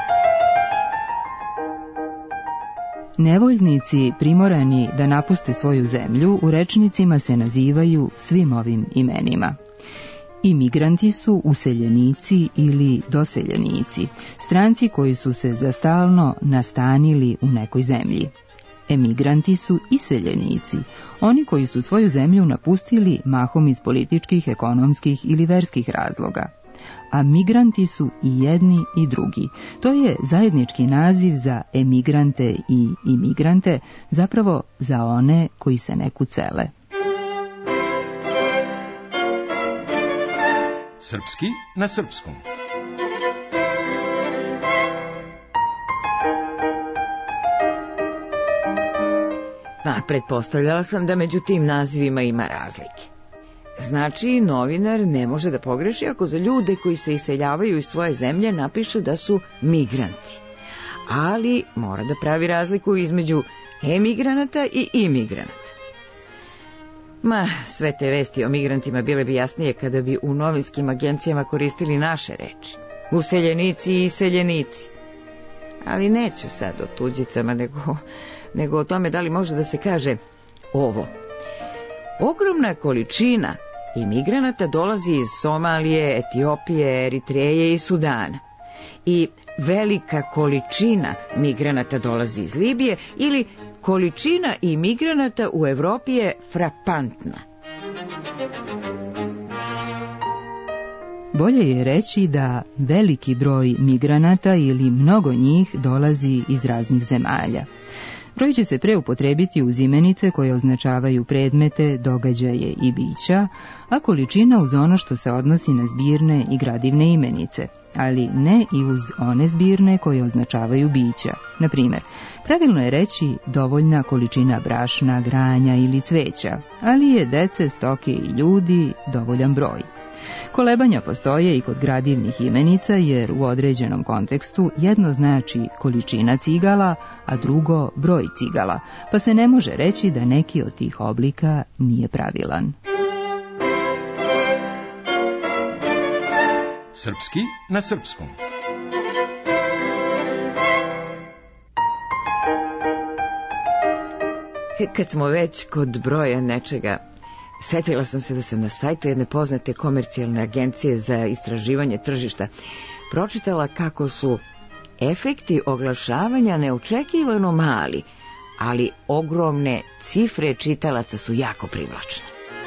Speaker 16: Nevoljnici primorani da napuste svoju zemlju u rečnicima se nazivaju svim ovim imenima. Imigranti su useljenici ili doseljenici, stranci koji su se za stalno nastanili u nekoj zemlji. Emigranti su iseljenici, oni koji su svoju zemlju napustili mahom iz političkih, ekonomskih ili verskih razloga. A migranti su i jedni i drugi. To je zajednički naziv za emigrante i imigrante, zapravo za one koji se nekud sele.
Speaker 17: Srpski na srpskom.
Speaker 9: Pa, pretpostavljala sam da među tim nazivima ima razlike. Znači, novinar ne može da pogreši ako za ljude koji se iseljavaju iz svoje zemlje napiše da su migranti. Ali mora da pravi razliku između emigranata i imigranata. Ma, sve te vesti o migrantima bile bi jasnije kada bi u novinskim agencijama koristili naše reči. Useljenici i iseljenici. Ali neću sad o tuđicama, nego, nego o tome da li može da se kaže ovo. Ogromna količina imigranata dolazi iz Somalije, Etiopije, Eritreje i Sudana. I velika količina migranata dolazi iz Libije ili količina imigranata u Evropi je frapantna.
Speaker 16: Bolje je reći da veliki broj migranata ili mnogo njih dolazi iz raznih zemalja. Broj će se preupotrebiti uz imenice koje označavaju predmete, događaje i bića, a količina uz ono što se odnosi na zbirne i gradivne imenice, ali ne i uz one zbirne koje označavaju bića. Na primjer, pravilno je reći dovoljna količina brašna, granja ili cveća, ali je dece, stoke i ljudi dovoljan broj. Kolebanja postoje i kod gradivnih imenica jer u određenom kontekstu jedno znači količina cigala, a drugo broj cigala, pa se ne može reći da neki od tih oblika nije pravilan.
Speaker 17: Srpski na srpskom.
Speaker 9: Kad smo već kod broja nečega, setila sam se da sam na sajtu jedne poznate komercijalne agencije za istraživanje tržišta pročitala kako su efekti oglašavanja neočekivano mali, ali ogromne cifre čitalaca su jako privlačne.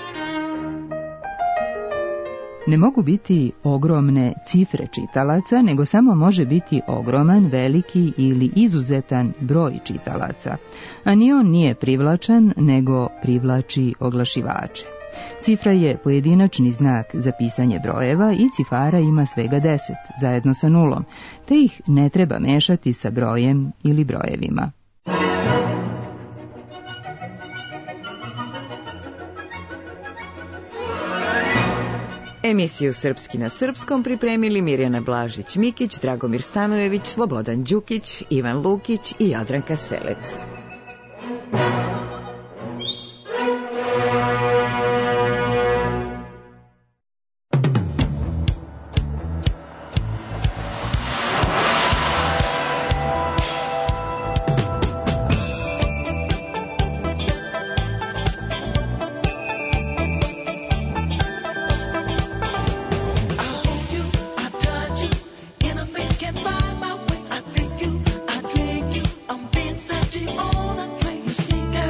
Speaker 16: Ne mogu biti ogromne cifre čitalaca, nego samo može biti ogroman, veliki ili izuzetan broj čitalaca. A ni on nije privlačan, nego privlači oglašivače. Cifra je pojedinačni znak za pisanje brojeva i cifara ima svega deset, zajedno sa nulom, te ih ne treba mešati sa brojem ili brojevima.
Speaker 9: Emisiju Srpski na srpskom pripremili Mirjana Blažić-Mikić, Dragomir Stanojević, Slobodan Đukić, Ivan Lukić i Jadranka Selec.
Speaker 23: All I pray you see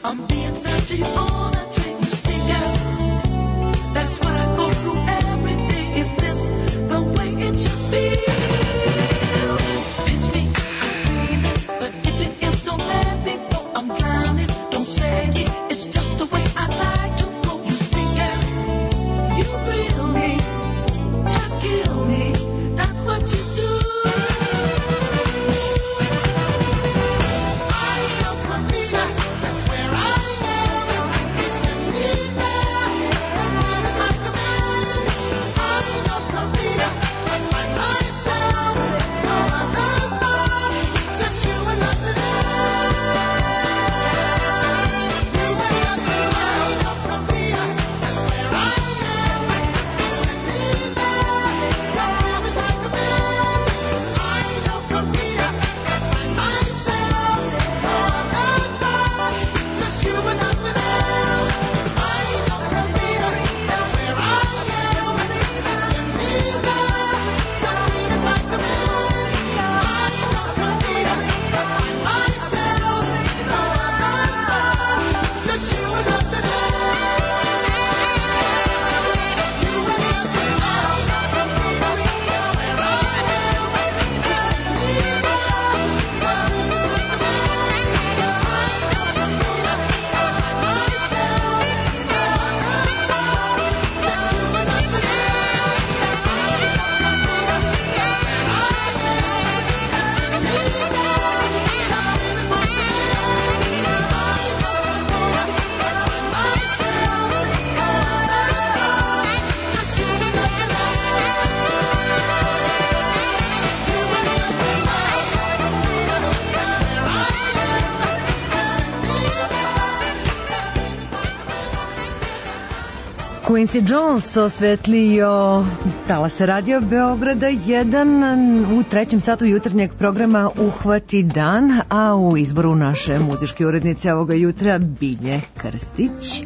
Speaker 23: I'm being thirsty on a drink. You sing out. That's what I go through every day. Is this the way it should be? Pinch me, I'm dreaming, but if it is, don't let me go. I'm drowning, don't save me. It's just the way I like to go. You sing out. You thrill me, you kill me. That's what you do.
Speaker 2: Quincy Jones osvetlio talase Radio Beograda jedan u trećem satu jutarnjeg programa Uhvati dan, a u izboru naše muzičke urednice ovoga jutra Bilje Krstić.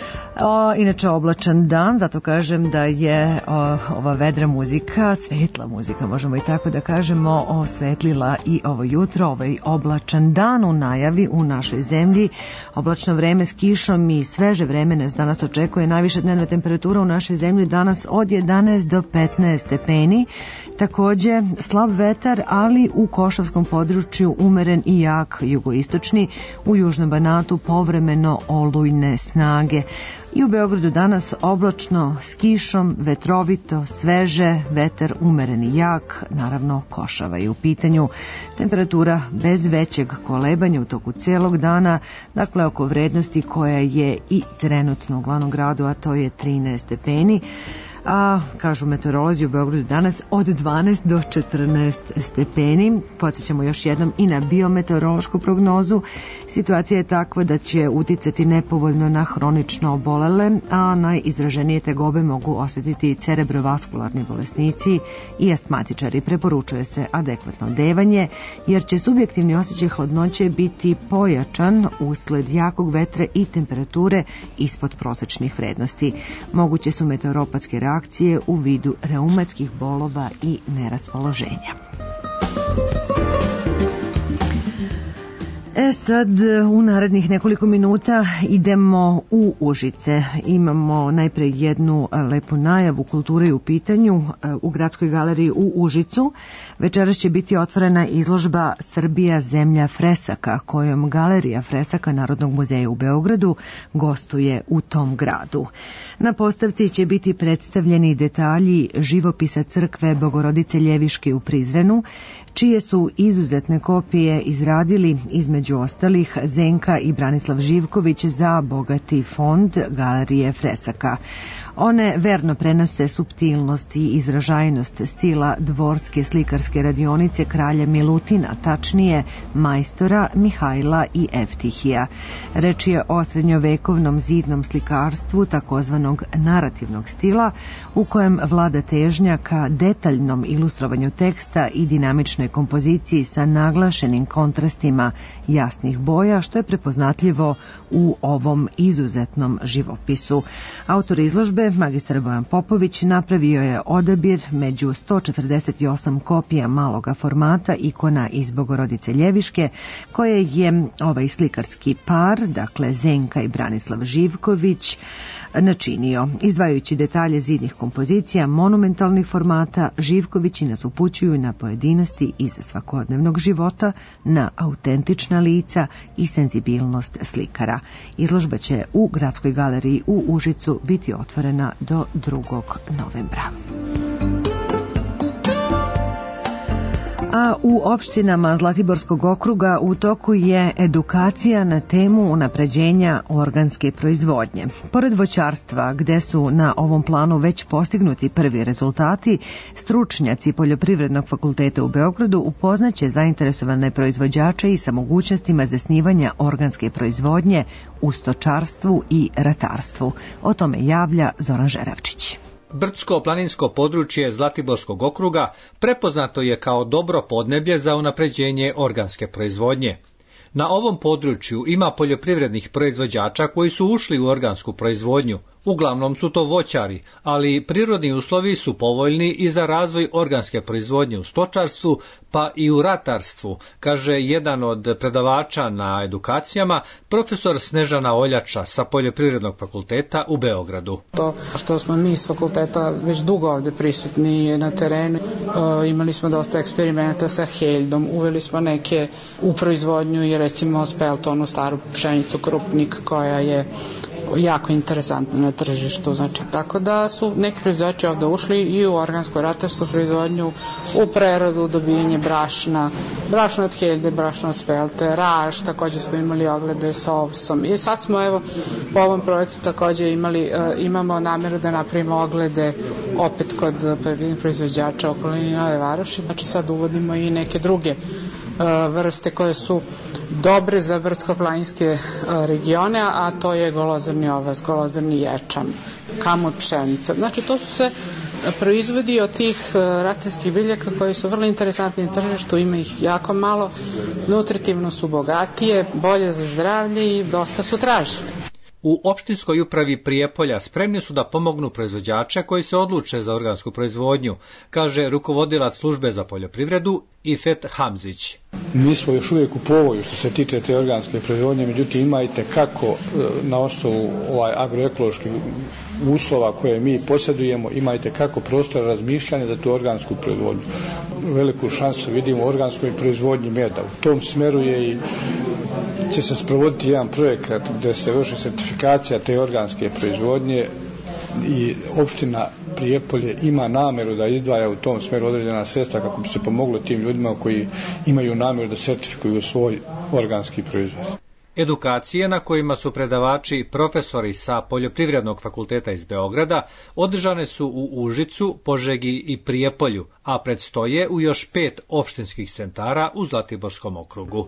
Speaker 2: O, inače oblačan dan, zato kažem da je o, ova vedra muzika, svetla muzika, možemo i tako da kažemo, osvetlila i ovo jutro, ovaj oblačan dan u najavi u našoj zemlji. Oblačno vreme s kišom i sveže vreme nas danas očekuje. Najviša dnevna temperatura u našoj zemlji danas od jedanaest do petnaest stepeni. Takođe slab vetar, ali u Košavskom području umeren i jak jugoistočni, u Južnom Banatu povremeno olujne snage. I u Beogradu danas oblačno s kišom, vetrovito, sveže, vetar umeren i jak, naravno Košava je u pitanju. Temperatura bez većeg kolebanja u toku celog dana, dakle oko vrednosti koja je i trenutno u glavnom gradu, a to je trinaest stepeni. A, kažu meteorolozi u Beogradu danas od dvanaest do četrnaest stepeni. Podsjećamo još jednom i na biometeorološku prognozu. Situacija je takva da će uticati nepovoljno na hronično obolele, a najizraženije tegobe mogu osjetiti cerebrovaskularni bolesnici i astmatičari. Preporučuje se adekvatno odevanje, jer će subjektivni osjećaj hladnoće biti pojačan usled jakog vetra i temperature ispod prosečnih vrednosti. Moguće su meteoropatske reakcije u vidu reumatskih bolova i neraspoloženja. E sad, u narednih nekoliko minuta idemo u Užice. Imamo najpre jednu lepu najavu kulture u pitanju u Gradskoj galeriji u Užicu. Večeras će biti otvorena izložba Srbija zemlja fresaka, kojom Galerija fresaka Narodnog muzeja u Beogradu gostuje u tom gradu. Na postavci će biti predstavljeni detalji živopisa crkve Bogorodice Ljeviške u Prizrenu, čije su izuzetne kopije izradili između ostalih Zenka i Branislav Živković za bogati fond Galerije fresaka. One verno prenose suptilnost i izražajnost stila dvorske slikarske radionice kralja Milutina, tačnije majstora Mihajla i Eftihija. Reč je o srednjovekovnom zidnom slikarstvu takozvanog narativnog stila, u kojem vlada težnja ka detaljnom ilustrovanju teksta i dinamičnoj kompoziciji sa naglašenim kontrastima jasnih boja, što je prepoznatljivo u ovom izuzetnom živopisu. Autor izložbe, magistar Bojan Popović, napravio je odabir među sto četrdeset osam kopija maloga formata ikona iz Bogorodice Ljeviške, koje je ovaj slikarski par, dakle Zenka i Branislav Živković, načinio. Izdvajajući detalje zidnih kompozicija monumentalnih formata, Živkovići nas upućuju na pojedinosti iz svakodnevnog života, na autentična lica i senzibilnost slikara. Izložba će u Gradskoj galeriji u Užicu biti otvorena do drugog novembra. A u opštinama Zlatiborskog okruga u toku je edukacija na temu unapređenja organske proizvodnje. Pored voćarstva, gde su na ovom planu već postignuti prvi rezultati, stručnjaci Poljoprivrednog fakulteta u Beogradu upoznaće zainteresovane proizvođače i sa mogućnostima zasnivanja organske proizvodnje u stočarstvu i ratarstvu. O tome javlja Zoran Žeravčić.
Speaker 5: Brdsko-planinsko područje Zlatiborskog okruga prepoznato je kao dobro podneblje za unapređenje organske proizvodnje. Na ovom području ima poljoprivrednih proizvođača koji su ušli u organsku proizvodnju. Uglavnom su to voćari, ali prirodni uslovi su povoljni i za razvoj organske proizvodnje u stočarstvu, pa i u ratarstvu, kaže jedan od predavača na edukacijama, profesor Snežana Oljača sa Poljoprivrednog fakulteta u Beogradu.
Speaker 18: To što smo mi iz fakulteta već dugo ovde prisutni na terenu, e, imali smo dosta eksperimenta sa heljdom, uveli smo neke u proizvodnju i recimo speltonu, staru pšenicu krupnik koja je jako interesantno na tržištu, znači tako da su neki proizvođači ovde ušli i u organsku ratarsku proizvodnju, u preradu, dobijanje brašna, brašna od heljde, brašna od spelte, raž, takođe smo imali oglede sa ovsom i sad smo evo po ovom projektu takođe imali, imamo nameru da napravimo oglede opet kod pojedinih proizvođača okolini Nove Varoši, znači sad uvodimo i neke druge vrste koje su dobre za brdsko-planinske regione, a to je golozrni ovas, golozrni ječam, kamut pšenica. Znači to su sve proizvodi od tih ratarskih biljaka koji su vrlo interesantni na tržištu, ima ih jako malo, nutritivno su bogatije, bolje za zdravlje i dosta su tražene.
Speaker 5: U opštinskoj upravi Prijepolja spremni su da pomognu proizvođače koji se odluče za organsku proizvodnju, kaže rukovodilac službe za poljoprivredu Ifet Hamzić.
Speaker 20: Mi smo još uvijek u povoju što se tiče te organske proizvodnje, međutim imajte kako na osnovu ovaj agroekoloških uslova koje mi posjedujemo, imajte kako prostor razmišljanja da tu organsku proizvodnju. Veliku šansu vidimo u organskoj proizvodnji meda. U tom smeru je i će se sprovoditi jedan projekat gdje se vrši sertifikacija te organske proizvodnje i opština Prijepolje ima namjeru da izdvaja u tom smeru određena sredstva kako bi se pomoglo tim ljudima koji imaju namjeru da sertifikuju svoj organski proizvod.
Speaker 5: Edukacije na kojima su predavači i profesori sa Poljoprivrednog fakulteta iz Beograda održane su u Užicu, Požegi i Prijepolju, a predstoje u još pet opštinskih centara u Zlatiborskom okrugu.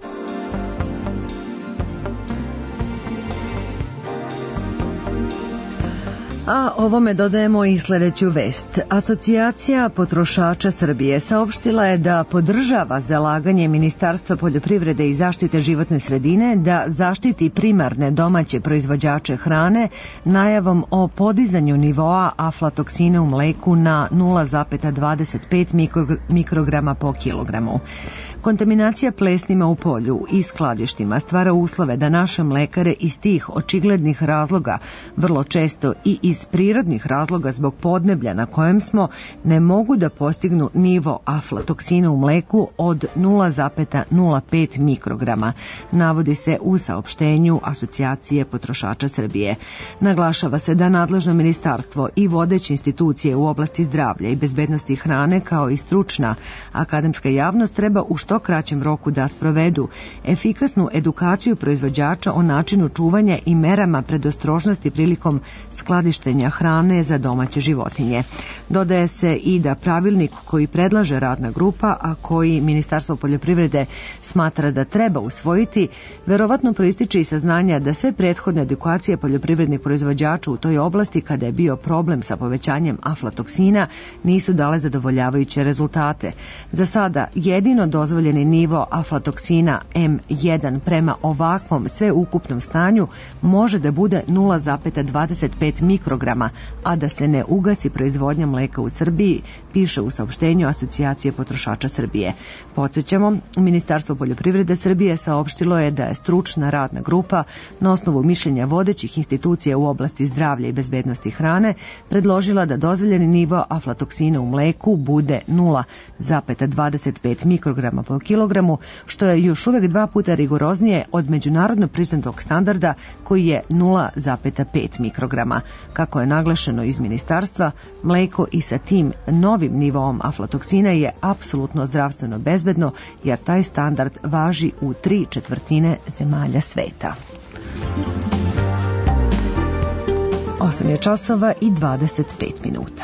Speaker 2: A ovome dodajemo i sljedeću vest. Asocijacija potrošača Srbije saopštila je da podržava zalaganje Ministarstva poljoprivrede i zaštite životne sredine da zaštiti primarne domaće proizvođače hrane najavom o podizanju nivoa aflatoksina u mleku na nula zarez dvadeset pet mikrograma po kilogramu. Kontaminacija plesnima u polju i skladištima stvara uslove da naše mlekare iz tih očiglednih razloga, vrlo često i iz prirodnih razloga zbog podneblja na kojem smo, ne mogu da postignu nivo aflatoksina u mleku od nula zarez nula pet mikrograma, navodi se u saopštenju Asocijacije potrošača Srbije. Naglašava se da nadležno ministarstvo i vodeće institucije u oblasti zdravlja i bezbednosti hrane kao i stručna akademska javnost treba u što kraćem roku da sprovedu efikasnu edukaciju proizvođača o načinu čuvanja i merama predostrožnosti prilikom skladištenja korištenja hrane za domaće životinje. Dodaje se i da pravilnik koji predlaže radna grupa, a koji Ministarstvo poljoprivrede smatra da treba usvojiti, verovatno proističe i saznanja da sve prethodne edukacije poljoprivrednih proizvođača u toj oblasti, kada je bio problem sa povećanjem aflatoksina, nisu dale zadovoljavajuće rezultate. Za sada jedino dozvoljeni nivo aflatoksina em jedan prema ovakvom sveukupnom stanju može da bude nula zarez dvadeset pet mikrograma, a da se ne ugasi proizvodnja mleka u Srbiji, piše u saopštenju Asocijacije potrošača Srbije. Podsjećamo, Ministarstvo poljoprivrede Srbije saopštilo je da je stručna radna grupa na osnovu mišljenja vodećih institucija u oblasti zdravlja i bezbednosti hrane predložila da dozvoljeni nivo aflatoksina u mleku bude nula zarez dvadeset pet mikrograma po kilogramu, što je još uvek dva puta rigoroznije od međunarodno priznatog standarda koji je nula zarez pet mikrograma. Kako je naglašeno iz ministarstva, mleko i sa tim novim nivoom aflatoksina je apsolutno zdravstveno bezbedno, jer taj standard važi u tri četvrtine zemalja sveta. osam je časova i dvadeset pet minuta.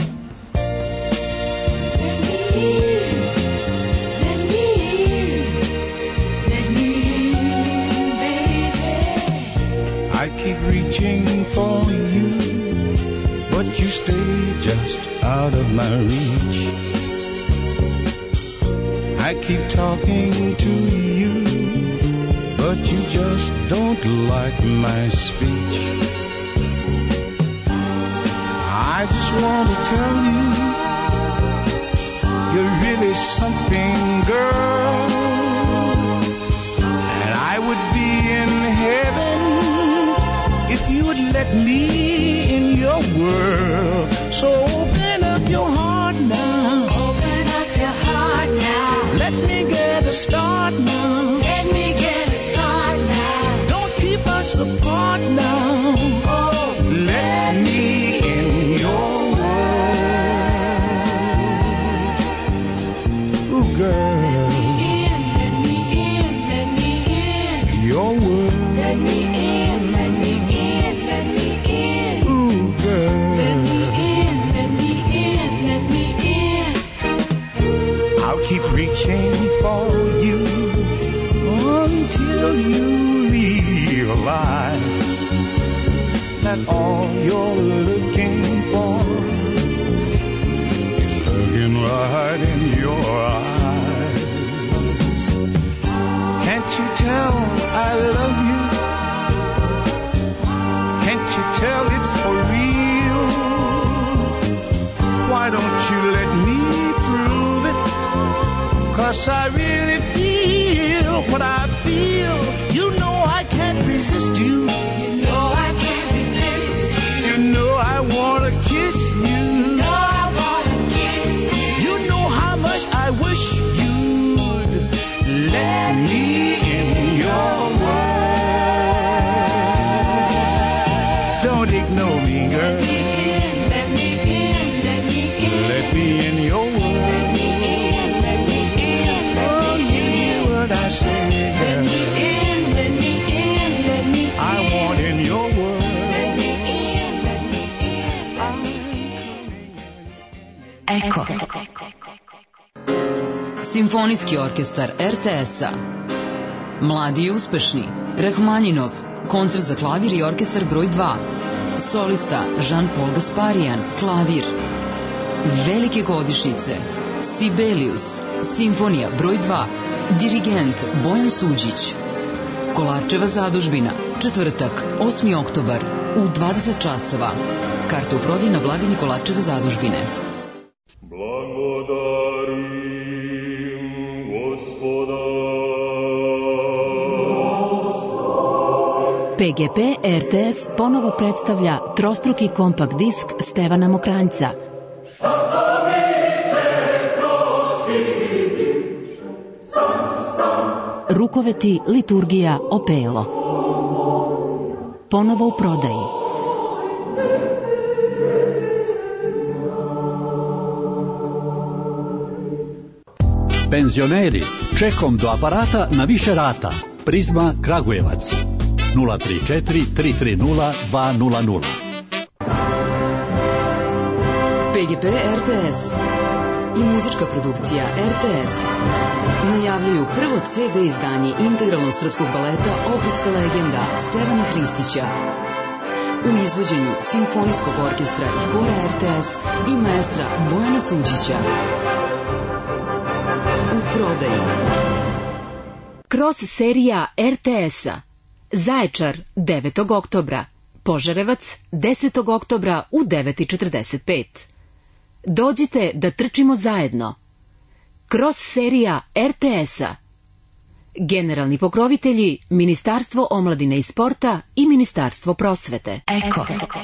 Speaker 26: I keep reaching for you, but you stay just out of my reach. I keep talking to you, but you just don't like my speech. I just want to tell you, you're really something, girl, and I would be in heaven if you would let me in your world. So open up your heart now. Open up your heart now. Let me get a start now. Let me get a start now. Don't keep us apart now. Oh, let me in your world. Ooh, girl. Let me in, let me in, let me in. Your world. Let me in, let me in, let me in. Ooh, girl. Let me in, let me in, let me in. I'll keep reaching for you until you realize that all you're looking for is looking right in your eyes. Can't you tell I love you? Can't you tell it's for real? Why don't you let me prove it? 'Cause I really feel what I feel. You know I can't resist you. You know I can't resist you. You know I wanna kiss you. You know I wanna kiss you. You know how much I wish you'd let me in your world. Don't ignore me, girl. Let me in, let me in, let me in. Let me in your world. Let me in, let me in, let oh, me you in. Hear what I say, girl. Let me in, let me in, let me in. I want in your world. Let me in, let me in.
Speaker 6: Eko. Simfonijski orkestar er te es-a. Mladi i uspešni. Rahmanjinov. Koncert za klavir i orkestar broj dva. Solista Jean-Paul Gasparian. Klavir. Velike godišnjice. Sibelius. Simfonija broj dva. Dirigent Bojan Suđić. Kolarčeva zadužbina. Četvrtak, osmi oktobar u dvadeset časova. Karte u prodaju na blagajni Kolarčeve zadužbine.
Speaker 19: pe ge pe er te es ponovo predstavlja trostruki kompakt disk Stevana Mokranjca. Rukoveti, liturgija, opelo. Ponovo u prodaji.
Speaker 21: Penzioneri, čekom do aparata na više rata. Prizma Kragujevac. nula tri četiri tri tri nula dva nula nula.
Speaker 6: P G P R T S i muzička produkcija R T S najavljuju prvo C D izdanje integralnog srpskog baleta Ohridska legenda Stevana Hristića u izvođenju Simfonijskog orkestra i hora R T S i maestra Bojana Suđića. U prodaji
Speaker 19: Kroz serija R T S-a Zaječar devetog oktobra, Požarevac desetog oktobra u devet i četrdeset pet. Dođite da trčimo zajedno. Kroz serija R T S-a. Generalni pokrovitelji Ministarstvo omladine i sporta i Ministarstvo prosvete. Eko.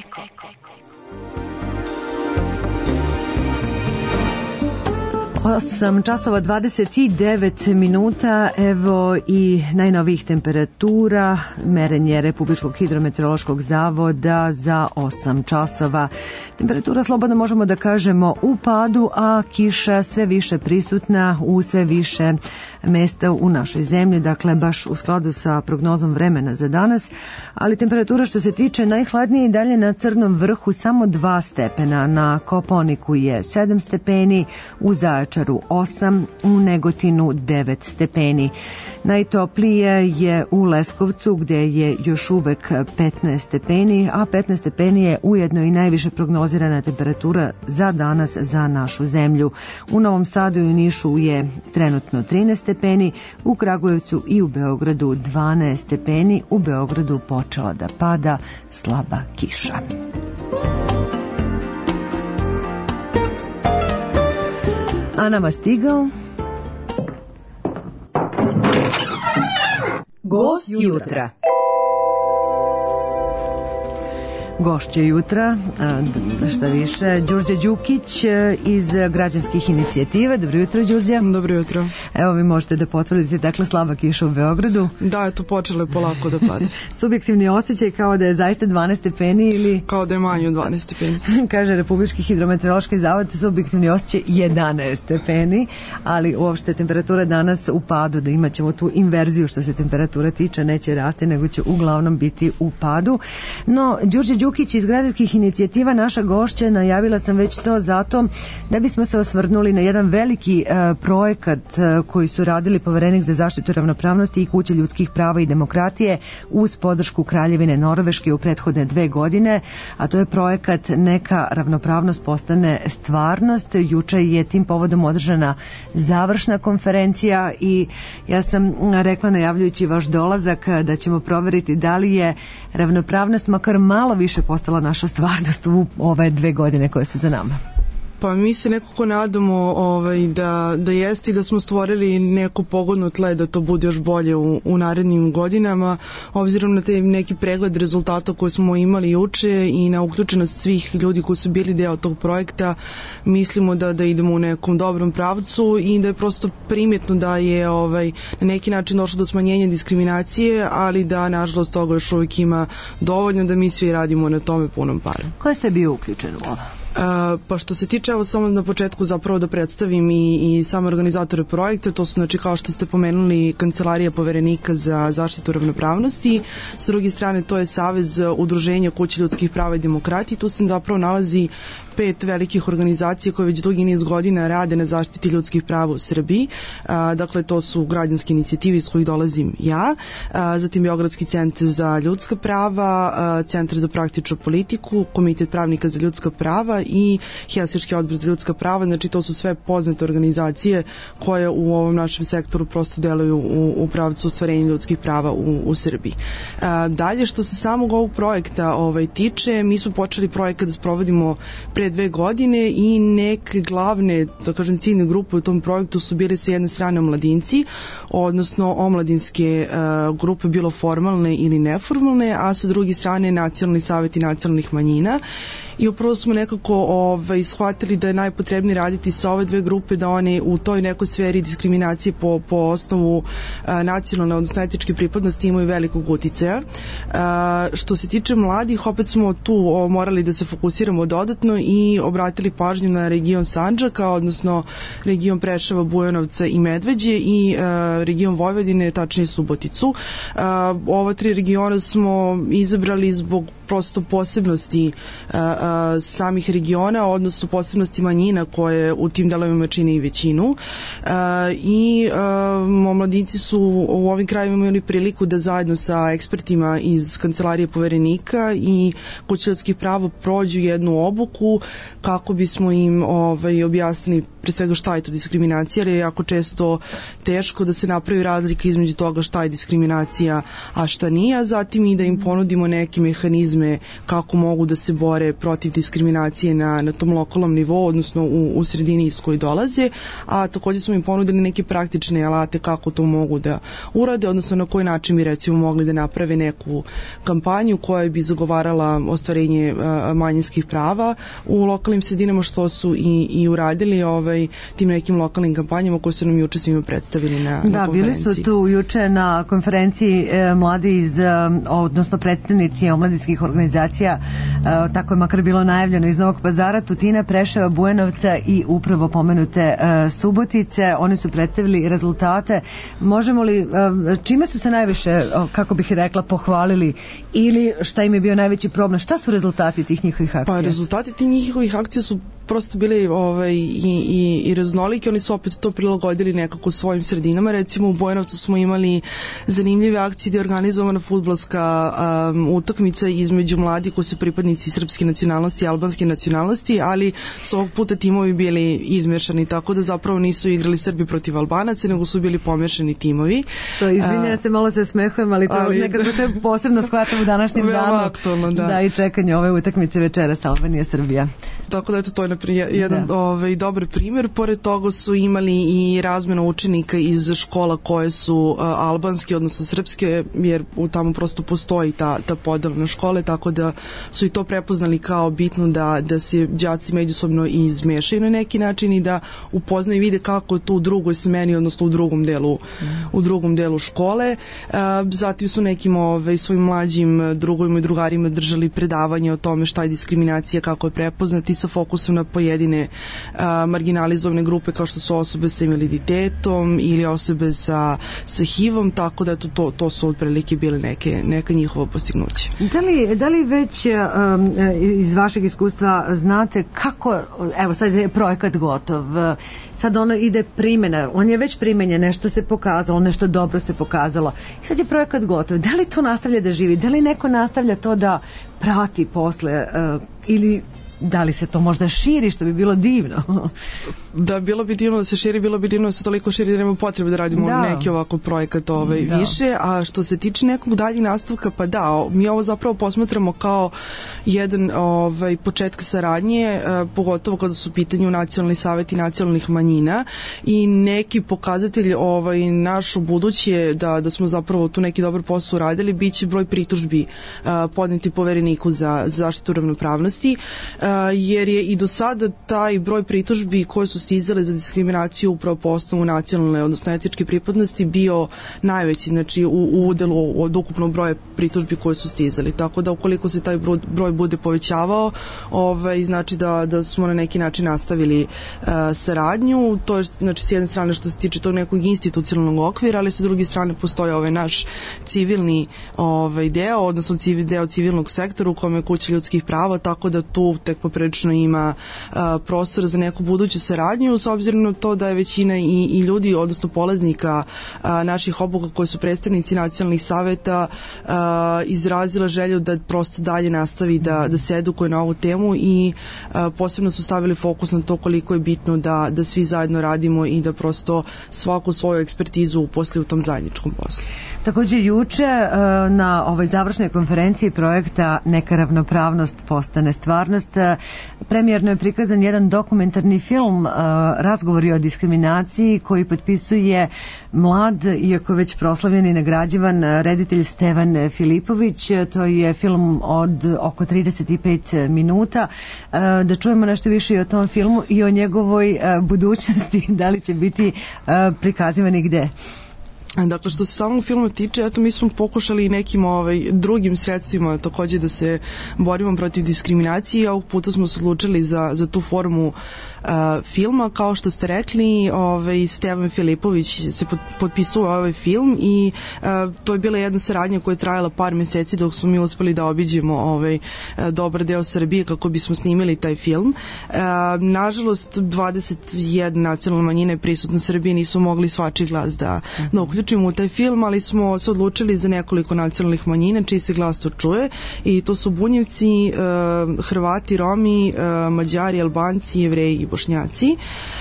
Speaker 2: osam časova dvadeset devet minuta, evo i najnovijih temperatura, merenje Republičkog hidrometeorološkog zavoda za osam časova. Temperatura slobodno možemo da kažemo u padu, a kiša sve više prisutna u sve više mesta u našoj zemlji, dakle baš u skladu sa prognozom vremena za danas, ali temperatura što se tiče najhladnije i dalje na Crnom vrhu samo dva stepena, na Kopaoniku je sedam stepeni, u Zaječaru osam, u Negotinu devet stepeni. Najtoplije je u Leskovcu gde je još uvek petnaest stepeni, a petnaest stepeni je ujedno i najviše prognozirana temperatura za danas za našu zemlju. U Novom Sadu i u Nišu je trenutno trinaest stepeni, u Kragujevcu i u Beogradu dvanaest stepeni, u Beogradu počela da pada slaba kiša. A nama stigao gost jutra. Gošće jutra, šta više, Đurđe Đukić iz Građanskih inicijativa. Dobro jutro, Đurđe.
Speaker 4: Dobro jutro.
Speaker 2: Evo, vi možete da potvrdite, dakle, slaba kiša u Beogradu.
Speaker 4: Da, eto, počelo je polako da pada.
Speaker 2: Subjektivni osjećaj kao da je zaista dvanaest stepeni ili...
Speaker 4: Kao da je manje od dvanaest stepeni.
Speaker 2: Kaže Republički hidrometeorološki zavod, subjektivni osjećaj jedanaest stepeni, ali uopšte temperatura danas u padu, da imat ćemo tu inverziju što se temperatura tiče, neće rasti, nego će uglavnom biti u padu. No, Đurđe Đukić iz Građanskih inicijativa, naša gošća, najavila sam već to zato da bismo se osvrnuli na jedan veliki uh, projekat uh, koji su radili Poverenik za zaštitu ravnopravnosti i Kuća ljudskih prava i demokratije uz podršku Kraljevine Norveške u prethodne dve godine, a to je projekat Neka ravnopravnost postane stvarnost. Juče je tim povodom održana završna konferencija i ja sam rekla, najavljujući vaš dolazak, da ćemo proveriti da li je ravnopravnost makar malo više postala naša stvarnost u ove dve godine koje su za nama.
Speaker 4: Pa mi se nekako nadamo ovaj, da, da jeste i da smo stvorili neko pogodno tle da to bude još bolje u, u narednim godinama, obzirom na te neki pregled rezultata koje smo imali juče i na uključenost svih ljudi koji su bili deo tog projekta. Mislimo da, da idemo u nekom dobrom pravcu i da je prosto primjetno da je ovaj, na neki način došlo do smanjenja diskriminacije, ali da nažalost toga još uvijek ima dovoljno da mi svi radimo na tome punom parom.
Speaker 2: Ko je sve bio uključen u ovo?
Speaker 4: Uh, pa što se tiče, evo samo na početku zapravo da predstavim i, i same organizatore projekta, to su, znači, kao što ste pomenuli, Kancelarija Poverenika za zaštitu ravnopravnosti, s druge strane to je Savez udruženja Kuće ljudskih prava i demokratije, tu se zapravo nalazi pet velikih organizacija koje već dugi niz godina rade na zaštiti ljudskih prava u Srbiji. A, dakle, to su građanske inicijative iz kojih dolazim ja, a, zatim Beogradski centar za ljudska prava, a, Centar za praktičnu politiku, Komitet pravnika za ljudska prava i Helsinški odbor za ljudska prava. Znači, to su sve poznate organizacije koje u ovom našem sektoru prosto deluju u, u pravcu ostvarenja ljudskih prava u, u Srbiji. A, dalje, što se samog ovog projekta ovaj, tiče, mi smo počeli projekat da sprovodimo pre dve godine i neke glavne, da kažem, ciljne grupe u tom projektu su bile sa jedne strane omladinci, odnosno omladinske uh, grupe, bilo formalne ili neformalne, a sa druge strane nacionalni saveti nacionalnih manjina. I upravo smo nekako ovaj, shvatili da je najpotrebnije raditi sa ove dve grupe, da one u toj nekoj sferi diskriminacije po, po osnovu a, nacionalne, odnosno etičke pripadnosti imaju velikog uticaja. A, što se tiče mladih, opet smo tu o, morali da se fokusiramo dodatno i obratili pažnju na region Sandžaka, odnosno region Preševa, Bujanovca i Medveđe i a, region Vojvodine, tačnije Suboticu. A, ova tri regiona smo izabrali zbog prosto posebnosti a, a, samih regiona, odnosno posebnosti manjina koje u tim delovima čine i većinu. A, I a, omladinci su u ovim krajevima imali priliku da zajedno sa ekspertima iz Kancelarije poverenika i Kuće ljudskih prava prođu jednu obuku kako bismo im ovaj, objasnili pre svega šta je to diskriminacija, jer je jako često teško da se napravi razlika između toga šta je diskriminacija, a šta nije, a zatim i da im ponudimo neke mehanizme kako mogu da se bore protiv diskriminacije na, na tom lokalnom nivou, odnosno u, u sredini iz koje dolaze, a takođe smo im ponudili neke praktične alate kako to mogu da urade, odnosno na koji način bi recimo mogli da naprave neku kampanju koja bi zagovarala ostvarenje a, manjinskih prava u lokalnim sredinama, što su i, i uradili ovaj, tim nekim lokalnim kampanjama koje su nam juče svima predstavili na,
Speaker 2: da,
Speaker 4: na konferenciji.
Speaker 2: Da, bili su tu juče na konferenciji e, mladi iz, e, odnosno predstavnici omladinskih organizacija, e, tako je makar bilo najavljeno, iz Novog Pazara, Tutina, Preševa, Bujanovca i upravo pomenute e, Subotice. Oni su predstavili rezultate. Možemo li, e, čime su se najviše, kako bih rekla, pohvalili ili šta im je bio najveći problem? Šta su rezultati tih njihovih akcija?
Speaker 4: Pa rezultati tih njihovih akcija su prosto bili ovaj, i, i, i raznoliki, oni su opet to prilagodili nekako svojim sredinama. Recimo u Bujanovcu smo imali zanimljive akcije gdje je organizovana fudbalska um, utakmica između mladih koji su pripadnici srpske nacionalnosti i albanske nacionalnosti, ali su ovog puta timovi bili izmješani, tako da zapravo nisu igrali Srbi protiv Albanaca, nego su bili pomješani timovi.
Speaker 2: To izvinja se, malo se smehujem, ali to ali, nekako se posebno shvata u današnjem danu.
Speaker 4: Aktualno, da.
Speaker 2: Da, i čekanje ove utakmice večeras Albanija-Srbija.
Speaker 4: Tako da eto, to je naprijed, jedan da. ovaj, dobar primjer. Pored toga su imali i razmenu učenika iz škola koje su uh, albanske, odnosno srpske, jer u tamo prosto postoji ta, ta podela na škole, tako da su i to prepoznali kao bitno da, da se đaci međusobno izmešaju na neki način i da upoznaju i vide kako je to u drugoj smeni, odnosno u drugom delu, mm. u drugom delu škole. Uh, zatim su nekim ovaj, svojim mlađim drugovima i drugarima držali predavanje o tome šta je diskriminacija, kako je prepoznati, sa fokusom na pojedine a, marginalizovane grupe kao što su osobe sa invaliditetom ili osobe sa, sa H I V-om, tako da to, to, to su otprilike bile neke, neka njihova postignuća.
Speaker 2: Da li, da li već um, iz vašeg iskustva znate kako, evo sad je projekat gotov, sad ono ide primjena, on je već primenjen, nešto se pokazalo, nešto dobro se pokazalo i sad je projekat gotov, da li to nastavlja da živi, da li neko nastavlja to da prati posle uh, ili da li se to možda širi, što bi bilo divno?
Speaker 4: Da, bilo bi divno da se širi, bilo bi divno da se toliko širi da nema potrebe da radimo da. neki ovako projekat ovaj, da. više, a što se tiče nekog daljeg nastavka, pa da, mi ovo zapravo posmatramo kao jedan ovaj, početka saradnje, eh, pogotovo kada su u pitanju nacionalni saveti nacionalnih manjina i neki pokazatelj ovaj, naš u buduće da, da smo zapravo tu neki dobar posao uradili, bit će broj pritužbi eh, podneti povereniku za, za zaštitu ravnopravnosti, eh, jer je i do sada taj broj pritužbi koje su stizale za diskriminaciju upravo po osnovu nacionalne, odnosno etičke pripadnosti bio najveći, znači u, u udelu od ukupnog broja pritužbi koje su stizali. Tako da ukoliko se taj broj, broj bude povećavao, ovaj, znači da, da smo na neki način nastavili uh, saradnju. To je znači s jedne strane što se tiče tog nekog institucionalnog okvira, ali sa druge strane postoje ovaj naš civilni ovaj, deo, odnosno civil, deo civilnog sektora u kome je Kuća ljudskih prava, tako da tu tek poprilično ima uh, prostora za neku buduću saradnju, s obzirom na to da je većina i, i ljudi, odnosno polaznika a, naših obuka koji su predstavnici nacionalnih saveta a, izrazila želju da prosto dalje nastavi da, da se edukuje na ovu temu i a, posebno su stavili fokus na to koliko je bitno da, da svi zajedno radimo i da prosto svaku svoju ekspertizu uposli u tom zajedničkom poslu.
Speaker 2: Također juče a, na ovoj završnoj konferenciji projekta Neka ravnopravnost postane stvarnost, premijerno je prikazan jedan dokumentarni film Razgovori o diskriminaciji koji potpisuje mlad, iako već proslavljen i nagrađivan reditelj Stevan Filipović. To je film od oko trideset pet minuta. Da čujemo nešto više i o tom filmu i o njegovoj budućnosti, da li će biti prikazivan i gde?
Speaker 4: Dakle, što se samog filma tiče, eto, mi smo pokušali nekim ovaj, drugim sredstvima takođe da se borimo protiv diskriminacije, a ovog puta smo se odlučili za, za tu formu uh, filma. Kao što ste rekli, ovaj, Stevan Filipović se pot, potpisao ovaj film i uh, to je bila jedna saradnja koja je trajala par meseci dok smo mi uspeli da obiđemo ovaj, uh, dobar deo Srbije kako bismo snimili taj film. Uh, nažalost, dvadeset jedna nacionalna manjina je prisutna u Srbiji, nisu mogli svačiji glas da, da uključimo u taj film, ali smo se odlučili za nekoliko nacionalnih manjina čiji se glas to čuje i to su Bunjevci, Hrvati, Romi, Mađari, Albanci, Jevreji i Bošnjaci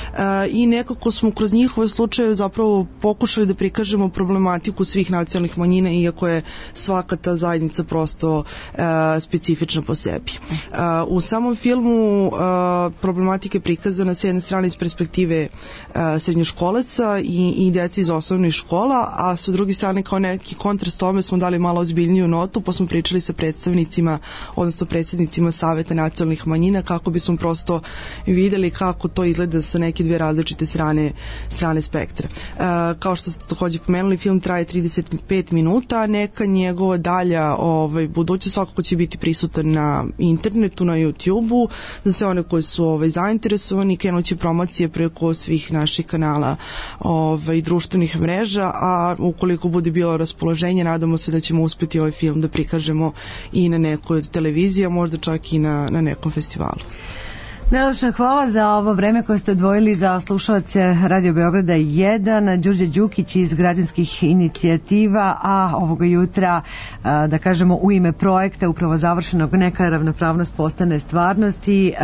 Speaker 4: i nekako smo kroz njihove slučaje zapravo pokušali da prikažemo problematiku svih nacionalnih manjina, iako je svaka ta zajednica prosto specifična po sebi. U samom filmu problematika je prikazana s jedne strane iz perspektive srednjoškolaca i, i deci iz osnovnih škola, a sa druge strane kao neki kontrast tome smo dali malo ozbiljniju notu, pa smo pričali sa predstavnicima, odnosno predsjednicima Saveta nacionalnih manjina kako bismo prosto videli kako to izgleda sa neke dve različite strane, strane spektra. E, kao što ste takođe pomenuli, film traje trideset pet minuta, neka njegova dalja ovaj, buduće svakako će biti prisutan na internetu, na YouTube-u, za sve one koji su ovaj, zainteresovani, krenuće promocije preko svih naših kanala ovaj, društvenih mreža, a ukoliko bude bilo raspoloženje, nadamo se da ćemo uspeti ovaj film da prikažemo i na nekoj od televizija, možda čak i na, na nekom festivalu.
Speaker 2: Najlepša hvala za ovo vreme koje ste odvojili za slušalce Radio Beograda jedan, Đurđe Đukić iz građanskih inicijativa, a ovoga jutra, da kažemo, u ime projekta upravo završenog Neka ravnopravnost postane stvarnost i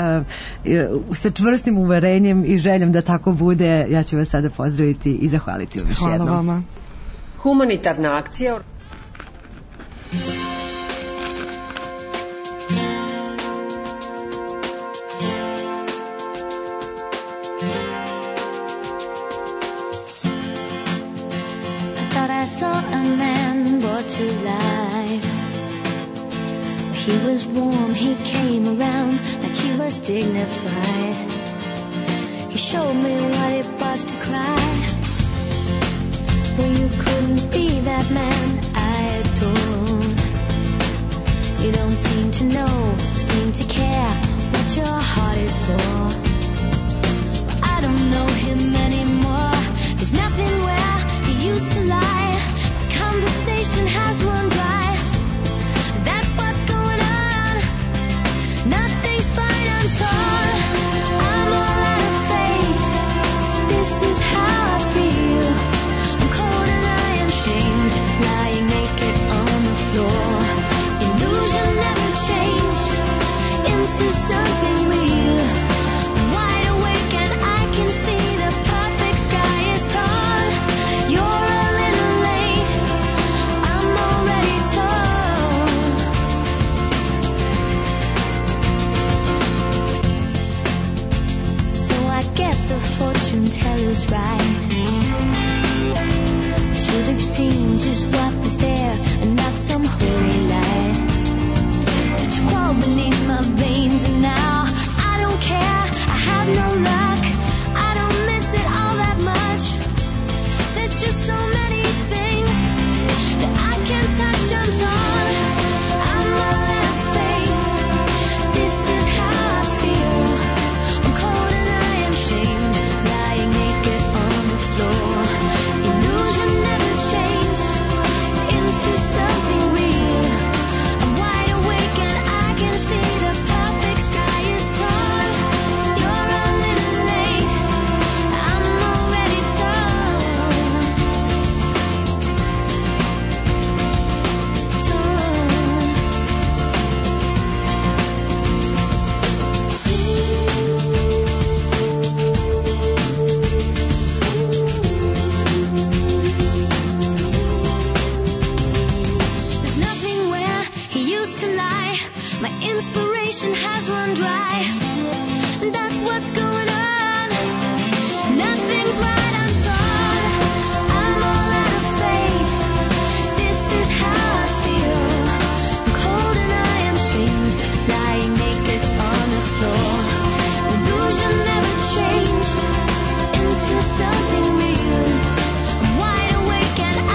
Speaker 2: sa čvrstim uverenjem i željom da tako bude, ja ću vas sada pozdraviti i zahvaliti vam još jednom.
Speaker 4: Hvala vama.
Speaker 7: Humanitarna akcija
Speaker 13: saw a man brought to life. He was warm, he came around like he was dignified. He showed me what it was to cry. Well, you couldn't be that man I adore. You don't seem to know, seem to care what your heart is for. Well, I don't know him anymore. There's nothing where he used to lie. Conversation has run dry. That's what's going on. Nothing's fine, I'm torn. I'm all out of faith. This is how I feel. I'm cold and I am shamed, lying naked on the floor. Illusion never changed into something real. I'm wide awake and I can see the perfect sky is tall. You're a little late, I'm already torn. So I guess the fortune teller's right. Should have seen just what was there and not some holy light. But you crawl beneath my veins and now I don't care, I have no luck. I don't miss it all that much. There's just so many things that I can't touch. I'm torn, I'm all out of faith. This is how I feel. I'm cold and I am shamed, lying naked on the floor. Illusion never changed into something real. I'm wide awake and I can see the perfect sky is torn. You're a little late, I'm already torn. There's nothing where he used to lie. My inspiration has run dry. That's what's going on. Nothing's right, I'm torn. I'm all out of faith. This is how I feel. I'm cold and I am shamed, lying naked on the floor. Illusion never changed into something real. I'm wide awake and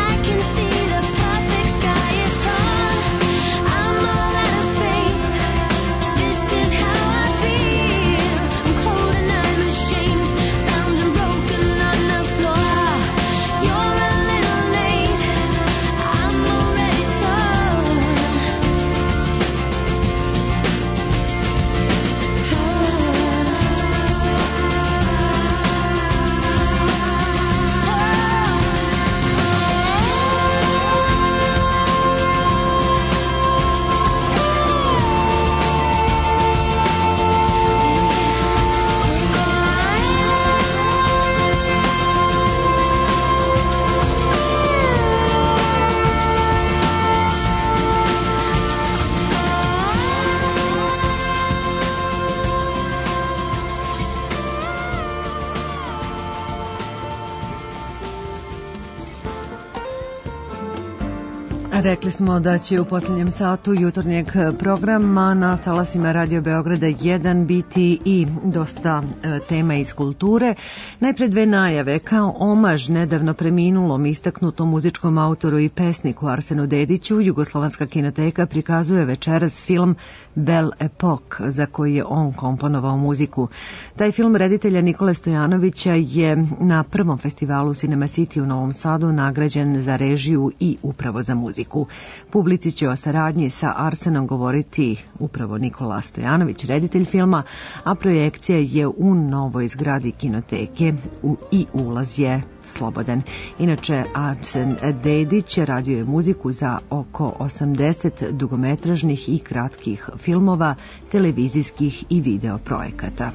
Speaker 2: Rekli smo da će u posljednjem satu jutarnjeg programa na talasima Radio Beograda jedan biti i dosta e, tema iz kulture. Najpre dve najave. Kao omaž nedavno preminulom istaknutom muzičkom autoru i pesniku Arsenu Dediću, Jugoslovenska kinoteka prikazuje večeras film Belle Epoque, za koji je on komponovao muziku. Taj film reditelja Nikole Stojanovića je na prvom festivalu Cinema City u Novom Sadu nagrađen za režiju i upravo za muziku. Publici će o saradnji sa Arsenom govoriti upravo Nikola Stojanović, reditelj filma, a projekcija je u novoj zgradi kinoteke i ulaz je slobodan. Inače, Arsen Dedić radio je muziku za oko osamdeset dugometražnih i kratkih filmova, televizijskih i video projekata.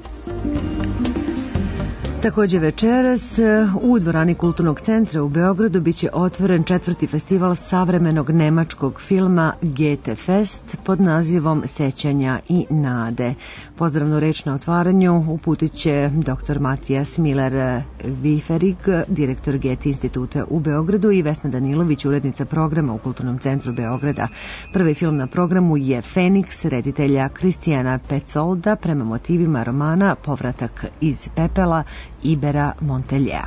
Speaker 2: Također večeras u dvorani Kulturnog centra u Beogradu biće otvoren četvrti festival savremenog nemačkog filma Goethe Fest pod nazivom Sećanja i nade. Pozdravnu reč na otvaranju uputit će dr. Matijas Miller-Viferig, direktor Goethe instituta u Beogradu, i Vesna Danilović, urednica programa u Kulturnom centru Beograda. Prvi film na programu je Feniks reditelja Kristijana Petsolda prema motivima romana Povratak iz pepela Ibera Monteljea.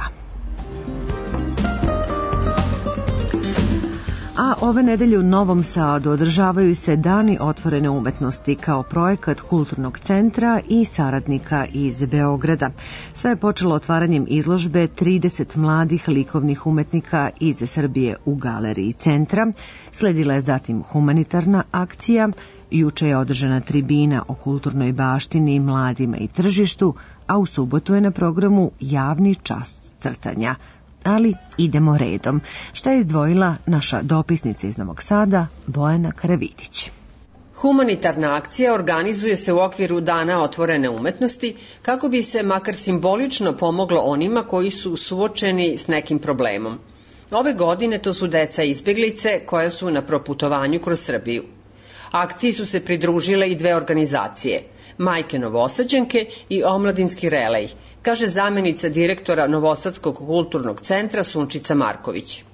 Speaker 2: A ove nedelje u Novom Sadu održavaju se Dani otvorene umetnosti kao projekat Kulturnog centra i saradnika iz Beograda. Sve je počelo otvaranjem izložbe trideset mladih likovnih umetnika iz Srbije u galeriji centra. Sledila je zatim humanitarna akcija. Juče je održana tribina o kulturnoj baštini, mladima i tržištu, a u subotu je na programu javni čas crtanja. Ali idemo redom. Šta je izdvojila naša dopisnica iz Novog Sada, Bojana Karavidić?
Speaker 7: Humanitarna akcija organizuje se u okviru Dana otvorene umetnosti kako bi se makar simbolično pomoglo onima koji su suočeni s nekim problemom. Ove godine to su deca izbjeglice koje su na proputovanju kroz Srbiju. Akciji su se pridružile i dve organizacije, Majke Novosađanke i Omladinski relej, kaže zamjenica direktora Novosadskog kulturnog centra Sunčica Marković.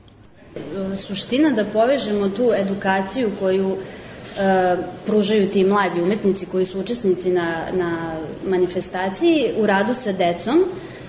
Speaker 3: Suština da povežemo tu edukaciju koju e, pružaju ti mladi umetnici koji su učesnici na, na manifestaciji u radu sa decom,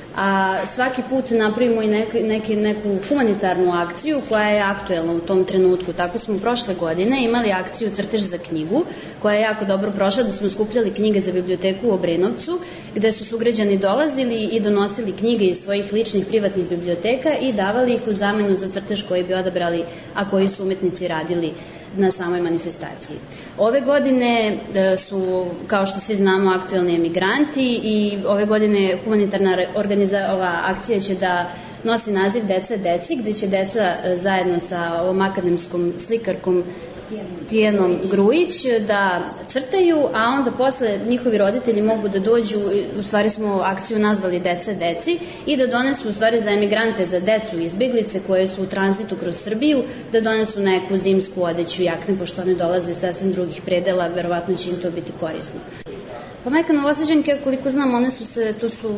Speaker 3: a svaki put napravimo i neke, neke, neku humanitarnu akciju koja je aktuelna u tom trenutku. Tako smo prošle godine imali akciju Crtež za knjigu, koja je jako dobro prošla, da smo skupljali knjige za biblioteku u Obrenovcu, gde su sugrađani dolazili i donosili knjige iz svojih ličnih privatnih biblioteka i davali ih u zamenu za crtež koji bi odabrali, a koji su umetnici radili na samoj manifestaciji. Ove godine su, kao što svi znamo, aktuelni emigranti i ove godine humanitarna organiza, ova akcija će da nosi naziv Deca deci, gde će deca zajedno sa ovom akademskom slikarkom Tijenom Grujić da crtaju, a onda posle njihovi roditelji mogu da dođu, u stvari smo akciju nazvali Deca deci, i da donesu u stvari za emigrante, za decu izbjeglice koje su u tranzitu kroz Srbiju, da donesu neku zimsku odeću, jakne, pošto one dolaze sa sasvim drugih predela, verovatno će im to biti korisno. Pa Majka Novosađanke, koliko znam, one su se, to su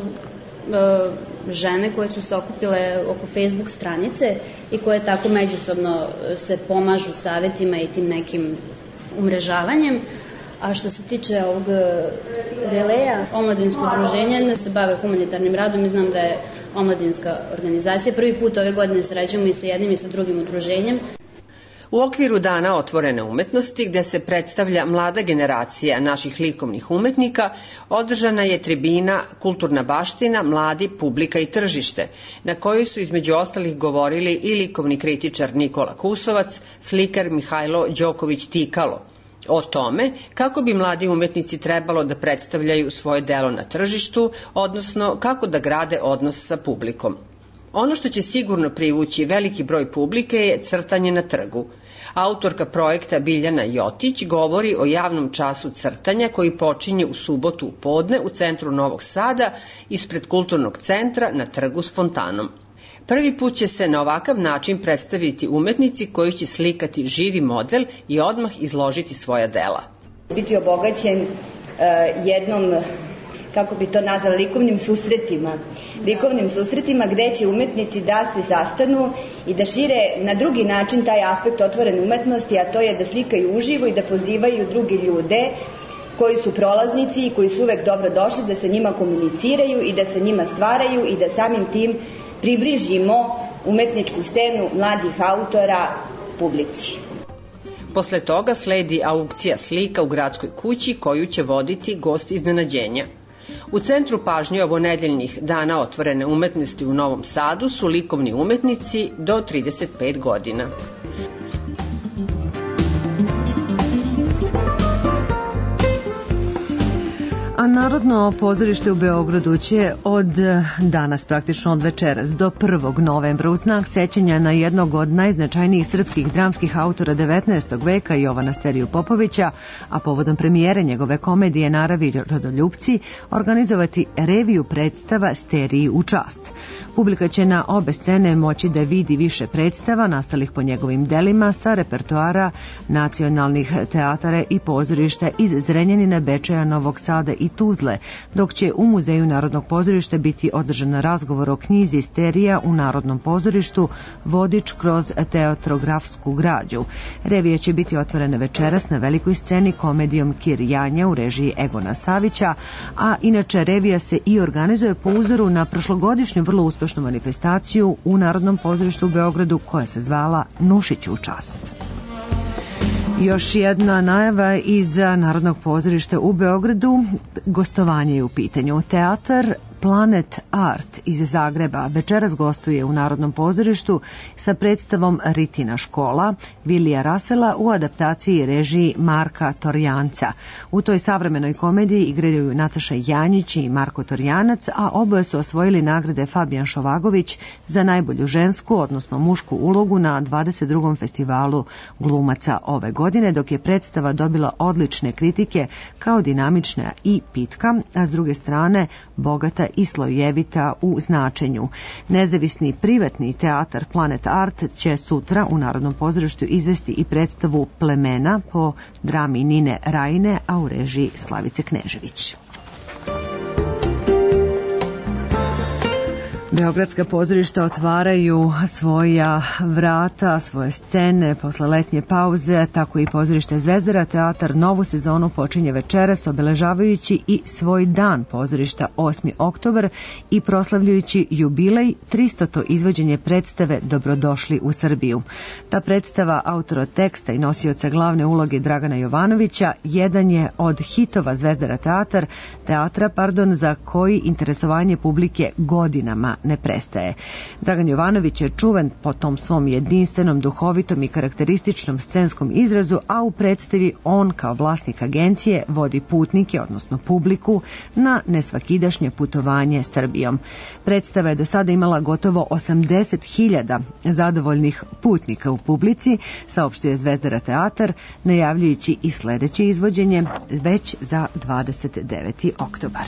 Speaker 3: žene koje su se okupile oko Facebook stranice i koje tako međusobno se pomažu savetima i tim nekim umrežavanjem. A što se tiče ovog releja, omladinsko udruženje ne se bave humanitarnim radom i znam da je omladinska organizacija. Prvi put ove godine sređujemo i sa jednim i sa drugim udruženjem.
Speaker 7: U okviru Dana otvorene umetnosti, gde se predstavlja mlada generacija naših likovnih umetnika, održana je tribina Kulturna baština, mladi, publika i tržište, na kojoj su između ostalih govorili i likovni kritičar Nikola Kusovac, slikar Mihajlo Đoković-Tikalo, o tome kako bi mladi umetnici trebalo da predstavljaju svoje delo na tržištu, odnosno kako da grade odnos sa publikom. Ono što će sigurno privući veliki broj publike je crtanje na trgu. Autorka projekta Biljana Jotić govori o javnom času crtanja koji počinje u subotu u podne u centru Novog Sada ispred Kulturnog centra na trgu s fontanom. Prvi put će se na ovakav način predstaviti umetnici koji će slikati živi model i odmah izložiti svoja dela.
Speaker 8: Biti obogaćen uh, jednom kako bi to nazvali, likovnim susretima. Likovnim susretima gde će umetnici da se sastanu i da šire na drugi način taj aspekt otvorene umetnosti, a to je da slikaju uživo i da pozivaju drugi ljude koji su prolaznici i koji su uvek dobro došli, da sa njima komuniciraju i da sa njima stvaraju i da samim tim približimo umetničku scenu mladih autora publici.
Speaker 7: Posle toga sledi aukcija slika u gradskoj kući koju će voditi gost iznenađenja. U centru pažnje ovonedeljnih dana otvorene umetnosti u Novom Sadu su likovni umetnici do trideset pet godina.
Speaker 2: A Narodno pozorište u Beogradu će od danas, praktično od večeras, do prvog novembra u znak sećanja na jednog od najznačajnijih srpskih dramskih autora devetnaestog veka Jovana Steriju Popovića, a povodom premijere njegove komedije Naravi rodoljupci, organizovati reviju predstava Steriji u čast. Publika će na obe scene moći da vidi više predstava nastalih po njegovim delima sa repertoara nacionalnih teatara i pozorišta iz Zrenjanina, Bečeja, Novog Sada i Tuzle, dok će u Muzeju Narodnog pozorišta biti održan razgovor o knjizi Sterija u Narodnom pozorištu, vodič kroz teatrografsku građu. Revija će biti otvorena večeras na velikoj sceni komedijom Kir Janja u režiji Egona Savića, a inače revija se i organizuje po uzoru na prošlogodišnju vrlo uspešnu manifestaciju u Narodnom pozorištu u Beogradu koja se zvala Nušiću u čast. Još jedna najava iz Narodnog pozorišta u Beogradu, gostovanje je u pitanju. Teatar Planet Art iz Zagreba večeras gostuje u Narodnom pozorištu sa predstavom Ritina škola Vilija Rasela u adaptaciji i režiji Marka Torjanca. U toj savremenoj komediji igraju Nataša Janjić i Marko Torjanac, a oboje su osvojili nagrade Fabijan Šovagović za najbolju žensku, odnosno mušku ulogu na dvadeset drugom festivalu glumaca ove godine, dok je predstava dobila odlične kritike kao dinamična i pitka, a s druge strane bogata i slojevita u značenju. Nezavisni privatni teatar Planet Art će sutra u Narodnom pozorištu izvesti i predstavu Plemena po drami Nine Rajine, a u režiji Slavice Knežević. Beogradska pozorišta otvaraju svoja vrata, svoje scene posle letnje pauze, tako i pozorište Zvezdara teatar novu sezonu počinje večeras obeležavajući i svoj dan pozorišta osmi oktobar i proslavljujući jubilej tristoto izvođenje predstave Dobrodošli u Srbiju. Ta predstava autora teksta i nosioca glavne uloge Dragana Jovanovića jedan je od hitova Zvezdara teatar, teatra, pardon, za koji interesovanje publike godinama ne prestaje. Dragan Jovanović je čuven po tom svom jedinstvenom, duhovitom i karakterističnom scenskom izrazu, a u predstavi on kao vlasnik agencije vodi putnike, odnosno publiku, na nesvakidašnje putovanje Srbijom. Predstava je do sada imala gotovo osamdeset hiljada zadovoljnih putnika u publici, saopštio Zvezdara teatar, najavljujući i sledeće izvođenje već za dvadeset deveti oktobar.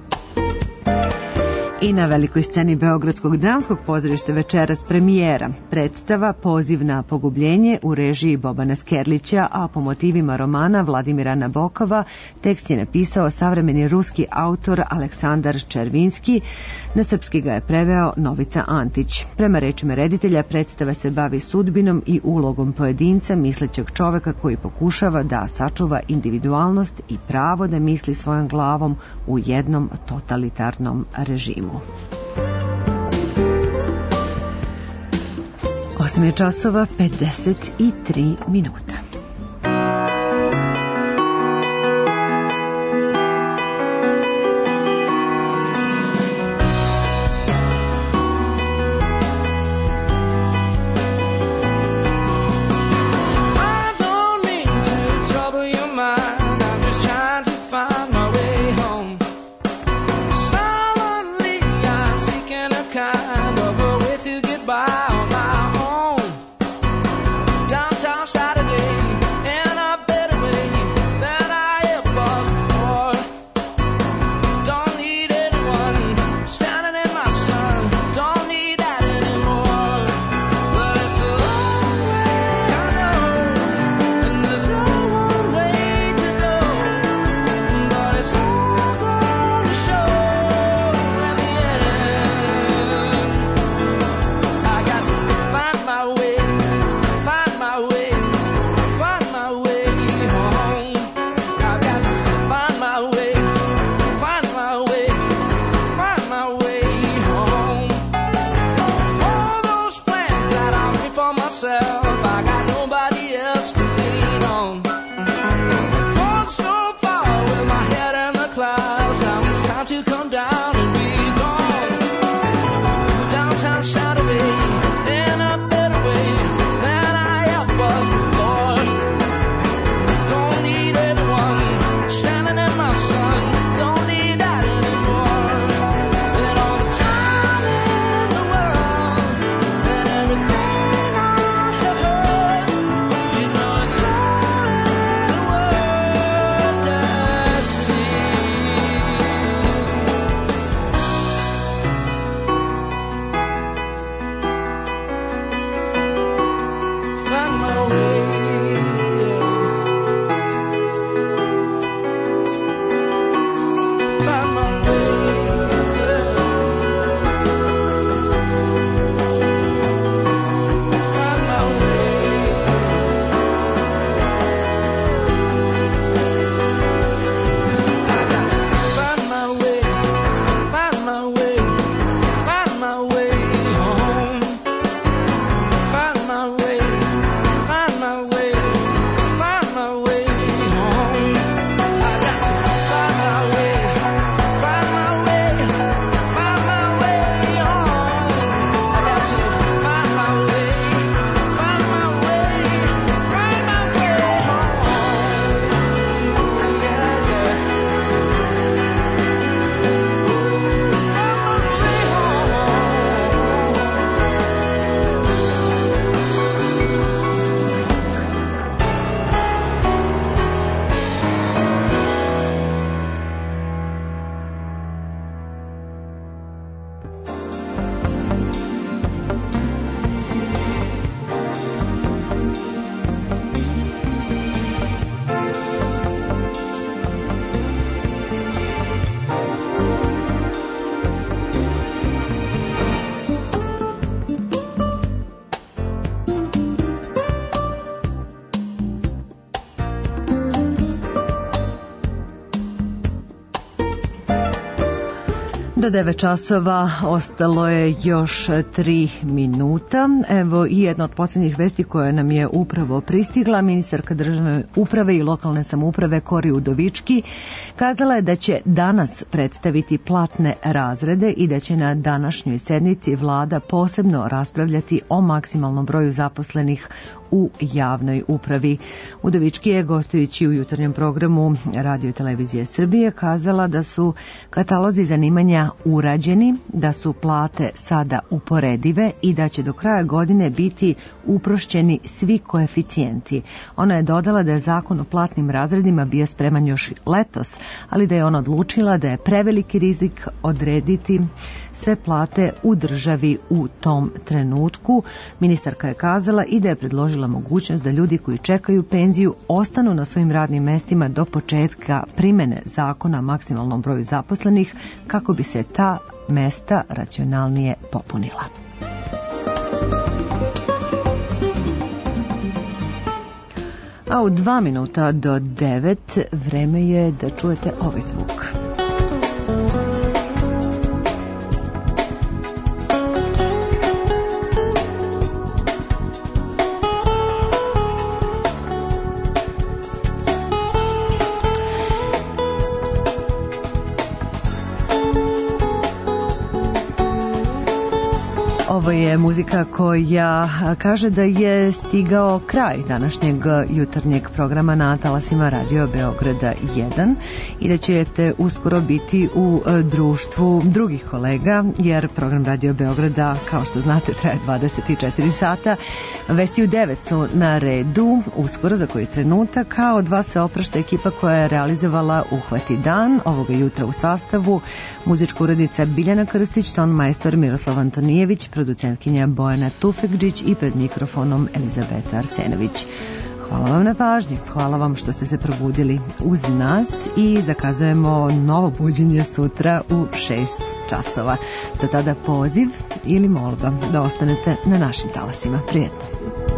Speaker 2: I na velikoj sceni Beogradskog dramskog pozorišta večeras premijera predstava Poziv na pogubljenje u režiji Bobana Skerlića, a po motivima romana Vladimira Nabokova tekst je napisao savremeni ruski autor Aleksandar Červinski, na srpski ga je preveo Novica Antić. Prema rečima reditelja, predstava se bavi sudbinom i ulogom pojedinca, mislećeg čoveka koji pokušava da sačuva individualnost i pravo da misli svojom glavom u jednom totalitarnom režimu. osam je časova pedeset tri minuta.
Speaker 26: Saturday
Speaker 2: Do devet časova ostalo je još tri minuta. Evo i jedna od posljednjih vesti koja nam je upravo pristigla. Ministarka državne uprave i lokalne samouprave Kori Udovički kazala je da će danas predstaviti platne razrede i da će na današnjoj sednici vlada posebno raspravljati o maksimalnom broju zaposlenih u javnoj upravi. Udovički je, gostujući u jutarnjem programu Radio i Televizije Srbije, kazala da su katalozi zanimanja urađeni, da su plate sada uporedive i da će do kraja godine biti uprošćeni svi koeficijenti. Ona je dodala da je zakon o platnim razredima bio spreman još letos, ali da je ona odlučila da je preveliki rizik odrediti sve plate u državi u tom trenutku. Ministarka je kazala i da je predložila mogućnost da ljudi koji čekaju penziju ostanu na svojim radnim mestima do početka primene zakona o maksimalnom broju zaposlenih kako bi se ta mesta racionalnije popunila. A u dva minuta do devet vreme je da čujete ovaj zvuk. Ovo je muzika koja kaže da je stigao kraj današnjeg jutarnjeg programa na talasima Radio Beograda jedan i da ćete uskoro biti u društvu drugih kolega, jer program Radio Beograda, kao što znate, traje dvadeset četiri sata. Vesti u devet su na redu, uskoro za koji trenutak, kao dva se oprašta ekipa koja je realizovala Uhvati dan ovoga jutra u sastavu muzička urednica Biljana Krstić, ton majstor Miroslav Antonijević, producentkinja Bojana Tufekđić i pred mikrofonom Elizabeta Arsenović. Hvala vam na pažnji, hvala vam što ste se probudili uz nas i zakazujemo novo buđenje sutra u šest časova. Do tada poziv ili molba da ostanete na našim talasima. Prijetno.